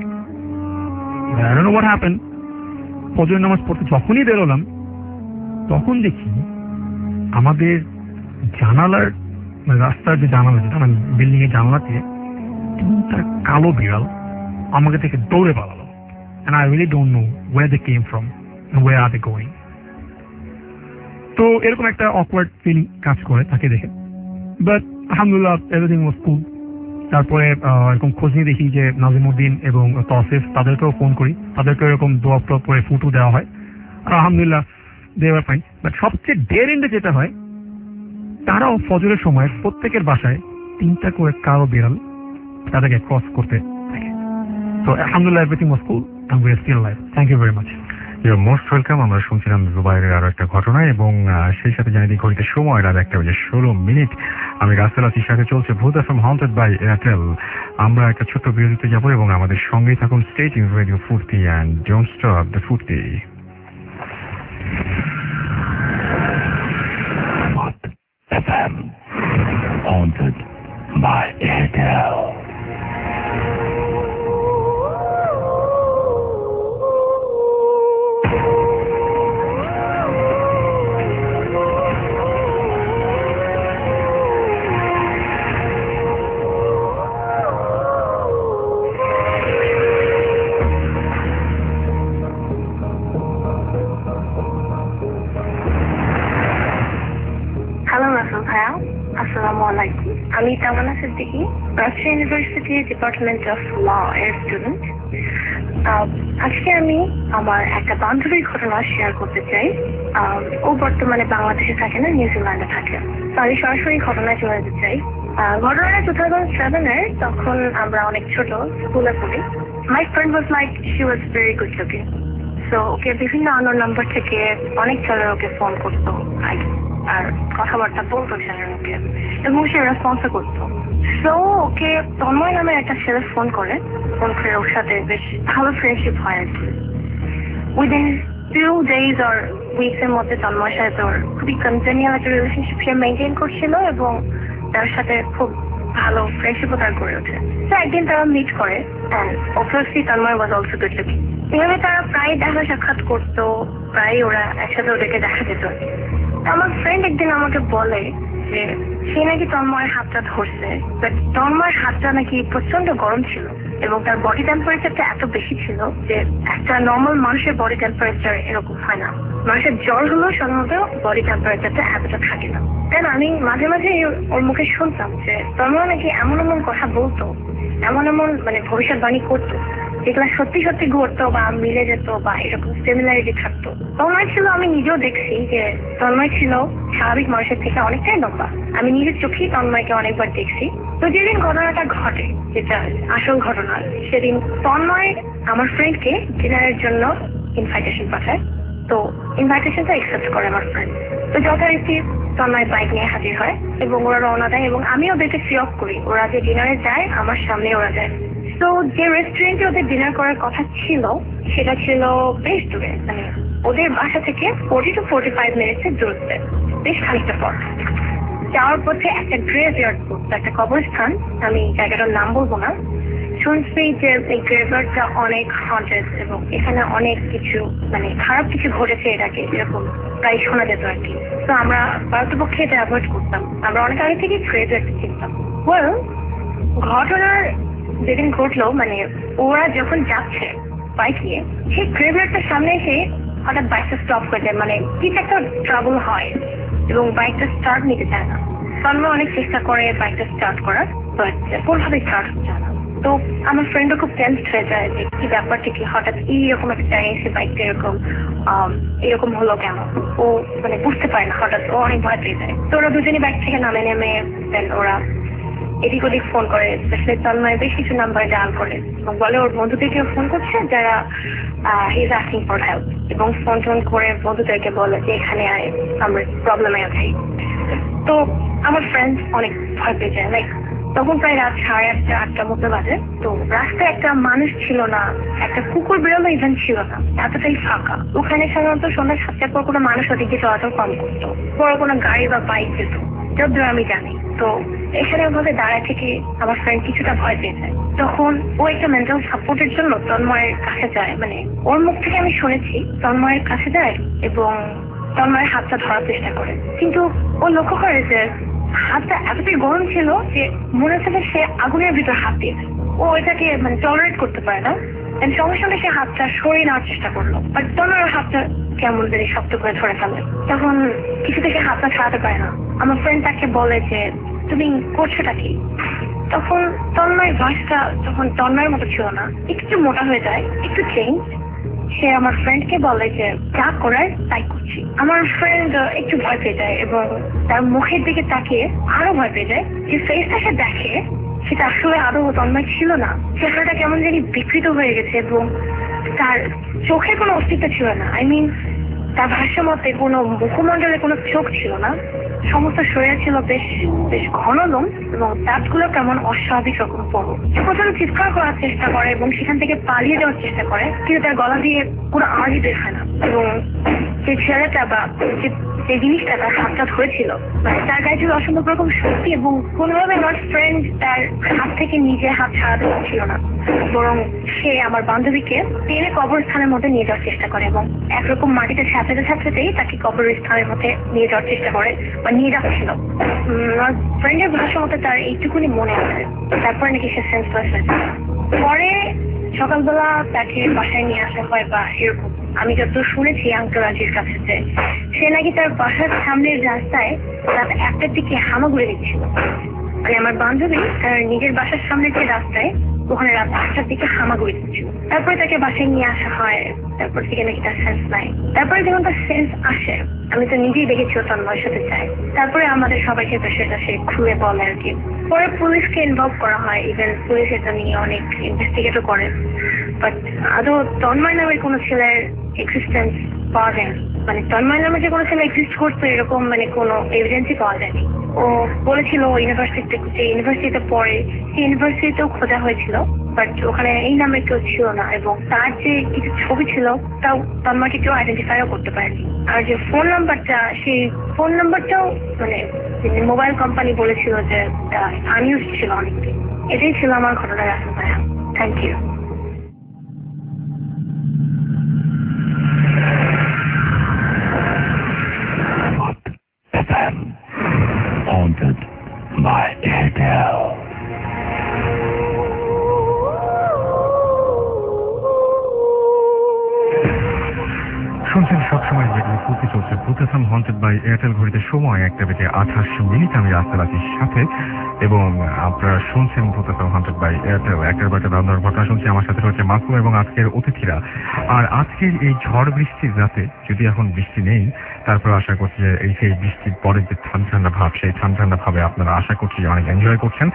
I don't know what happened. ফজরের নামাজ পড়তে যখনই বেরোলাম তখন দেখি আমাদের জানালার, রাস্তার যে জানালা, যেটা মানে বিল্ডিং এর জানালাতে তিনটা কালো বিড়াল আমাকে থেকে দৌড়ে পালালো। And I really don't know where they came from and where are they going. তো এরকম একটা অকওয়ার্ড ফিলিং কাজ করে তাকে দেখে, বাট আলহামদুলিল্লাহ এভরিথিং ওয়াজ কুল। তারপরে এরকম খোঁজ নিয়ে দেখি যে নাজিমুদ্দিন এবং তৌসিফ, তাদেরকেও ফোন করি, তাদেরকেও এরকম দোয়া করে ফুটু দেওয়া হয়। আর আলহামদুলিল্লাহ দে ওয়ার ফাইন। বাট সবচেয়ে ডের এন্ডে যেটা হয়, তারাও ফজরের সময় প্রত্যেকের বাসায় তিনটা করে কালো বিড়াল তাদেরকে ক্রস করতে থাকে। তো আলহামদুলিল্লাহ everything was cool and we are still live. Thank you very much. You most welcome. আমরা শুনছিলাম দুবাইয়ের আরো একটা ঘটনা এবং সেই সাথে জানিয়ে দিই ঘড়িতে সময় রাত একটা বাজে ষোলো মিনিট। আমি রাসেল আছির সাথে চলছে ভূত এফএম হন্টেড বাই এয়ারটেল। আমরা একটা ছোট্ট বিরতিতে যাবো এবং আমাদের সঙ্গেই থাকুন। Stay tuned radio Foorti and don't stop the Foorti. F M haunted by Airtel. আমি Tamanna Siddiqui, Rajshahi university department of law এর স্টুডেন্ট। আজকে আমি আমার একটা বান্ধবীর ঘটনা শেয়ার করতে চাই। ও বর্তমানে বাংলাদেশে থাকে না, নিউজিল্যান্ডে থাকে। তো আমি সরাসরি ঘটনায় চলে যেতে চাই। ঘটনাটা টু থাউজেন্ড সেভেনের, তখন আমরা অনেক ছোট, স্কুলে পড়ি। My friend was like she was very good looking. So ওকে বিভিন্ন আননোন নাম্বার থেকে অনেক ছেলেরা ওকে ফোন করতো আর কথাবার্তা বলতো ছেলের মুখে এবং সে রেসপন্সও করতো। সো ওকে তন্ময় নামে একটা ছেলে ফোন করে, ফোন করে ওর সাথে বেশ ভালো ফ্রেন্ডশিপ হয় আর কি। উইদিন ফিউ ডেজ আর উইকস এর মধ্যে তন্ময়ের সাথে ওর খুবই কন্টিনিউয়াস একটা রিলেশনশিপ সে মেনটেন করছিল এবং তার সাথে খুব ভালো ফ্রেন্ডশিপও তার গড়ে ওঠে। তো একদিন তারা মিট করে and obviously Tanmoy was also good looking. এভাবে তারা প্রায় দেখা সাক্ষাৎ করতো, প্রায় ওরা একসাথে ওদেরকে দেখা যেত। আমার ফ্রেন্ড একদিন আমাকে বলে যে সে নাকি তন্ময়ের হাতটা ধরছে, বাট তন্ময়ের হাতটা নাকি প্রচন্ড গরম ছিল এবং তার বডি টেম্পারেচারটা এত বেশি ছিল যে একটা নর্মাল মানুষের বডি টেম্পারেচার এরকম হয় না। মানুষের জ্বর হলেও সাধারণত বডি টেম্পারেচারটা এতটা থাকে না। দেন আমি মাঝে মাঝে ওর মুখে শুনতাম যে তন্ময় নাকি এমন এমন কথা বলতো, এমন এমন মানে ভবিষ্যৎবাণী করতো যেগুলো সত্যি সত্যি ঘটতো বা মিলে যেত বা এরকম সিমিলারিটি থাকতো। তন্ময় ছিল, আমি নিজেও দেখছি যে তন্ময় ছিল স্বাভাবিক মানুষের থেকে অনেকটাই লম্বা। আমি নিজের চোখেই তন্ময়কে অনেকবার দেখছি। তো যেদিন ঘটনাটা ঘটে, যেটা আসল ঘটনা, সেদিন তন্ময় আমার ফ্রেন্ডকে ডিনারের জন্য ইনভাইটেশন পাঠায়। তো ইনভাইটেশনটা অ্যাকসেপ্ট করে আমার ফ্রেন্ড। তো যথারীতি তন্ময় বাইক নিয়ে হাজির হয় এবং ওরা রওনা দেয় এবং আমি ওদেরকে ফ্রি অফ করি। ওরা যে ডিনারে যায় আমার সামনে ওরা যায়। তো যে রেস্টুরেন্টে ওদের ডিনার করার কথা ছিল সেটা ছিল বেশ দূরে, মানে ওদের বাসা থেকে ফোর্টি টু ফোর্টি ফাইভ মিনিটসের দূরত্বে, বেশ খানিকটা পর। যাওয়ার পথে একটা গ্রেভইয়ার্ড পড়তো, একটা কবরস্থান, আমি জায়গাটার নাম বলবো না। শুনছি যে এই গ্রেভইয়ার্ডটা অনেক হন্টেড এবং এখানে অনেক কিছু মানে খারাপ কিছু ঘটেছে এর আগে, এরকম প্রায় শোনা যেত আর কি। তো আমরা পারতপক্ষে এটা অ্যাভয়েড করতাম, আমরা অনেক আগে থেকে গ্রেভইয়ার্ডটা চিনতাম। ওয়েল, ঘটনার যেদিন ঘটলো, মানে ওরা যখন যাচ্ছে বাইক নিয়ে, সেই গ্রেভইয়ার্ডটার সামনে এসে হঠাৎ বাইকটা স্টপ করে যায়, মানে কিছু একটা ট্রাবল হয় এবং বাইকটা স্টার্ট নিতে চায় না। তন্ময় অনেক চেষ্টা করে বাইকটা স্টার্ট করার, বাট কোনোভাবে স্টার্ট হচ্ছে না। তো আমার ফ্রেন্ডও খুব টেন্সড হয়ে যায় যে কি ব্যাপারটা, কি হঠাৎ এইরকম একটা জায়গায় এসে বাইকটা এরকম এরকম হলো কেন, ও মানে বুঝতে পারে না, হঠাৎ ও অনেক ভয় পেয়ে যায়। তো ওরা দুজনই বাইক থেকে নামে নেমে দেন ওরা এদিক ওদিক ফোন করে, স্পেশালি তন্ময় বেশ কিছু নাম্বার ডায়াল করে এবং বলে ওর বন্ধুদেরকেও ফোন করছে যারা ইজ আস্কিং ফর হেল্প, এবং ফোন টোন করে বন্ধুদেরকে বলে যে এখানে আয়, আমরা প্রবলেমে আছি। তো আমার ফ্রেন্ড অনেক ভয় পেয়ে যায়। লাইক তখন প্রায় রাত সাড়ে আটটা আটটার মতো বাজে। তো রাস্তায় একটা মানুষ ছিল না, একটা কুকুর বেরোলো ইভেন্ট ছিল না, এতটাই ফাঁকা। ওখানে সাধারণত সন্ধ্যা সাতটার পর কোনো মানুষ ওদিকে চলাচল কম করতো, বড় কোনো গাড়ি বা বাইক যেত, যতদূর আমি জানি। তো এখানে ওভাবে দাঁড়ায় থেকে আমার ফ্রেন্ড কিছুটা ভয় পেয়ে যায়। তখন ও একটা মেন্টাল সাপোর্টের জন্য তন্ময়ের কাছে যায়, মানে ওর মুখ থেকে আমি শুনেছি তন্ময়ের কাছে যায় এবং তন্ময়ের হাতটা ধরার চেষ্টা করে, কিন্তু ও লক্ষ্য করে যে হাতটা এতটাই গরম ছিল যে মনে হচ্ছে সে আগুনের ভিতর হাত দিয়েছে। ও এটাকে মানে টলারেট করতে পারে না, সঙ্গে সঙ্গে সে হাতটা সরিয়ে নেওয়ার চেষ্টা করলো, বাট তন্ময়ের হাতটা কেমন যদি শক্ত করে ধরে ফেলে। তখন কিছু থেকে হাতটা ছাড়াতে পারে না। আমার ফ্রেন্ড তাকে বলে যে তুমি করছোটা কি? তখন তন্ময়ের ভয়েসটা তখন তন্ময়ের মতো ছিল না, একটু মোটা হয়ে যায়, একটু চেঞ্জ। সে আমার ফ্রেন্ডকে বলে যে যা করার তাই করছি। আমার ফ্রেন্ড একটু ভয় পেয়ে যায় এবং তার মুখের দিকে তাকিয়ে আরো ভয় পেয়ে যায়। যে ফেসটা সে দেখে সেটা আসলে আরো তন্ময় ছিল না, চেহারাটা কেমন জানি বিকৃত হয়ে গেছে এবং তার চোখের কোনো অস্তিত্ব ছিল না। আই মিন তার ভাষ্য মতে কোনো মুখমণ্ডলে কোনো চোখ ছিল না, সমস্ত শরীর ছিল বেশ বেশ ঘন লোম এবং দাঁতগুলো কেমন অস্বাভাবিক রকম বড়। সে প্রথমে চিৎকার করার চেষ্টা করে এবং সেখান থেকে পালিয়ে যাওয়ার চেষ্টা করে, কিন্তু তার গলা দিয়ে কোনো আওয়াজই বের হয় না। এবং যে ছেলেটা বা যে জিনিসটা তার হাতটা ধরেছিল, মানে তার গায়ে ছিল অসম্ভব রকম শক্তি এবং কোনোভাবে আমার ফ্রেন্ড তার হাত থেকে নিজে হাত ছাড়াতে পারছিল না, বরং সে আমার বান্ধবীকে টেনে কবরস্থানের মধ্যে নিয়ে যাওয়ার চেষ্টা করে এবং একরকম মাটিতে ছাপড়াতে ছাপড়াতেই তাকে কবরস্থানের মধ্যে নিয়ে যাওয়ার চেষ্টা করে বা নিয়ে যাচ্ছিল। আমার ফ্রেন্ডের ভাষা মতে তার এইটুকুনি মনে আছে, তারপরে নাকি সে সেন্সলেস হয়েছে। পরে সকালবেলা তাকে বাসায় নিয়ে আসা হয় বা এরকম আমি যত শুনেছি আঙ্কেল আন্টির কাছে যে সে নাকি তার বাসার সামনের রাস্তায় রাত একটার দিকে হামাগুড়ি দিচ্ছিল। মানে আমার বান্ধবী তার নিজের বাসার সামনে যে রাস্তায় ওখানে রাত আটটার দিকে হামাগুড়ি দিচ্ছিল। তারপরে তাকে বাসায় নিয়ে আসা হয়, তারপর থেকে নাকি তার সেন্স নাই। তারপরে যখন তার সেন্স আসে, আমি তো নিজেই দেখেছি ও তন্ময়ের সাথে যায়। তারপরে আমাদের সবাইকে সেটা সে খুলে বলে আর কি। পরে পুলিশকে ইনভলভ করা হয়, ইভেন পুলিশ এটা নিয়ে অনেক ইনভেস্টিগেটও করে, বাট আদৌ তন্ময় নামের কোনো ছেলের এক্সিস্টেন্স পাওয়া যায়নি। মানে তন্ময় নামে যে কোনো ছেলে এক্সিস্ট করতো এরকম মানে কোনো এভিডেন্সই পাওয়া যায়নি। ও বলেছিল ইউনিভার্সিটিতে যে ইউনিভার্সিটিতে পড়ে সেই ইউনিভার্সিটিতেও খোঁজা হয়েছিল, বাট ওখানে এই নামে কেউ ছিল না এবং তার যে কিছু ছবি ছিল তাও তন্ময়কে কেউ আইডেন্টিফাইও করতে পারেনি। আর যে ফোন নাম্বারটা, সেই ফোন নাম্বারটাও মানে মোবাইল কোম্পানি বলেছিল যে আনইউজ ছিল অনেকদিন। এটাই ছিল আমার ঘটনার আসল ভাইয়া। Thank you. Haunted by Airtel. শুনছেন সবসময় রেডিও ফুটি চলছে প্রথম হন্টেড বাই এয়ারটেল। ঘড়িতে সময় একটা বেজে আঠাশ মিনিট। আমি রাস্তার আছির সাথে এবং আপনারা শুনছেন প্রথম হন্টেড বাই এয়ারটেল। একের বাটা রান্নার ঘটনা শুনছি, আমার সাথে রয়েছে মাসুম এবং আজকের অতিথিরা। আর আজকের এই ঝড় বৃষ্টির রাতে, যদি এখন বৃষ্টি নেই, তারপর আশা করছি যে এই সেই বৃষ্টির পরে যে ঠান্ডা ঠান্ডা ভাব, সেই ঠান্ডা ঠান্ডা ভাবে আপনারা আশা করছি অনেক এনজয় করছেন।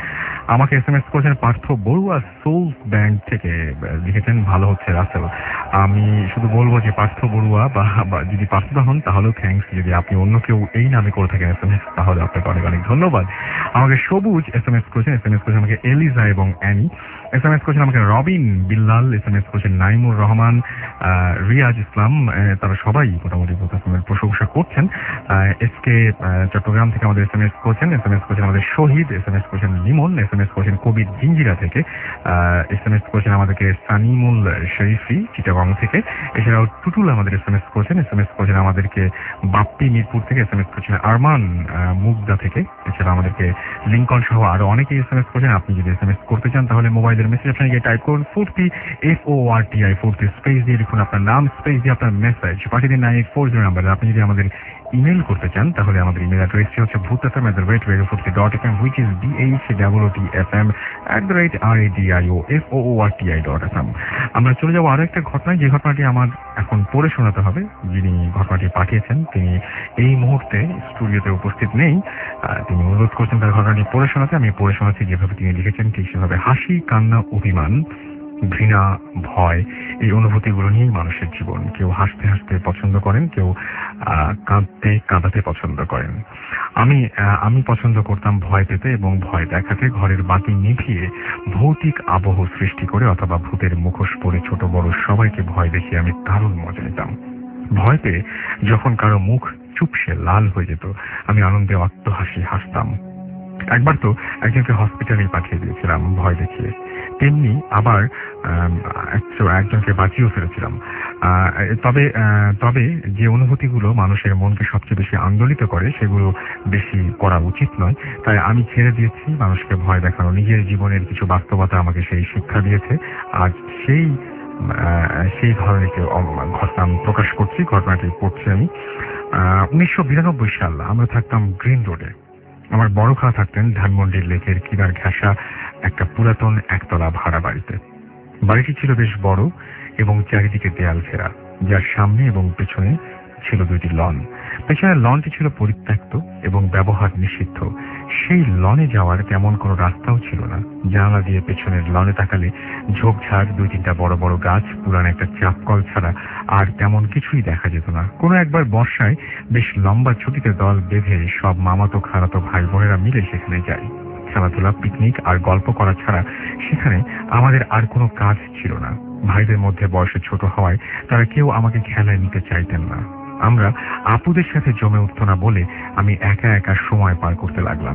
আমাকে এস এম এস করেছেন পার্থ বড়ুয়া সোলস ব্যাংক থেকে, লিখেছেন ভালো হচ্ছে রাসেল। আমি শুধু বলবো যে পার্থ বড়ুয়া বা বা যদি পার্থদা হন তাহলেও থ্যাংকস, যদি আপনি অন্য কেউ এই নামে করে থাকেন এস এম এস তাহলে আপনাকে অনেক অনেক ধন্যবাদ। আমাকে সবুজ এস এম এস করেছেন, এস এম এস করেছেন আমাকে এলিজা এবং অ্যানি, এস এম এস করেছেন আমাকে Robin Billal, S M S করেছেন নাইমুর রহমান, রিয়াজ ইসলাম, তারা সবাই মোটামুটি প্রথমের প্রশংসা করছেন। এস কে চট্টগ্রাম থেকে আমাদের এস এম এস করেছেন, এস এম এস করেছেন আমাদের শহীদ, এস এম এস করেছেন লিমন, এস এম এস করেছেন কবির জিঞ্জিরা থেকে, এস এম এস করেছেন আমাদেরকে সানিমুল শরীফি চিটাগং থেকে, এছাড়াও টুটুল আমাদের এস এম এস করেছেন, এস এম এস করেছেন আমাদেরকে বাপ্পি মিরপুর থেকে, এস এম এস করেছেন আরমান মুগদা থেকে, এছাড়া আমাদেরকে লিঙ্কন সহ আরো অনেকেই এস এম এস করেছেন। আপনি যদি এস এম এস করতে চান তাহলে মোবাইলের মেসেজ অপশনে গিয়ে টাইপ করুন Foorti F O R T I Foorti space দিয়ে লিখুন আপনার নাম, স্পেস দিয়ে আপনার মেসেজ পাঠিয়ে দিন নাইন এইট ফোর জিরো নাম্বারে। আপনি যদি আমাদের ইমেল করতে চান তাহলে আমাদের ইমেল অ্যাড্রেসটি হচ্ছে Bhoot F M at the rate radio Foorti dot F M, which is D H double O T F M at the rate R A D I O F O O R T I dot F M. আমরা চলে যাবো আরো একটা ঘটনায়, যে ঘটনাটি আমার এখন পড়ে শোনাতে হবে। যিনি ঘটনাটি পাঠিয়েছেন তিনি এই মুহূর্তে স্টুডিওতে উপস্থিত নেই, তিনি অনুরোধ করছেন তার ঘটনাটি পড়ে শোনাতে। আমি পড়ে শোনাচ্ছি যেভাবে তিনি লিখেছেন ঠিক সেভাবে। হাসি, কান্না, অভিমান, ঘৃণা, ভয়, এই অনুভূতিগুলো নিয়েই মানুষের জীবন। কেউ হাসতে হাসতে পছন্দ করেন, কেউ কাঁদতে কাঁদাতে পছন্দ করেন। আমি আমি পছন্দ করতাম ভয় পেতে এবং ভয় দেখাতে, ঘরের বাতি নিভিয়ে ভৌতিক আবহ সৃষ্টি করে অথবা ভূতের মুখোশ পরে ছোট বড় সবাইকে ভয় দেখিয়ে আমি দারুণ মজা নিতাম। ভয় পেয়ে যখন কারো মুখ চুপসে লাল হয়ে যেত আমি আনন্দে অট্টহাসি হাসতাম। একবার তো একজনকে হসপিটালে পাঠিয়ে দিয়েছিলাম ভয় দেখিয়ে, তেমনি আবার একজনকে বাঁচিয়েও ফেলেছিলাম। তবে তবে যে অনুভূতিগুলো মানুষের মনকে সবচেয়ে বেশি আন্দোলিত করে সেগুলো বেশি করা উচিত নয়, তাই আমি ছেড়ে দিয়েছি মানুষকে ভয় দেখানো। নিজের জীবনের কিছু বাস্তবতা আমাকে সেই শিক্ষা দিয়েছে। আজ সেই সেই ধরনের ঘটনা প্রকাশ করছি, ঘটনাটি পড়ছি আমি। উনিশশো বিরানব্বই সাল আমরা থাকতাম গ্রিন রোডে। আমার বড় খা থাকতেন ধানমন্ডির লেকের কিনার ঘেঁষা একটা পুরাতন একতলা ভাড়া বাড়িতে। বাড়িটি ছিল বেশ বড় এবং চারিদিকে দেয়াল ঘেরা, যার সামনে এবং পেছনে ছিল দুইটি লন। পেছনের লনটি ছিল পরিত্যক্ত এবং ব্যবহার নিষিদ্ধ। সেই লনে যাওয়ার তেমন কোনো রাস্তাও ছিল না। জানালা দিয়ে পেছনের লনে তাকালে ঝোপঝাড়, দুই তিনটা বড় বড় গাছ, পুরান একটা চাপকল ছাড়া আর তেমন কিছুই দেখা যেত না। কোনো একবার বর্ষায় বেশ লম্বা ছুটিতে দল বেঁধে সব মামাতো খালাতো ভাই বোনেরা মিলে সেখানে যাই। খেলাধুলা, পিকনিক আর গল্প করা ছাড়া সেখানে আমাদের আর কোনো কাজ ছিল না। ভাইদের মধ্যে বয়সে ছোট হওয়ায় তারা কেউ আমাকে খেলায় নিতে চাইতেন না। আমরা আপুদের সাথে জমে উঠত না বলে আমি একা একা সময় পার করতে লাগলাম।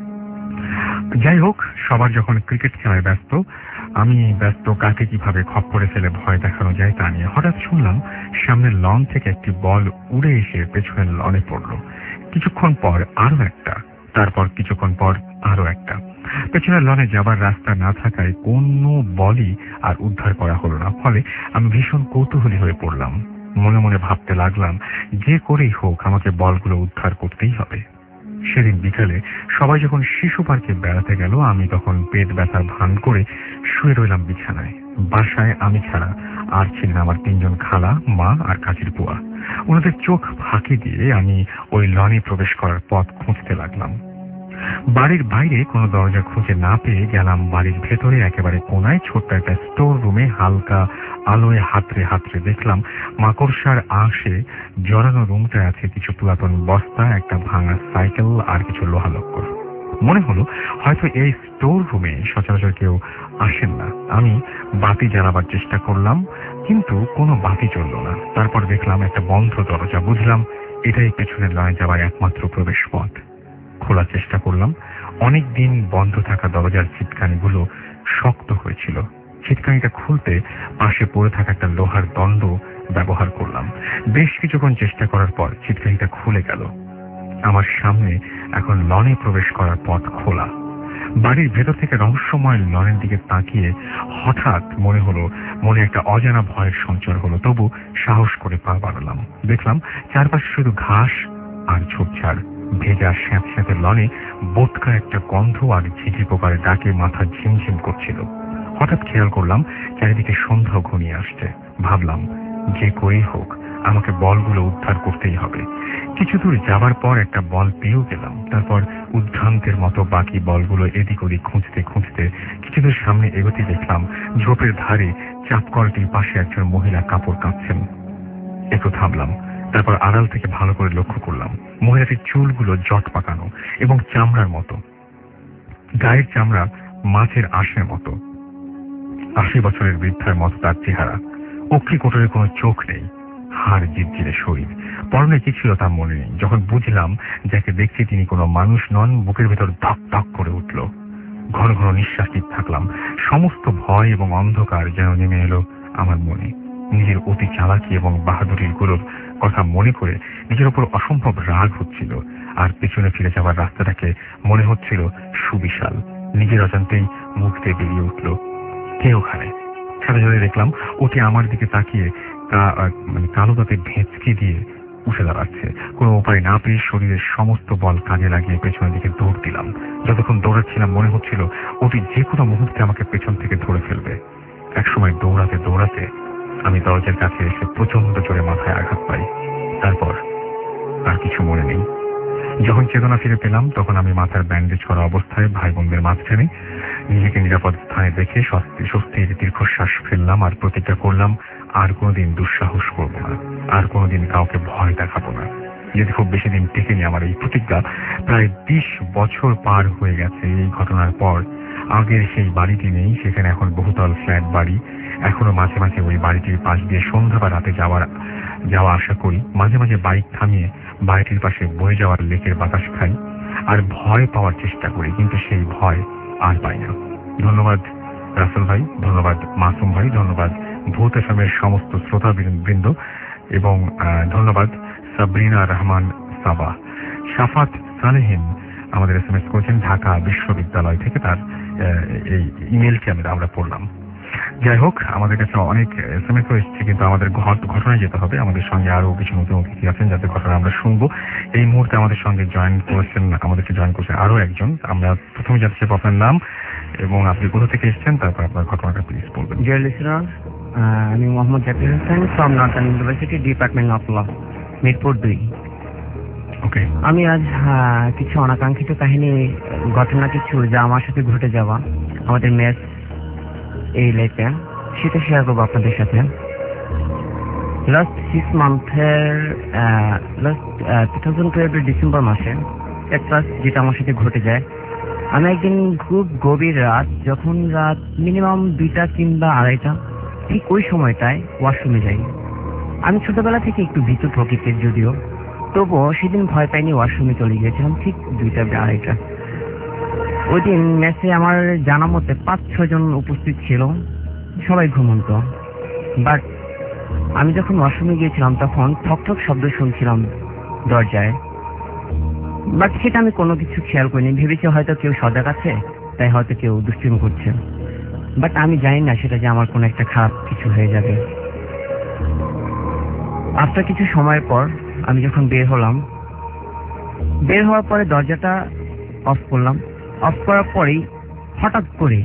যাই হোক, সবার যখন ক্রিকেট খেলায় ব্যস্ত, আমি ব্যস্ত কাকে কিভাবে খপ্পরে ফেলে ভয় দেখানো যায় তা নিয়ে। হঠাৎ শুনলাম সামনের লন থেকে একটি বল উড়ে এসে পেছনের লনে পড়ল। কিছুক্ষণ পর আরো একটা, তারপর কিছুক্ষণ পর আরো একটা। পেছনের লনে যাবার রাস্তা না থাকায় কোনো বলই আর উদ্ধার করা হলো না। ফলে আমি ভীষণ কৌতূহলী হয়ে পড়লাম। মনে মনে ভাবতে লাগলাম যে করেই হোক আমাকে বলগুলো উদ্ধার করতেই হবে। সেদিন বিকালে সবাই যখন শিশু পার্কে বেড়াতে গেল আমি তখন পেট ব্যথার ভান করে শুয়ে রইলাম বিছানায়। বাসায় আমি ছাড়া আর ছিলেন আমার তিনজন খালা, মা আর কাকির বুয়া। ওনাদের চোখ ফাঁকি দিয়ে আমি ওই লনে প্রবেশ করার পথ খুঁজতে লাগলাম। বাড়ির বাইরে কোনো দরজা খুঁজে না পেয়ে গেলাম বাড়ির ভেতরে একেবারে কোনায় ছোট্ট একটা স্টোর রুমে। হালকা আলোয় হাতড়ে হাতড়ে দেখলাম মাকড়সার আঁশে জড়ানো রুমটায় আছে কিছু পুরাতন বস্তা, একটা ভাঙা সাইকেল আর কিছু লোহা লক্কর। মনে হলো হয়তো এই স্টোর রুমে সচরাচর কেউ আসেন না। আমি বাতি জ্বালাবার চেষ্টা করলাম, কিন্তু কোনো বাতি জ্বলল না। তারপর দেখলাম একটা বন্ধ দরজা। বুঝলাম এটাই পেছনের লনে যাওয়ার একমাত্র প্রবেশ পথ। খোলার চেষ্টা করলাম। অনেক দিন বন্ধ থাকা দরজার ছিটকানিগুলো শক্ত হয়েছিল। ছিটকানিটা খুলতে পাশে পড়ে থাকা একটা লোহার দণ্ড ব্যবহার করলাম। বেশ কিছুক্ষণ চেষ্টা করার পর ছিটকানিটা খুলে গেল। আমার সামনে এখন লনে প্রবেশ করার পথ খোলা। বাড়ির ভেতর থেকে রহস্যময় লনের দিকে তাকিয়ে হঠাৎ মনে হলো মনে একটা অজানা ভয়ের সঞ্চার হলো। তবু সাহস করে পা বাড়ালাম। দেখলাম চারপাশে শুধু ঘাস আর ঝোপঝাড়। ভেজা স্যাঁতস্যাঁতে লনে বোটকা একটা গন্ধ আর ঝিঝি পোকার ডাকে মাথা ঝিমঝিম করছিল। হঠাৎ খেয়াল করলাম চারিদিকে সন্ধ্যা ঘনিয়ে আসছে। ভাবলাম যে করেই হোক আমাকে বলগুলো উদ্ধার করতেই হবে। কিছু দূর যাবার পর একটা বল পেয়েও গেলাম। তারপর উদ্ভ্রান্তের মতো বাকি বলগুলো এদিক ওদিক খুঁজতে খুঁজতে কিছু দূর সামনে এগোতে দেখলাম ঝোপের ধারে চাপকলটির পাশে একজন মহিলা কাপড় কাঁদছেন। একটু থামলাম, তারপর আড়াল থেকে ভালো করে লক্ষ্য করলাম মহিলাটির চুলগুলো জট পাকানো এবং চামড়ার মতো, গায়ের চামড়া মাছের আঁশের মতো। আশি বছরের বৃদ্ধার মতো তার চেহারা, অক্ষি কোটরে কোনো চোখ নেই, হাড় জিরজিরে শরীর, পরনে কি ছিল তা মনে নেই। যখন বুঝলাম যাকে দেখছি তিনি কোনো মানুষ নন, বুকের ভেতর ধক ধক করে উঠল। ঘন ঘন নিঃশ্বাস নিতে থাকলাম। সমস্ত ভয় এবং অন্ধকার যেন নেমে এলো আমার মনে। নিজের অতি চালাকি এবং বাহাদুরির গুলোর কথা মনে করে নিজের উপর অসম্ভব রাগ হচ্ছিল, আর পেছনে ফিরে যাওয়ার রাস্তাটাকে মনে হচ্ছিল সুবিশাল। নিজের অজান্তেই মুখ দিয়ে বেরিয়ে উঠল, কে ওখানে? সাথে সাথে দেখলাম ওটি আমার দিকে তাকিয়ে মানে কালো দাঁতে ভেঁচকি দিয়ে উঠে দাঁড়াচ্ছে। কোনো উপায় না পেয়ে শরীরের সমস্ত বল কাজে লাগিয়ে পেছনের দিকে দৌড় দিলাম। যতক্ষণ দৌড়াচ্ছিলাম মনে হচ্ছিল ওটি যে কোনো মুহূর্তে আমাকে পেছন থেকে ধরে ফেলবে। একসময় দৌড়াতে দৌড়াতে আমি দরজার কাছে এসে প্রচন্ড জোরে মাথায় আঘাত পাই। তারপর আর কিছু মনে নেই। যখন চেতনা ফিরে পেলাম তখন আমি মাথার ব্যান্ডেজ করা অবস্থায় ভাই বোনদের মাঝখানে নিজেকে নিরাপদ স্থানে দেখে স্বস্তির দীর্ঘশ্বাস ফেললাম আর প্রতিজ্ঞা করলাম আর কোনোদিন দুঃসাহস করব না, আর কোনোদিন কাউকে ভয় দেখাবো না। যদি খুব বেশি দিন টেকেনি আমার এই প্রতিজ্ঞা। প্রায় বিশ বছর পার হয়ে গেছে এই ঘটনার পর। আগের সেই বাড়িটি নেই, সেখানে এখন বহুতল ফ্ল্যাট বাড়ি। এখনো মাঝে মাঝে ওই বাড়িটির পাশ দিয়ে সন্ধ্যা বা রাতে যাওয়ার যাওয়া আসা করি। মাঝে মাঝে বাইক থামিয়ে বাড়িটির পাশে বয়ে যাওয়ার লেকের বাতাস খাই আর ভয় পাওয়ার চেষ্টা করি, কিন্তু সেই ভয় আর পাই না। ধন্যবাদ রাসেল ভাই, ধন্যবাদ মাসুম ভাই, ধন্যবাদ ভূত এফএমের সমস্ত শ্রোতা বৃন্দ, এবং ধন্যবাদ সাবরিনা রহমান সাবা। শাফাত সালেহিন আমাদের এস এম এস করেছেন ঢাকা বিশ্ববিদ্যালয় থেকে, তার এই ইমেলটি আমরা পড়লাম। যাই হোক, আমাদের কাছে অনেক এস এম এস এসেছে, কিন্তু আমাদের ঘটনায় যেতে হবে। আমাদের সঙ্গে আরো কিছু নতুন অতিথি আছেন যাদের ঘটনা আমরা শুনবো। এই মুহূর্তে আমাদের সঙ্গে জয়েন করেছেন আমাদেরকে জয়েন করেছেন আরো একজন। আমরা প্রথমে জানতে চাইব আপনার নাম এবং আপনি কোথা থেকে এসেছেন, তারপর আপনার ঘটনাটা প্লিজ বলবেন। ডিয়ার লিসনার, আমি Mohammad Zakir Hossain from Northern University, department of law, Mirpur দুই। ওকে, আমি আজ কিছু অনাকাঙ্ক্ষিত কাহিনী, ঘটনা কিছু যা আমার সাথে ঘটে যাওয়া আমাদের মেস এই লাইফে, সেটা শেয়ার করবো আপনাদের সাথে। লাস্ট সিক্স মান্থের লাস্ট টু থাউজেন্ড টুয়েলভের ডিসেম্বর মাসে একটা যেটা আমার সাথে ঘটে যায়। আমি একদিন খুব গভীর রাত, যখন রাত মিনিমাম দুইটা কিংবা আড়াইটা, ঠিক ওই সময়টায় ওয়াশরুমে যাই। আমি ছোটবেলা থেকে একটু ভীতু প্রকৃতির, যদিও তবুও সেদিন ভয় পাইনি, ওয়াশরুমে চলে গিয়েছিলাম ঠিক দুইটা আড়াইটা। ওই দিন মেসে আমার জানা মতে পাঁচ ছয় জন উপস্থিত ছিল, সবাই ঘুমন্ত। বাট আমি যখন ওয়াশরুমে গিয়েছিলাম তখন ঠক ঠক শব্দ শুনছিলাম দরজায়। বাট সেটা আমি কোনো কিছু খেয়াল করিনি, ভেবেছি হয়তো কেউ সজাগ আছে, তাই হয়তো কেউ দুষ্টিমি করছে। বাট আমি জানি না সেটা যে আমার কোনো একটা খারাপ কিছু হয়ে যাবে। আফটার কিছু সময়ের পর আমি যখন বের হলাম, বের হওয়ার পরে দরজাটা অফ করলাম। অফ করার পরেই হঠাৎ করে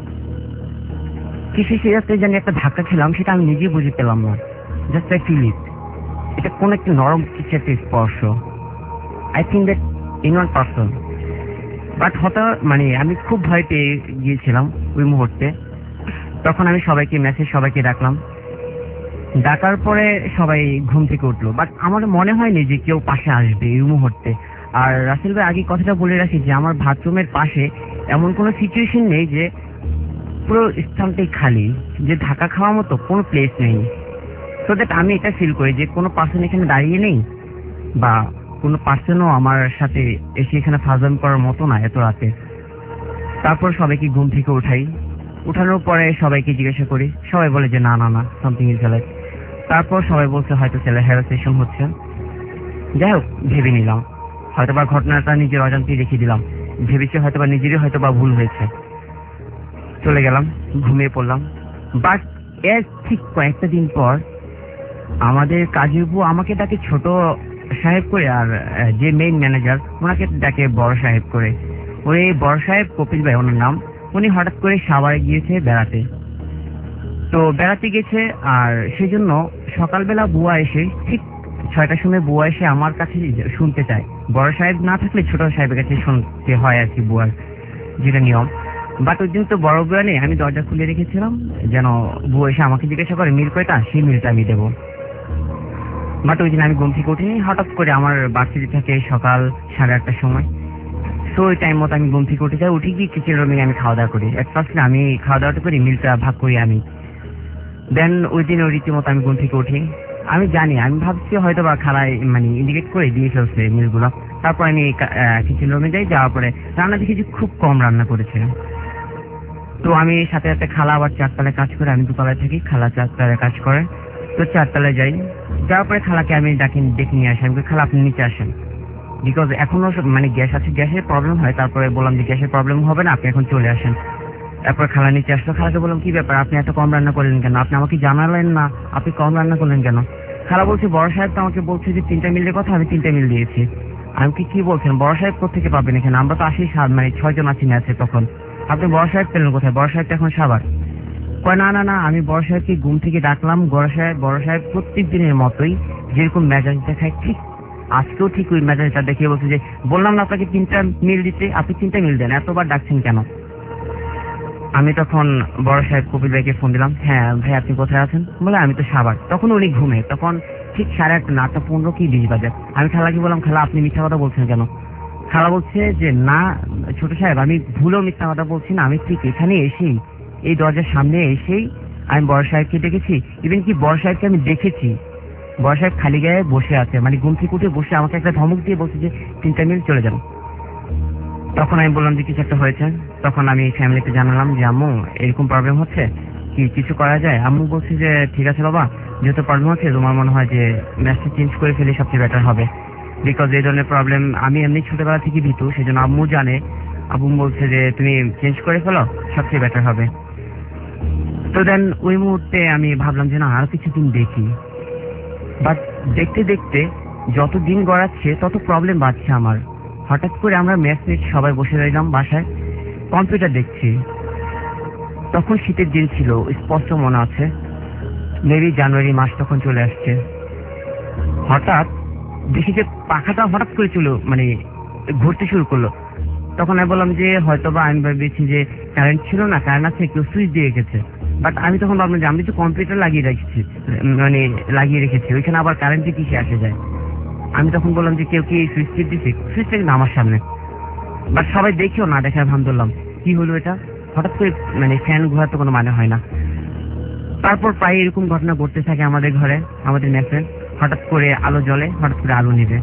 কিসে সেটাতে জানি একটা ধাক্কা খেলাম, সেটা আমি নিজেই বুঝে পেলাম না। জাস্ট আই ফিল ইট, এটা কোন একটা নরম কিছু একটা স্পর্শ। I think that in one person. But হঠাৎ মানে আমি খুব ভয় পেয়ে গিয়েছিলাম ওই মুহূর্তে। তখন আমি সবাইকে মেসেজ সবাইকে ডাকলাম, ডাকার পরে সবাই ঘুম থেকে উঠলো। বাট আমার মনে হয়নি যে কেউ পাশে আসবে এই মুহূর্তে। আর রাসেল ভাই আগে কথাটা বলে রাখি যে আমার বাথরুমের পাশে এমন কোনো সিচুয়েশন নেই যে পুরো স্থানটাই খালি, যে ধাক্কা খাওয়ার মতো কোনো প্লেস নেই। সো দ্যাট আমি এটা ফিল করি যে কোনো পার্সন এখানে দাঁড়িয়ে নেই, বা কোনো পার্সনও আমার সাথে এসে এখানে ফাজলাম করার মতো না এত রাতে। তারপর সবাইকে ঘুম থেকে উঠাই, উঠানোর পরে সবাইকে জিজ্ঞাসা করি, সবাই বলে যে না না না সামথিং ইজ লাইক। তারপর সবাই বলছে হয়তো ছেলে হ্যারাসেশন হচ্ছে। যাই হোক, ভেবে নিলাম হয়তোবা ঘটনাটা নিজের অজান্তেই রেখে দিলাম, ভেবেছি হয়তোবা নিজেরই হয়তোবা ভুল হয়েছে। চলে গেলাম, ঘুমিয়ে পড়লাম। বাট এর ঠিক কয়েকটা দিন পর আমাদের কাজের বউ আমাকে ডাকে ছোট সাহেব করে, আর যে মেইন ম্যানেজার ওনাকে ডাকে বড় সাহেব করে। ওই বড় সাহেব কপিল ভাই ওনার নাম, উনি হঠাৎ করে সাভারে গিয়েছে বেড়াতে। তো তো বেড়াতে গেছে, আর সেই জন্য সকালবেলা বুয়া এসে ঠিক ছয়টার সময় বুয়া এসে আমার কাছে শুনতে চায়। বড় সাহেব না থাকলে ছোট সাহেবের কাছে শুনতে হয় আর কি, বুয়ার যেটা নিয়ম। বাট ওই দিন তো বড় বুয়া নেই, আমি দরজা খুলে রেখেছিলাম যেন বুয়া এসে আমাকে জিজ্ঞাসা করে মিল কয়টা, সেই মিলটা আমি দেবো। বাট ওই দিন আমি ঘুম থেকে উঠিনি, হঠাৎ করে আমার বার্ষিক থাকে সকাল সাড়ে আটটার সময়। তো ওই টাইম মতো আমি ঘুম থেকে উঠে যাই, উঠে গিয়ে কিচেন রুমে আমি খাওয়া দাওয়া করি। এক ফার্স্ট আমি খাওয়া দাওয়াটা করি, মিলটা ভাগ করি আমি। দেন ওই দিন ওই রীতিমতো আমি ঘুম থেকে উঠি। আমি জানি, আমি ভাবছি হয়তো বা খালায় মানে ইন্ডিকেট করে দিয়ে ফেলছে মিলগুলো। তারপর আমি কিচেন রুমে যাই, যাওয়ার পরে রান্না দেখেছি খুব কম রান্না করেছে। তো আমি সাথে সাথে খালা আবার চারতলায় কাজ করে, আমি দুতলায় থাকি, খালা চারতলায় কাজ করে। তো চারতলায় যাই, যাওয়ার পরে খালাকে আমি ডাকি, ডেকে নিয়ে আসি। আমি খালা আপনি নিচে আসেন, বিকজ এখনো মানে গ্যাস আছে, গ্যাসের প্রবলেম হয়। তারপরে বললাম যে গ্যাসের প্রবলেম হবে না, আপনি এখন চলে আসেন। তারপর খালা নিচে আসলো, খালাকে বললাম কি ব্যাপার, আপনি এত কম রান্না করলেন কেন, আপনি আমাকে জানালেন না, আপনি কম রান্না করলেন কেন? খালা বলছে বড় সাহেব তো আমাকে বলছে যে তিনটা মিলের কথা, আমি তিনটা মিল দিয়েছি। আমি কি কি বলছেন, বড় সাহেব কোথেকে পাবেন এখানে, আমরা তো আসি সাত মানে ছয় জন আছি ম্যাচে, তখন আপনি বড় সাহেব পেলেন কোথায়, বড় সাহেব তো এখন সাবার। কয় না না না, আমি বড় সাহেবকে ঘুম থেকে ডাকলাম, বড় সাহেব বড় সাহেব প্রত্যেক দিনের মতোই যেরকম মেজাজ দেখায় ঠিক আজকেও ঠিক ওই মেজাজটা দেখিয়ে বলছে যে বললাম না আপনাকে তিনটা মিল দিতে, আপনি তিনটা মিল দেন, এতবার ডাকছেন কেন? আমি তখন বড় সাহেব কপিল ভাইকে ফোন দিলাম, হ্যাঁ ভাই আপনি কোথায় আছেন? বলে আমি তো সাবার। তখন উনি ঘুমে, তখন ঠিক সাড়ে আটটা না আটটা পনেরো কি বিশ বাজে। আমি খালাকে বললাম খালা আপনি মিথ্যা কথা বলছেন কেন? খালা বলছে যে না ছোট সাহেব আমি ভুলেও মিথ্যা কথা বলছি না, আমি ঠিক এখানে এসেই এই দরজার সামনে এসেই আমি বড় সাহেবকে দেখেছি, ইভেন কি বড় সাহেবকে আমি দেখেছি, বড় সাহেব খালি গায়ে বসে আছে, মানে ঘুম থেকে উঠে বসে আমাকে একটা ধমক দিয়ে বলছে যে তিনটা মিল চলে যান। তখন আমি বললাম যে কিছু একটা হয়েছে। তখন আমি ফ্যামিলিতে জানালাম যে আম্মু এরকম প্রবলেম হচ্ছে, কি কিছু করা যায়? আম্মু বলছি যে ঠিক আছে বাবা, যেহেতু প্রবলেম হচ্ছে তোমার মনে হয় যে ম্যাচটা চেঞ্জ করে ফেলে সবচেয়ে বেটার হবে, বিকজ এই ধরনের প্রবলেম আমি এমনি ছোটবেলা থেকে ভীতু, সেই জন্য আম্মু জানে। আব্বু বলছে যে তুমি চেঞ্জ করে ফেলো, সবচেয়ে বেটার হবে। তো দেন ওই মুহূর্তে আমি ভাবলাম যে না আরো কিছুদিন দেখি। বাট দেখতে দেখতে যত দিন গড়াচ্ছে তত প্রবলেম বাড়ছে আমার। হঠাৎ করে আমরা মেসমেট সবাই বসে রইলাম বাসায়, কম্পিউটার দেখছি। তখন শীতের দিন ছিল, স্পষ্ট মনে আছে, মেবি জানুয়ারি মাস তখন চলে আসছে। হঠাৎ দেখি যে পাখাটা হঠাৎ করে চলো মানে ঘুরতে শুরু করলো। তখন আমি বললাম যে হয়তো বা আমি ভেবেছি যে কারেন্ট ছিল না, কারেন্ট আছে কেউ সুইচ দিয়ে গেছে। বাট আমি তখন ভাবলাম যে আমি তো কম্পিউটার লাগিয়ে রেখেছি, মানে লাগিয়ে রেখেছি ওইখানে আবার কারেন্টে কিসে আসে যায়। আমি তখন বললাম যে কেউ কি সুইচ টিপ দিচ্ছে, সুইচটা কিন্তু আমার সামনে। বাট সবাই দেখেও না দেখে ভান ধরলাম কি হলো এটা, হঠাৎ করে মানে ফ্যান ঘোরার তো কোনো মানে হয় না। তারপর প্রায় এরকম ঘটনা ঘটতে থাকে আমাদের ঘরে, আমাদের মেসে। হঠাৎ করে আলো জ্বলে, হঠাৎ করে আলো নিবে।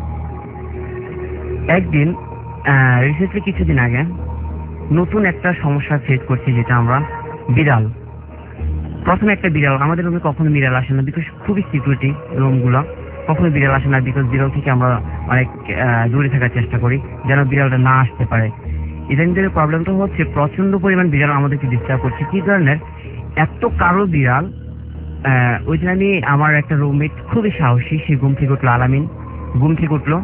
একদিন রিসেন্টলি কিছুদিন আগে নতুন একটা সমস্যা ফেস করছি, যেটা আমরা বিড়াল। প্রথমে একটা বিড়াল, আমাদের রুমে কখনো বিড়াল আসে না, বিকজ খুবই সিকিউরিটি রুমগুলো, কখনো বিড়াল আসে না, বিকজ বিড়াল থেকে আমরা অনেক দূরে থাকার চেষ্টা করি যেন বিড়ালটা না আসতে পারে। ইদানিং প্রবলেমটা হচ্ছে প্রচন্ড পরিমাণ বিড়াল আমাদেরকে ডিস্টার্ব করছে। কি ধরনের, এত কারো বিড়াল। ওই দিন আমি আমার একটা রুমমেট খুবই সাহসী, সে ঘুম থেকে উঠলো, আলামিন ঘুম থেকে উঠলো।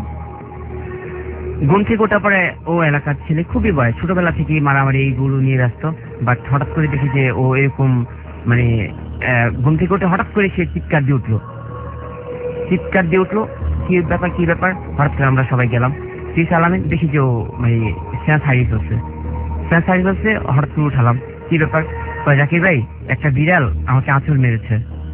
ঘুম থেকে ওঠার পরে ও এলাকার ছেলে, খুবই ভয়, ছোটবেলা থেকে মারামারি এইগুলো নিয়ে ব্যস্ত। বাট হঠাৎ করে দেখি যে ও এরকম মানে ঘুম থেকে উঠে হঠাৎ করে সে চিৎকার দিয়ে উঠলো, চিৎকার দিয়ে উঠলো কি ব্যাপার কি ব্যাপার। হঠাৎ করে আমরা সবাই গেলাম, সেই আলামিন দেখি যে ও মানে সেন্স হারিয়ে ফেলছে, সেন্স হারিয়ে ফেলছে। হঠাৎ করে উঠালাম, কি ব্যাপার? জাকির ভাই একটা বিড়াল আমাকে আঁচড় মেরেছে।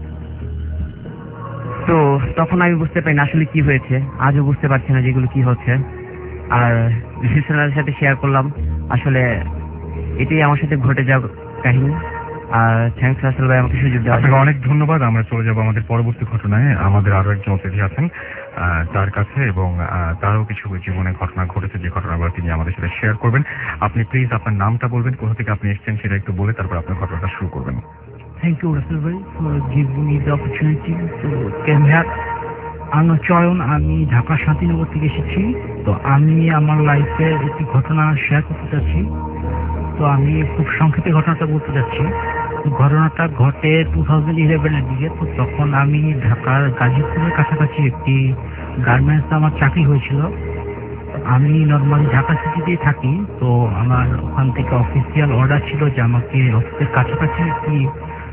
তো তখন আমি বুঝতে পারি না আসলে কি হয়েছে, আজও বুঝতে পারছি না যেগুলো কি হচ্ছে। আর লিসেনারদের সাথে শেয়ার করলাম, আসলে এটাই আমার সাথে ঘটে যাওয়া কাহিনী। আর থ্যাংকস রাসেল ভাই আমাকে সুযোগ দেওয়ার আপনাকে অনেক ধন্যবাদ। আমরা চলে যাবো আমাদের পরবর্তী ঘটনায়। আমাদের আরো একজন অতিথি আছেন তার কাছে, এবং তারও কিছু জীবনে ঘটনা ঘটেছে, যে ঘটনাগুলো তিনি আমাদের সাথে শেয়ার করবেন। আপনি প্লিজ আপনার নামটা বলবেন, কোথা থেকে আপনি এসেছেন সেটা একটু বলে তারপর আপনার ঘটনাটা শুরু করবেন। Thank you, Russell Bhai, for giving me the opportunity to come here. আমি চয়ন, আমি ঢাকা শান্তিনগর থেকে এসেছি। তো আমি আমার লাইফে একটি ঘটনা শেয়ার করতে চাচ্ছি। তো আমি খুব সংক্ষেপে ঘটনাটা বলতে চাচ্ছি। ঘটনাটা ঘটে টু থাউজেন্ড ইলেভেনের দিকে। তো তখন আমি ঢাকার গাজীপুরের কাছাকাছি একটি গার্মেন্টসে আমার চাকরি হয়েছিল। আমি নর্মালি ঢাকা সিটিতেই থাকি। তো আমার ওখান থেকে অফিসিয়াল অর্ডার ছিল যে আমাকে অফিসের কাছাকাছি একটি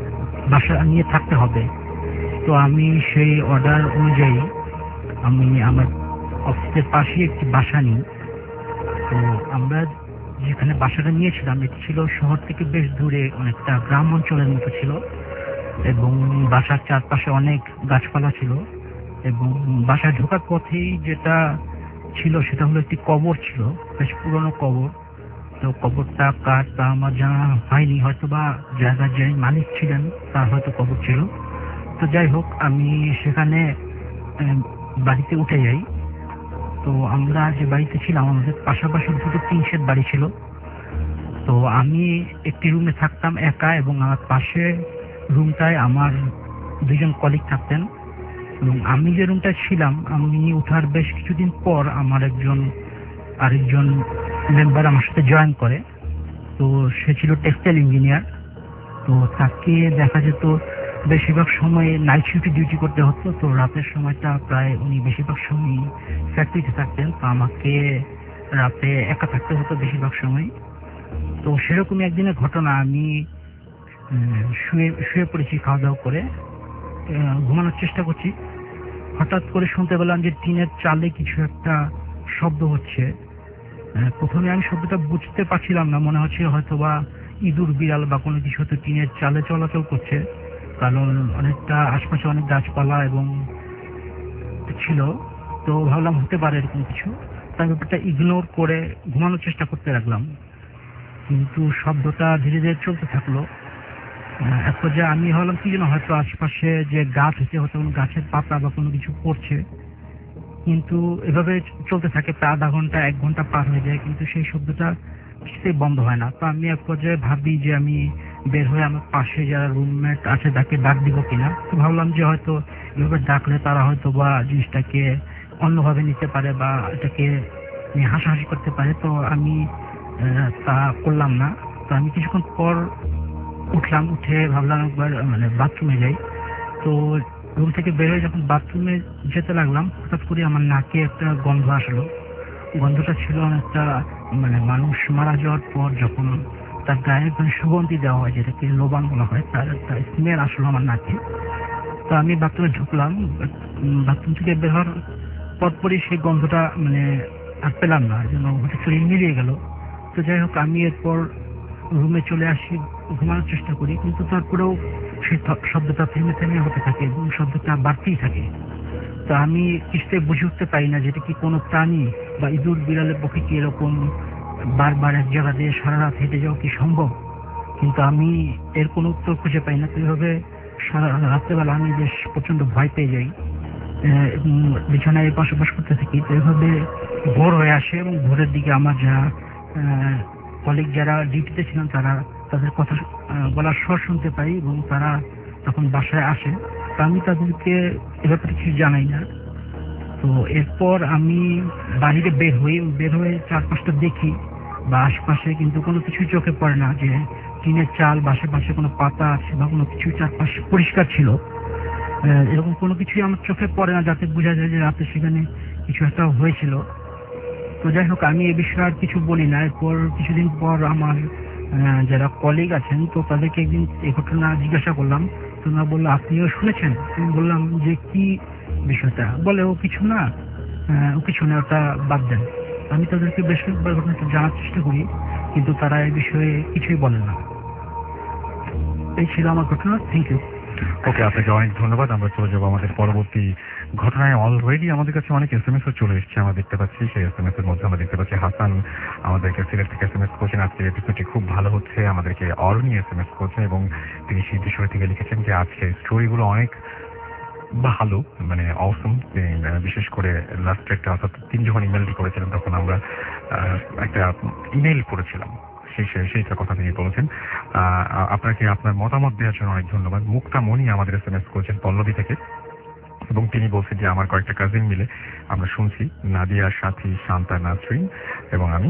বাসা নিয়ে থাকতে হবে। তো আমি সেই অর্ডার অনুযায়ী আমি আমার অফিসের পাশে একটি বাসা নিই। তো আমরা যেখানে বাসাটা নিয়েছিলাম এটি ছিল শহর থেকে বেশ দূরে, অনেকটা গ্রাম অঞ্চলের মতো ছিল এবং বাসার চারপাশে অনেক গাছপালা ছিল এবং বাসায় ঢোকার পথেই যেটা ছিল সেটা হলো একটি কবর ছিল, বেশ পুরনো কবর। তো কবরটা কার তা আমার জানা হয়নি, হয়তো বা জায়গার যে মালিক ছিলেন তার হয়তো কবর ছিল। তো যাই হোক, আমি সেখানে বাড়িতে উঠে যাই। তো আমরা যে বাড়িতে ছিলাম আমাদের পাশাপাশি দুটো টিন শেড বাড়ি ছিল। তো আমি একটি রুমে থাকতাম একা এবং আমার পাশে রুমটায় আমার দুজন কলিগ থাকতেন এবং আমি যে রুমটায় ছিলাম, আমি উঠার বেশ কিছুদিন পর আমার একজন আরেকজন মেম্বার আমার সাথে জয়েন করে। তো সে ছিল টেক্সটাইল ইঞ্জিনিয়ার। তো তাকে দেখা যেত বেশিরভাগ সময় নাইট শিফটে ডিউটি করতে হতো। তো রাতের সময়টা প্রায় উনি বেশিরভাগ সময় ফ্যাক্টরিতে থাকতেন। তো আমাকে রাতে একা থাকতে হতো বেশিরভাগ সময়। তো সেরকমই একদিনের ঘটনা, আমি শুয়ে শুয়ে পড়েছি খাওয়া দাওয়া করে, ঘুমানোর চেষ্টা করছি। হঠাৎ করে শুনতে পেলাম যে টিনের চালে কিছু একটা শব্দ হচ্ছে। প্রথমে আমি শব্দটা বুঝতে পারছিলাম না, মনে হচ্ছে হয়তো বা ইঁদুর বিড়াল বা কোনো কিছু হয়তো টিনের চালে চলাচল করছে, কারণ অনেকটা আশপাশে অনেক গাছপালা এবং ছিল। তো ভাবলাম হতে পারে এরকম কিছু। তাই ব্যাপারটা ইগনোর করে ঘুমানোর চেষ্টা করতে লাগলাম, কিন্তু শব্দটা ধীরে ধীরে চলতে থাকলো। এক পর্যায়ে আমি ভাবলাম কি যেন হয়তো আশপাশে যে গাছ হচ্ছে হয়তো কোনো গাছের পাতা বা কোনো কিছু পড়ছে, কিন্তু এভাবে চলতে থাকে প্রায় আধা ঘন্টা এক ঘন্টা পার হয়ে যায়, কিন্তু সেই শব্দটা কিছুতেই বন্ধ হয় না। তো আমি এক পর্যায়ে ভাবি যে আমি বের হয়ে আমার পাশে যারা রুমমেট আছে তাকে ডাক দিব কিনা। তো ভাবলাম যে হয়তো এভাবে ডাকলে তারা হয়তো বা জিনিসটাকে অন্যভাবে নিতে পারে বা এটাকে নিয়ে হাসাহাসি করতে পারে। তো আমি তা করলাম না। তো আমি কিছুক্ষণ পর উঠলাম, উঠে ভাবলাম একবার মানে বাথরুমে যাই। তো রুম থেকে বের হয়ে যখন বাথরুমে যেতে লাগলাম, হঠাৎ করে আমার নাকে একটা গন্ধ আসলো। গন্ধটা ছিল অনেকটা মানে মানুষ মারা যাওয়ার পর যখন তার গায়ে মানে সুগন্ধি দেওয়া হয়, যেটাকে লোবান বলা হয়, তার একটা স্মেল আসলো আমার নাকে। তো আমি বাথরুমে ঢুকলাম, বাথরুম থেকে বের হওয়ার পরপরই সেই গন্ধটা মানে আর পেলাম না, যেন হঠাৎ করে মিলিয়ে গেল। তো যাই হোক, আমি এরপর রুমে চলে আসি, ঘুমানোর চেষ্টা করি, কিন্তু তারপরেও সেই শব্দটা থেমে থেমে হতে থাকে এবং শব্দটা বাড়তেই থাকে। তো আমি কিছুতেই বুঝে উঠতে পারি না যেটা কি কোনো প্রাণী বা ইঁদুর বিড়ালের পক্ষে কি এরকম বারবার এক জায়গা দিয়ে সারা রাত হেঁটে যাওয়া কি সম্ভব, কিন্তু আমি এর কোনো উত্তর খুঁজে পাই না। তো এইভাবে সারা রাত্রেবেলা আমি বেশ প্রচন্ড ভয় পেয়ে যাই, বিছানায় বসবাস করতে থাকি। তো এভাবে ভোর হয়ে আসে এবং ভোরের দিকে আমার যা কলিগ যারা ডিউটিতে ছিলেন তারা তাদের কথা বলার স্বর শুনতে পাই এবং তারা তখন বাসায় আসে। তো আমি তাদেরকে এ ব্যাপারে কিছু জানাই না। তো এরপর আমি বাহিরে বের হই, বের হয়ে চারপাশটা দেখি বা আশপাশে, কিন্তু কোনো কিছুই চোখে পড়ে না যে টিনের চাল বা আশেপাশে কোনো পাতা আছে বা কোনো কিছু চারপাশে পরিষ্কার ছিল, এরকম কোনো কিছুই আমার চোখে পড়ে না যাতে বোঝা যায় যে রাতে সেখানে কিছু একটা হয়েছিল। তো যাই হোক, আমি এ বিষয়ে আর কিছু বলি না। এরপর কিছুদিন পর আমার যারা কলিগ আছেন তো তাদেরকে একদিন এই ঘটনা জিজ্ঞাসা করলাম। তোমরা বললো আপনিও শুনেছেন? আমি বললাম যে কি বিষয়টা? বলে ও কিছু না, ও কিছু না, ওটা বাদ দেন। আমি তাদেরকে বেশ কয়েকবার ঘটনাটা জানার চেষ্টা করি, কিন্তু তারা এই বিষয়ে কিছুই বলে না। এই ছিল আমার ঘটনা। Thank you. ওকে, আপনাকে অনেক ধন্যবাদ। আমরা চলে যাবো আমাদের পরবর্তী ঘটনায়। অলরেডি আমাদের কাছে অনেক এস এম এস চলে এসেছে, আমরা দেখতে পাচ্ছি। সেই এস এম এস এর মধ্যে আমরা দেখতে পাচ্ছি হাসান আমাদেরকে সিলেট থেকে এস এম এস করছেন, আজকের এপিসোডটি খুব ভালো হচ্ছে। আমাদেরকে অরণি এস এম এস করছেন এবং তিনি সেই বিষয় থেকে লিখেছেন যে আজকে স্টোরিগুলো অনেক ভালো, মানে অসম। বিশেষ করে লাস্ট একটা, অর্থাৎ তিনি যখন ইমেলটি করেছিলেন তখন আমরা একটা ইমেল করেছিলাম, সেই সেইটার কথা তিনি বলেছেন। আপনাকে আপনার মতামত দেওয়ার জন্য অনেক ধন্যবাদ। মুক্তা মণি আমাদের এস এম এস করেছেন পল্লবী থেকে এবং তিনি বলছেন যে আমার কয়েকটা কাজিন মিলে আমরা শুনছি, নাদিয়া, সাথী, শান্তা, নাসরিন এবং আমি।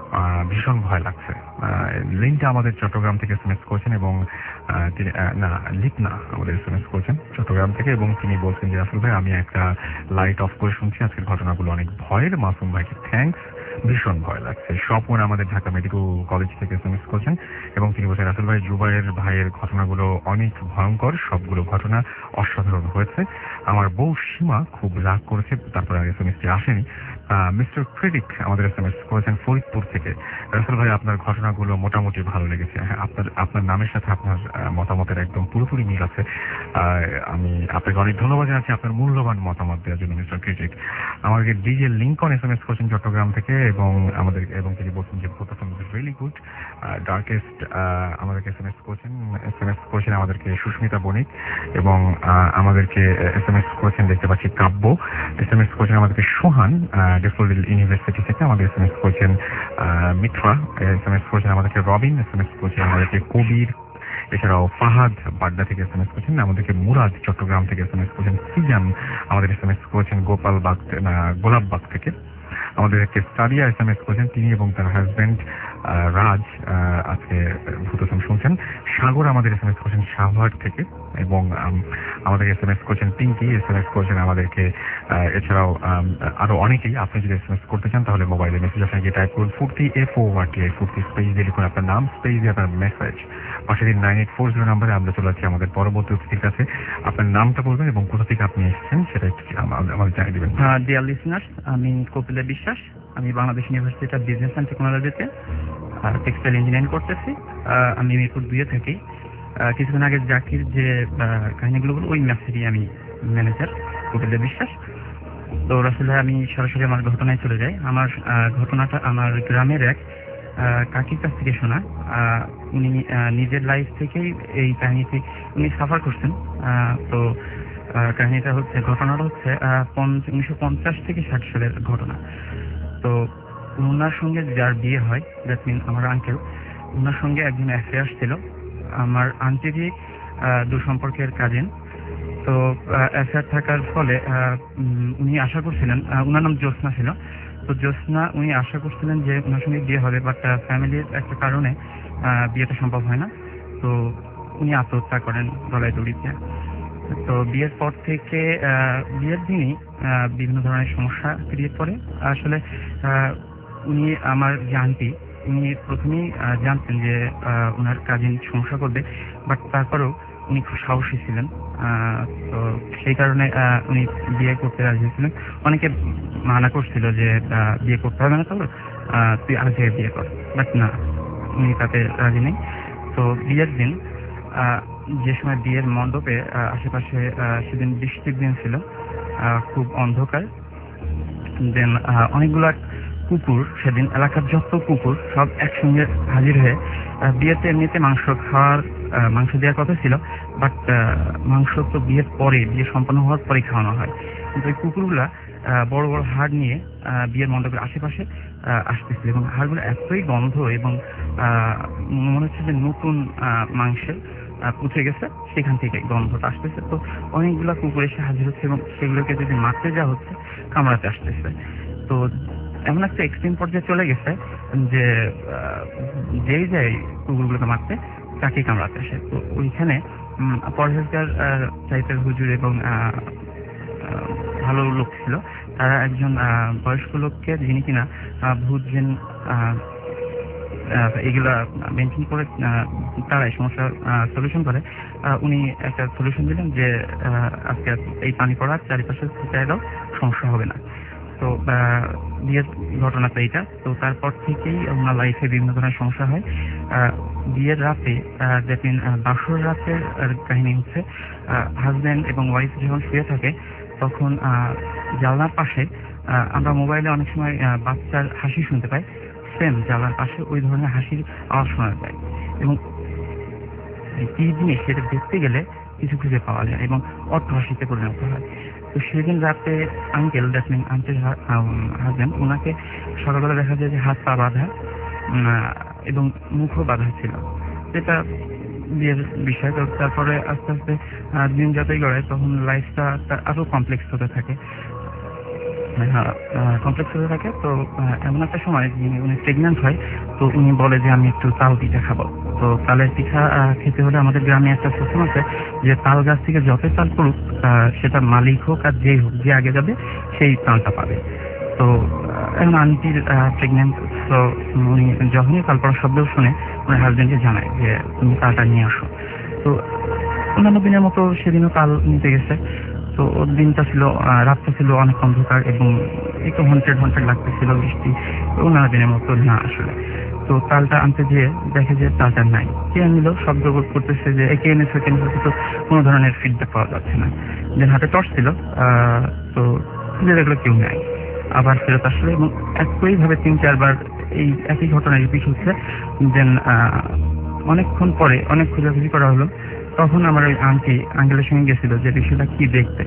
আহ, ভীষণ ভয় লাগছে। লিনটা আমাদের চট্টগ্রাম থেকে এসএমএস করেছেন এবং আহ, তিনি আহ, না লিপ না আমাদের এসএমএস করেছেন চট্টগ্রাম থেকে, এবং তিনি বলছেন যে আসলে ভাই আমি একটা লাইট অফ করে শুনছি, আজকের ঘটনাগুলো অনেক ভয়ের। মাসুম ভাইকে থ্যাঙ্কস, ভীষণ ভয় লাগছে। স্বপন আমাদের ঢাকা মেডিকেল কলেজ থেকে এসএমএস করছেন এবং তিনি বলছেন রাসেল ভাই জুবাইয়ের ভাইয়ের ঘটনাগুলো অনেক ভয়ঙ্কর, সবগুলো ঘটনা অসাধারণ হয়েছে। আমার বউ সীমা খুব রাগ করেছে, তারপরে আর এসএমএসটি আসেনি। মিস্টার ক্রেডিট আমাদের এসএমএস করেছেন ফরিদপুর থেকে, রাসেল ভাই আপনার ঘটনাগুলো মোটামুটি ভালো লেগেছে। হ্যাঁ, আপনার আপনার নামের সাথে আপনার আহ, মতামতের একদম পুরোপুরি মিল আছে। আহ, আমি আপনাকে অনেক ধন্যবাদ জানাচ্ছি আপনার মূল্যবান মতামত দেওয়ার জন্য মিস্টার ক্রেডিট। আমাদেরকে ডিজে লিঙ্কন এসএমএস করেছেন চট্টগ্রাম থেকে এবং আমাদের এবং তিনি বলছেন যে প্রথম রিয়েলি গুড ডার্কেস্ট। আমাদেরকে এসএমএস করেছেন এসএমএস করেছেন আমাদেরকে সুস্মিতা বণিক এবং আহ, আমাদেরকে এসএমএস করেছেন দেখতে পাচ্ছি কাব্য, এসএমএস করেছেন আমাদেরকে সোহান ডেফোডিল ইউনিভার্সিটি থেকে, আমাদের এসএমএস করেছেন আহ, মিত্রা, এসএমএস করেছেন আমাদেরকে রবিন, এসএমএস করেছেন আমাদেরকে কবির, এছাড়াও ফাহাদ বাড্ডা থেকে এসএমএস করেছেন আমাদেরকে, মুরাদ চট্টগ্রাম থেকে এসএমএস করেছেন, সিজান আমাদের এসএমএস করেছেন গোপালবাগ গোলাপবাগ থেকে, আমাদেরকে সারিয়া এসএমএস করেছেন, তিনি এবং তার হাজবেন্ড রাজ আহ, আজকে ভূতসম শুনছেন। সাগর আমাদের এসএমএস করেছেন শাহবাগ থেকে এবং আম, আমাদের এসএমএস করেছেন পিঙ্কি, এসএমএস করেছেন আমাদেরকে আহ, এছাড়াও আম, আরো অনেকেই। আপনি যদি এসএমএস করতে চান তাহলে মোবাইলে মেসেজ আপনাকে গিয়ে টাইপ করুন Foorti F O R T I Foorti space দিয়ে লিখুন আপনার নাম, স্পেস দিয়ে আপনার মেসেজ, পাশে দিন নাইন এইট ফোর জিরো নাম্বারে। আমরা চলে যাচ্ছি আমাদের পরবর্তী অতিথির কাছে। আপনার নামটা বলবেন এবং কোথা থেকে আপনি এসেছেন সেটা একটু আমা- আমাদের জানিয়ে দেবেন। ডিয়ার লিসনার্স, আমি কপিলা বিশ্বাস, আমি Bangladesh University of Business and টেকনোলজিতে টেক্সটাইল ইঞ্জিনিয়ারিং করতেছি। আহ, আমি মিরপুর দুইয়ে থাকি। আহ, কিছুদিন আগে জাকির যে আহ, কাহিনীগুলো বলো ওই ম্যাপসেরই আমি ম্যানেজার, কপিলা বিশ্বাস। তো আসলে আমি সরাসরি আমার ঘটনায় চলে যাই। আমার আহ, ঘটনাটা আমার গ্রামের এক আহ, কাকির কাছ থেকে শোনা। আহ, উনি আহ, নিজের লাইফ থেকেই এই কাহিনীতে উনি সাফার করছেন। আহ, তো আহ, কাহিনীটা হচ্ছে ঘটনাটা হচ্ছে উনিশশো পঞ্চাশ থেকে ষাট সালের ঘটনা। তো ওনার সঙ্গে যার বিয়ে হয়, দ্যাট মিন আমার আঙ্কেল, ওনার সঙ্গে একজন অ্যাফেয়ার্স ছিল আমার আন্টিরই আহ, দূর সম্পর্কের কাজিন। তো অ্যাফেয়ার থাকার ফলে আহ, উম, উনি আশা করছিলেন, আহ, ওনার নাম জ্যোৎস্না ছিল। তো জ্যোৎস্না উনি আশা করছিলেন যে ওনার সঙ্গে বিয়ে হবে, বাট ফ্যামিলির একটা কারণে আহ, বিয়েটা সম্ভব হয় না। তো উনি আত্মহত্যা করেন গলায় দড়ি দিয়ে। তো বিয়ের পর থেকে আহ, বিয়ের দিনই আহ, বিভিন্ন ধরনের সমস্যা ক্রিয়েট করে। আসলে আহ, উনি আমার যে আন্টি, উনি প্রথমেই আহ, জানতেন যে আহ, ওনার কাজিন সমস্যা করবে, বাট তারপরেও উনি খুব সাহসী ছিলেন। আহ, তো সেই কারণে আহ, উনি বিয়ে করতে রাজি হয়েছিলেন। অনেকে মানা করছিল যে আহ, বিয়ে করতে হবে না, তো আহ, তুই আগে বিয়ে কর, বাট না, উনি তাতে রাজি নেই। তো বিয়ের দিন আহ, যে সময় বিয়ের মণ্ডপে আহ, আশেপাশে আহ, সেদিন বৃষ্টির দিন ছিল, আহ, খুব অন্ধকার। দেন অনেকগুলা কুকুর, সেদিন এলাকার যত কুকুর সব একসঙ্গে হাজির হয়ে আহ, বিয়েতে এমনিতে মাংস খাওয়ার আহ, মাংস দেওয়ার কথা ছিল, বাট মাংস তো বিয়ের পরে, বিয়ে সম্পন্ন হওয়ার পরে খাওয়ানো হয়। কিন্তু ওই কুকুরগুলা আহ, বড় বড় হাড় নিয়ে আহ, বিয়ের মণ্ডপের আশেপাশে আহ, আসতেছিল এবং হাড়গুলো এতই গন্ধ এবং আহ, মনে হচ্ছে যে নতুন আহ, মাংসের আহ, পুঁছে গেছে, সেখান থেকে গন্ধটা আসতেছে। তো অনেকগুলা কুকুর এসে হাজির হচ্ছে এবং সেগুলোকে যদি মারতে যাওয়া হচ্ছে, কামড়াতে আসতেছে। তো এমন একটা এক্সট্রিম পর্যায়ে চলে গেছে যে আহ, যেই যায় কুকুরগুলোকে মারতে, তাকে কামড়াতে আসে। তো ওইখানে উম, পরহেজগার টাইপের হুজুর এবং আহ, আহ, ভালো লোক ছিল, তারা একজন আহ, বয়স্ক লোককে, যিনি কিনা আহ, ভূত জিন আহ, আহ, এগুলা মেনশন করে আহ, তারা এই সমস্যার সলিউশন করে। আহ, উনি একটা সলিউশন দিলেন যে আহ, আজকে এই পানি পড়ার চারিপাশে ছিটায় দাও, সমস্যা হবে না। তো আহ, বিয়ের ঘটনা তো এইটা। তো তারপর থেকেই ওনার লাইফে বিভিন্ন ধরনের সমস্যা হয়। আহ, বিয়ের রাতে, যেদিন বাসর রাতের আহ, কাহিনী হচ্ছে, হাজব্যান্ড এবং ওয়াইফ যখন শুয়ে থাকে, তখন আহ, জানলার পাশে আহ, আমরা মোবাইলে অনেক সময় আহ, বাচ্চার হাসি শুনতে পাই, সেম জানলার পাশে ওই ধরনের হাসির আওয়াজ শোনা যায় এবং কি জিনিস সেটা দেখতে গেলে কিছু খুঁজে পাওয়া যায় এবং অট্টহাসিতে পরিণত হয়। তো সেদিন রাতে uncle, that mean uncle husband, ওনাকে সকালবেলা দেখা যায় যে হাত পা বাঁধা এবং মুখও বাঁধা ছিল, যেটা বিয়ের বিষয়। তো তারপরে আস্তে আস্তে দিন যতই গড়ায়, তখন লাইফটা আরো কমপ্লেক্স হতে থাকে। কমপ্লেক্সে থাকে। তো আহ, এমন একটা সময় যিনি উনি প্রেগন্যান্ট হয়, তো উনি বলে যে আমি একটু তাল পিঠা খাবো। তো তালের পিঠা আহ, খেতে হলে আমাদের গ্রামে একটা সিস্টেম আছে যে তাল গাছ থেকে যতই তাল পড়ুক, আহ, সেটা মালিক হোক আর যেই হোক, যে আগে যাবে সেই তালটা পাবে। তো আহ, এখন আন্টির প্রেগনেন্ট, তো উনি যখনই তাল পড়ার শব্দ শুনে ওনার হাজবেন্ডকে জানায় যে তুমি তালটা নিয়ে আসো। তো অন্যান্য দিনের মতো সেদিনও তাল নিতে গেছে। তো ওর দিনটা ছিল, আহ, রাতটা ছিল অনেক অন্ধকার এবং একটু হন্টেড হন্টেড লাগতেছিল, বৃষ্টি। তো অন্যান্য দিনের মতো না আসলে। তো তালটা আনতে যেয়ে দেখে যে তালটা নাই। কে নিল, শব্দ করতেছে যে একে এনেছে কে এনেছে, তো কোনো ধরনের ফিডব্যাক পাওয়া যাচ্ছে না। যে হাতে টর্চ ছিল, আহ, তো খুঁজে দেখলো কেউ নাই। আবার ফেরত আসলো এবং একইভাবে তিন চারবার এই একই ঘটনা রিপিট হচ্ছে। দেন অনেকক্ষণ পরে অনেক খোঁজাখুঁজি করা হলো। তখন আমার ওই আন্টি আঙ্কেলের সঙ্গে গেছিল যে বিষয়টা কি দেখতে।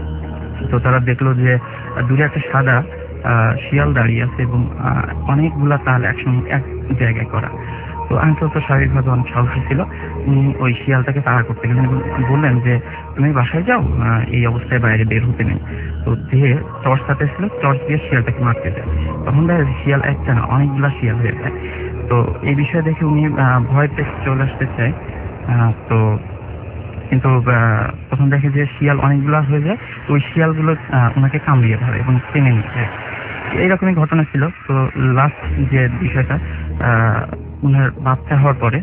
তো তারা দেখলো যে দূরে একটা সাদা আহ, শিয়াল দাঁড়িয়ে আছে এবং আহ, অনেকগুলা তাল একসঙ্গে এক জায়গায় করা। তো আঙ্কেল তো স্বাভাবিকভাবে অনেক সাহসী ছিল, উনি ওই শিয়ালটাকে তাড়া করতে গেলেন এবং বললেন যে তুমি বাসায় যাও, আহ, এই অবস্থায় বাইরে বের হতে নেই। তো দিয়ে টর্চ হাতে ছিল, টর্চ দিয়ে শিয়ালটাকে মারতে যায়। তখন দেখা যায় শিয়াল একটা না অনেকগুলা শিয়াল হয়ে যায়। তো এই বিষয়ে দেখে উনি আহ, ভয় পেয়ে চলে আসতে চায়। আহ, তো কিন্তু আহ, তখন দেখে যে শিয়াল অনেকগুলো হয়ে যায়। ওই শিয়ালগুলো আহ, ওনাকে কামড়িয়ে ধরে এবং টেনে নিয়ে যায়। এইরকমই ঘটনা ছিল। তো লাস্ট যে বিষয়টা, আহ, ওনার বাচ্চা হওয়ার পরে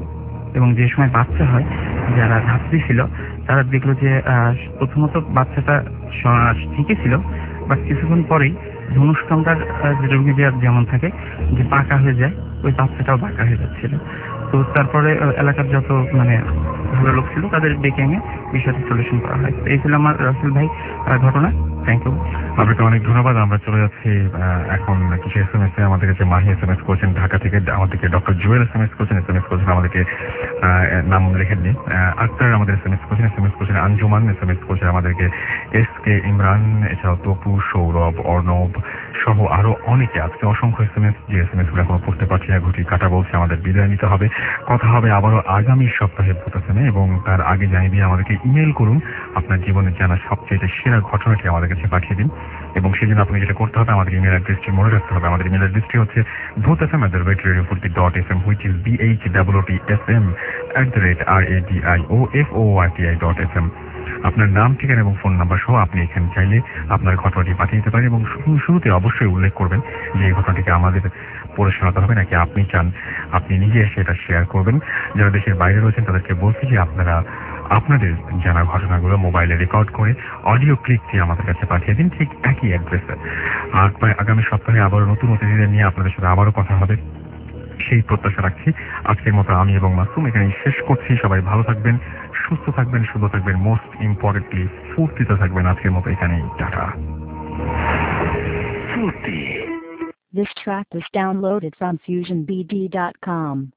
এবং যে সময় বাচ্চা হয়, যারা ধাত্রী ছিল তারা দেখলো যে আহ, প্রথমত বাচ্চাটা স- ঠিকই ছিল, বাট কিছুক্ষণ পরেই ধনুষ্টঙ্কার যে রোগীদের যেমন থাকে যে বাঁকা হয়ে যায়, ওই বাচ্চাটাও বাঁকা হয়ে যাচ্ছিল। তো তারপরে আহ, এলাকার যত মানে ভালো লোক ছিল তাদের ডেকে এনে বিষয়টা সলিউশন করা হয়। তো এই ছিল আমার রাসেল ভাই আহ, ঘটনা। Thank you. আপনাকে অনেক ধন্যবাদ। আমরা চলে যাচ্ছি আহ, এখন কিছু এস এম এস এ। আমাদেরকে যে মাহি এস এম এস করছেন ঢাকা থেকে, আমাদেরকে doctor Jewel S M S করছেন, এস এম এস করছেন আমাদেরকে আহ, নাম লেখেন নি, আক্তার আমাদের এস এম এস করছেন, এস এম এস করছেন আঞ্জুমান, এস এম এস করছেন আমাদেরকে এস কে ইমরান, এছাড়াও তপু, সৌরভ, অর্ণব সহ আরো অনেকে। আজকে অসংখ্য এস এম এস, যে এস এম এস গুলো এখনো পড়তে পারছি না, ঘুটি কাটা বলছে, আমাদের বিদায় নিতে হবে। কথা হবে আবারও আগামী সপ্তাহে ভোটাসেনে, এবং তার আগে জানিয়ে দিয়ে আমাদেরকে ইমেল করুন আপনার জীবনের জানা সবচেয়ে সেরা ঘটনাটি আমাদের কাছে পাঠিয়ে দিন। এবং সেজন্য আপনি যেটা করতে হবে, আমাদের ইমেল অ্যাড্রেসটি মনে রাখতে হবে। আমাদের ইমেল অ্যাড্রেসটি হচ্ছে Bhoot F M at the rate radio Foorti dot F M, which is B H double T F M at the rate R A D I O F O R T I dot F M. আপনার নাম, ঠিকানা এবং phone number সহ আপনি এখানে চাইলে আপনার ঘটনাটি পাঠিয়ে দিতে পারেন, এবং শুরুতে অবশ্যই উল্লেখ করবেন যে এই ঘটনাটিকে আমাদের পড়ে শোনাতে হবে নাকি আপনি চান আপনি নিজে সেটা শেয়ার করবেন। যারা দেশের বাইরে রয়েছেন তাদেরকে বলছি যে আপনারা আপনাদের জানা ঘটনাগুলো মোবাইলে রেকর্ড করে অডিও ক্লিপ দিয়ে আমাদের কাছে পাঠিয়ে দিন, ঠিক একই অ্যাড্রেসে। আর আগামী সপ্তাহে আবারও নতুন অতিথিদের নিয়ে আপনাদের সাথে আবারও কথা হবে, সেই প্রত্যাশা রাখছি। আজকের মতো আমি এবং মাসুম এখানে শেষ করছি। সবাই ভালো থাকবেন, সুস্থ থাকবেন, সুন্দর থাকবেন, মোস্ট ইম্পর্টেন্টলি ফুর্তিতে থাকবেন। আজকের মতো এখানেই tata. Fruity. This track was downloaded from fusion b d dot com.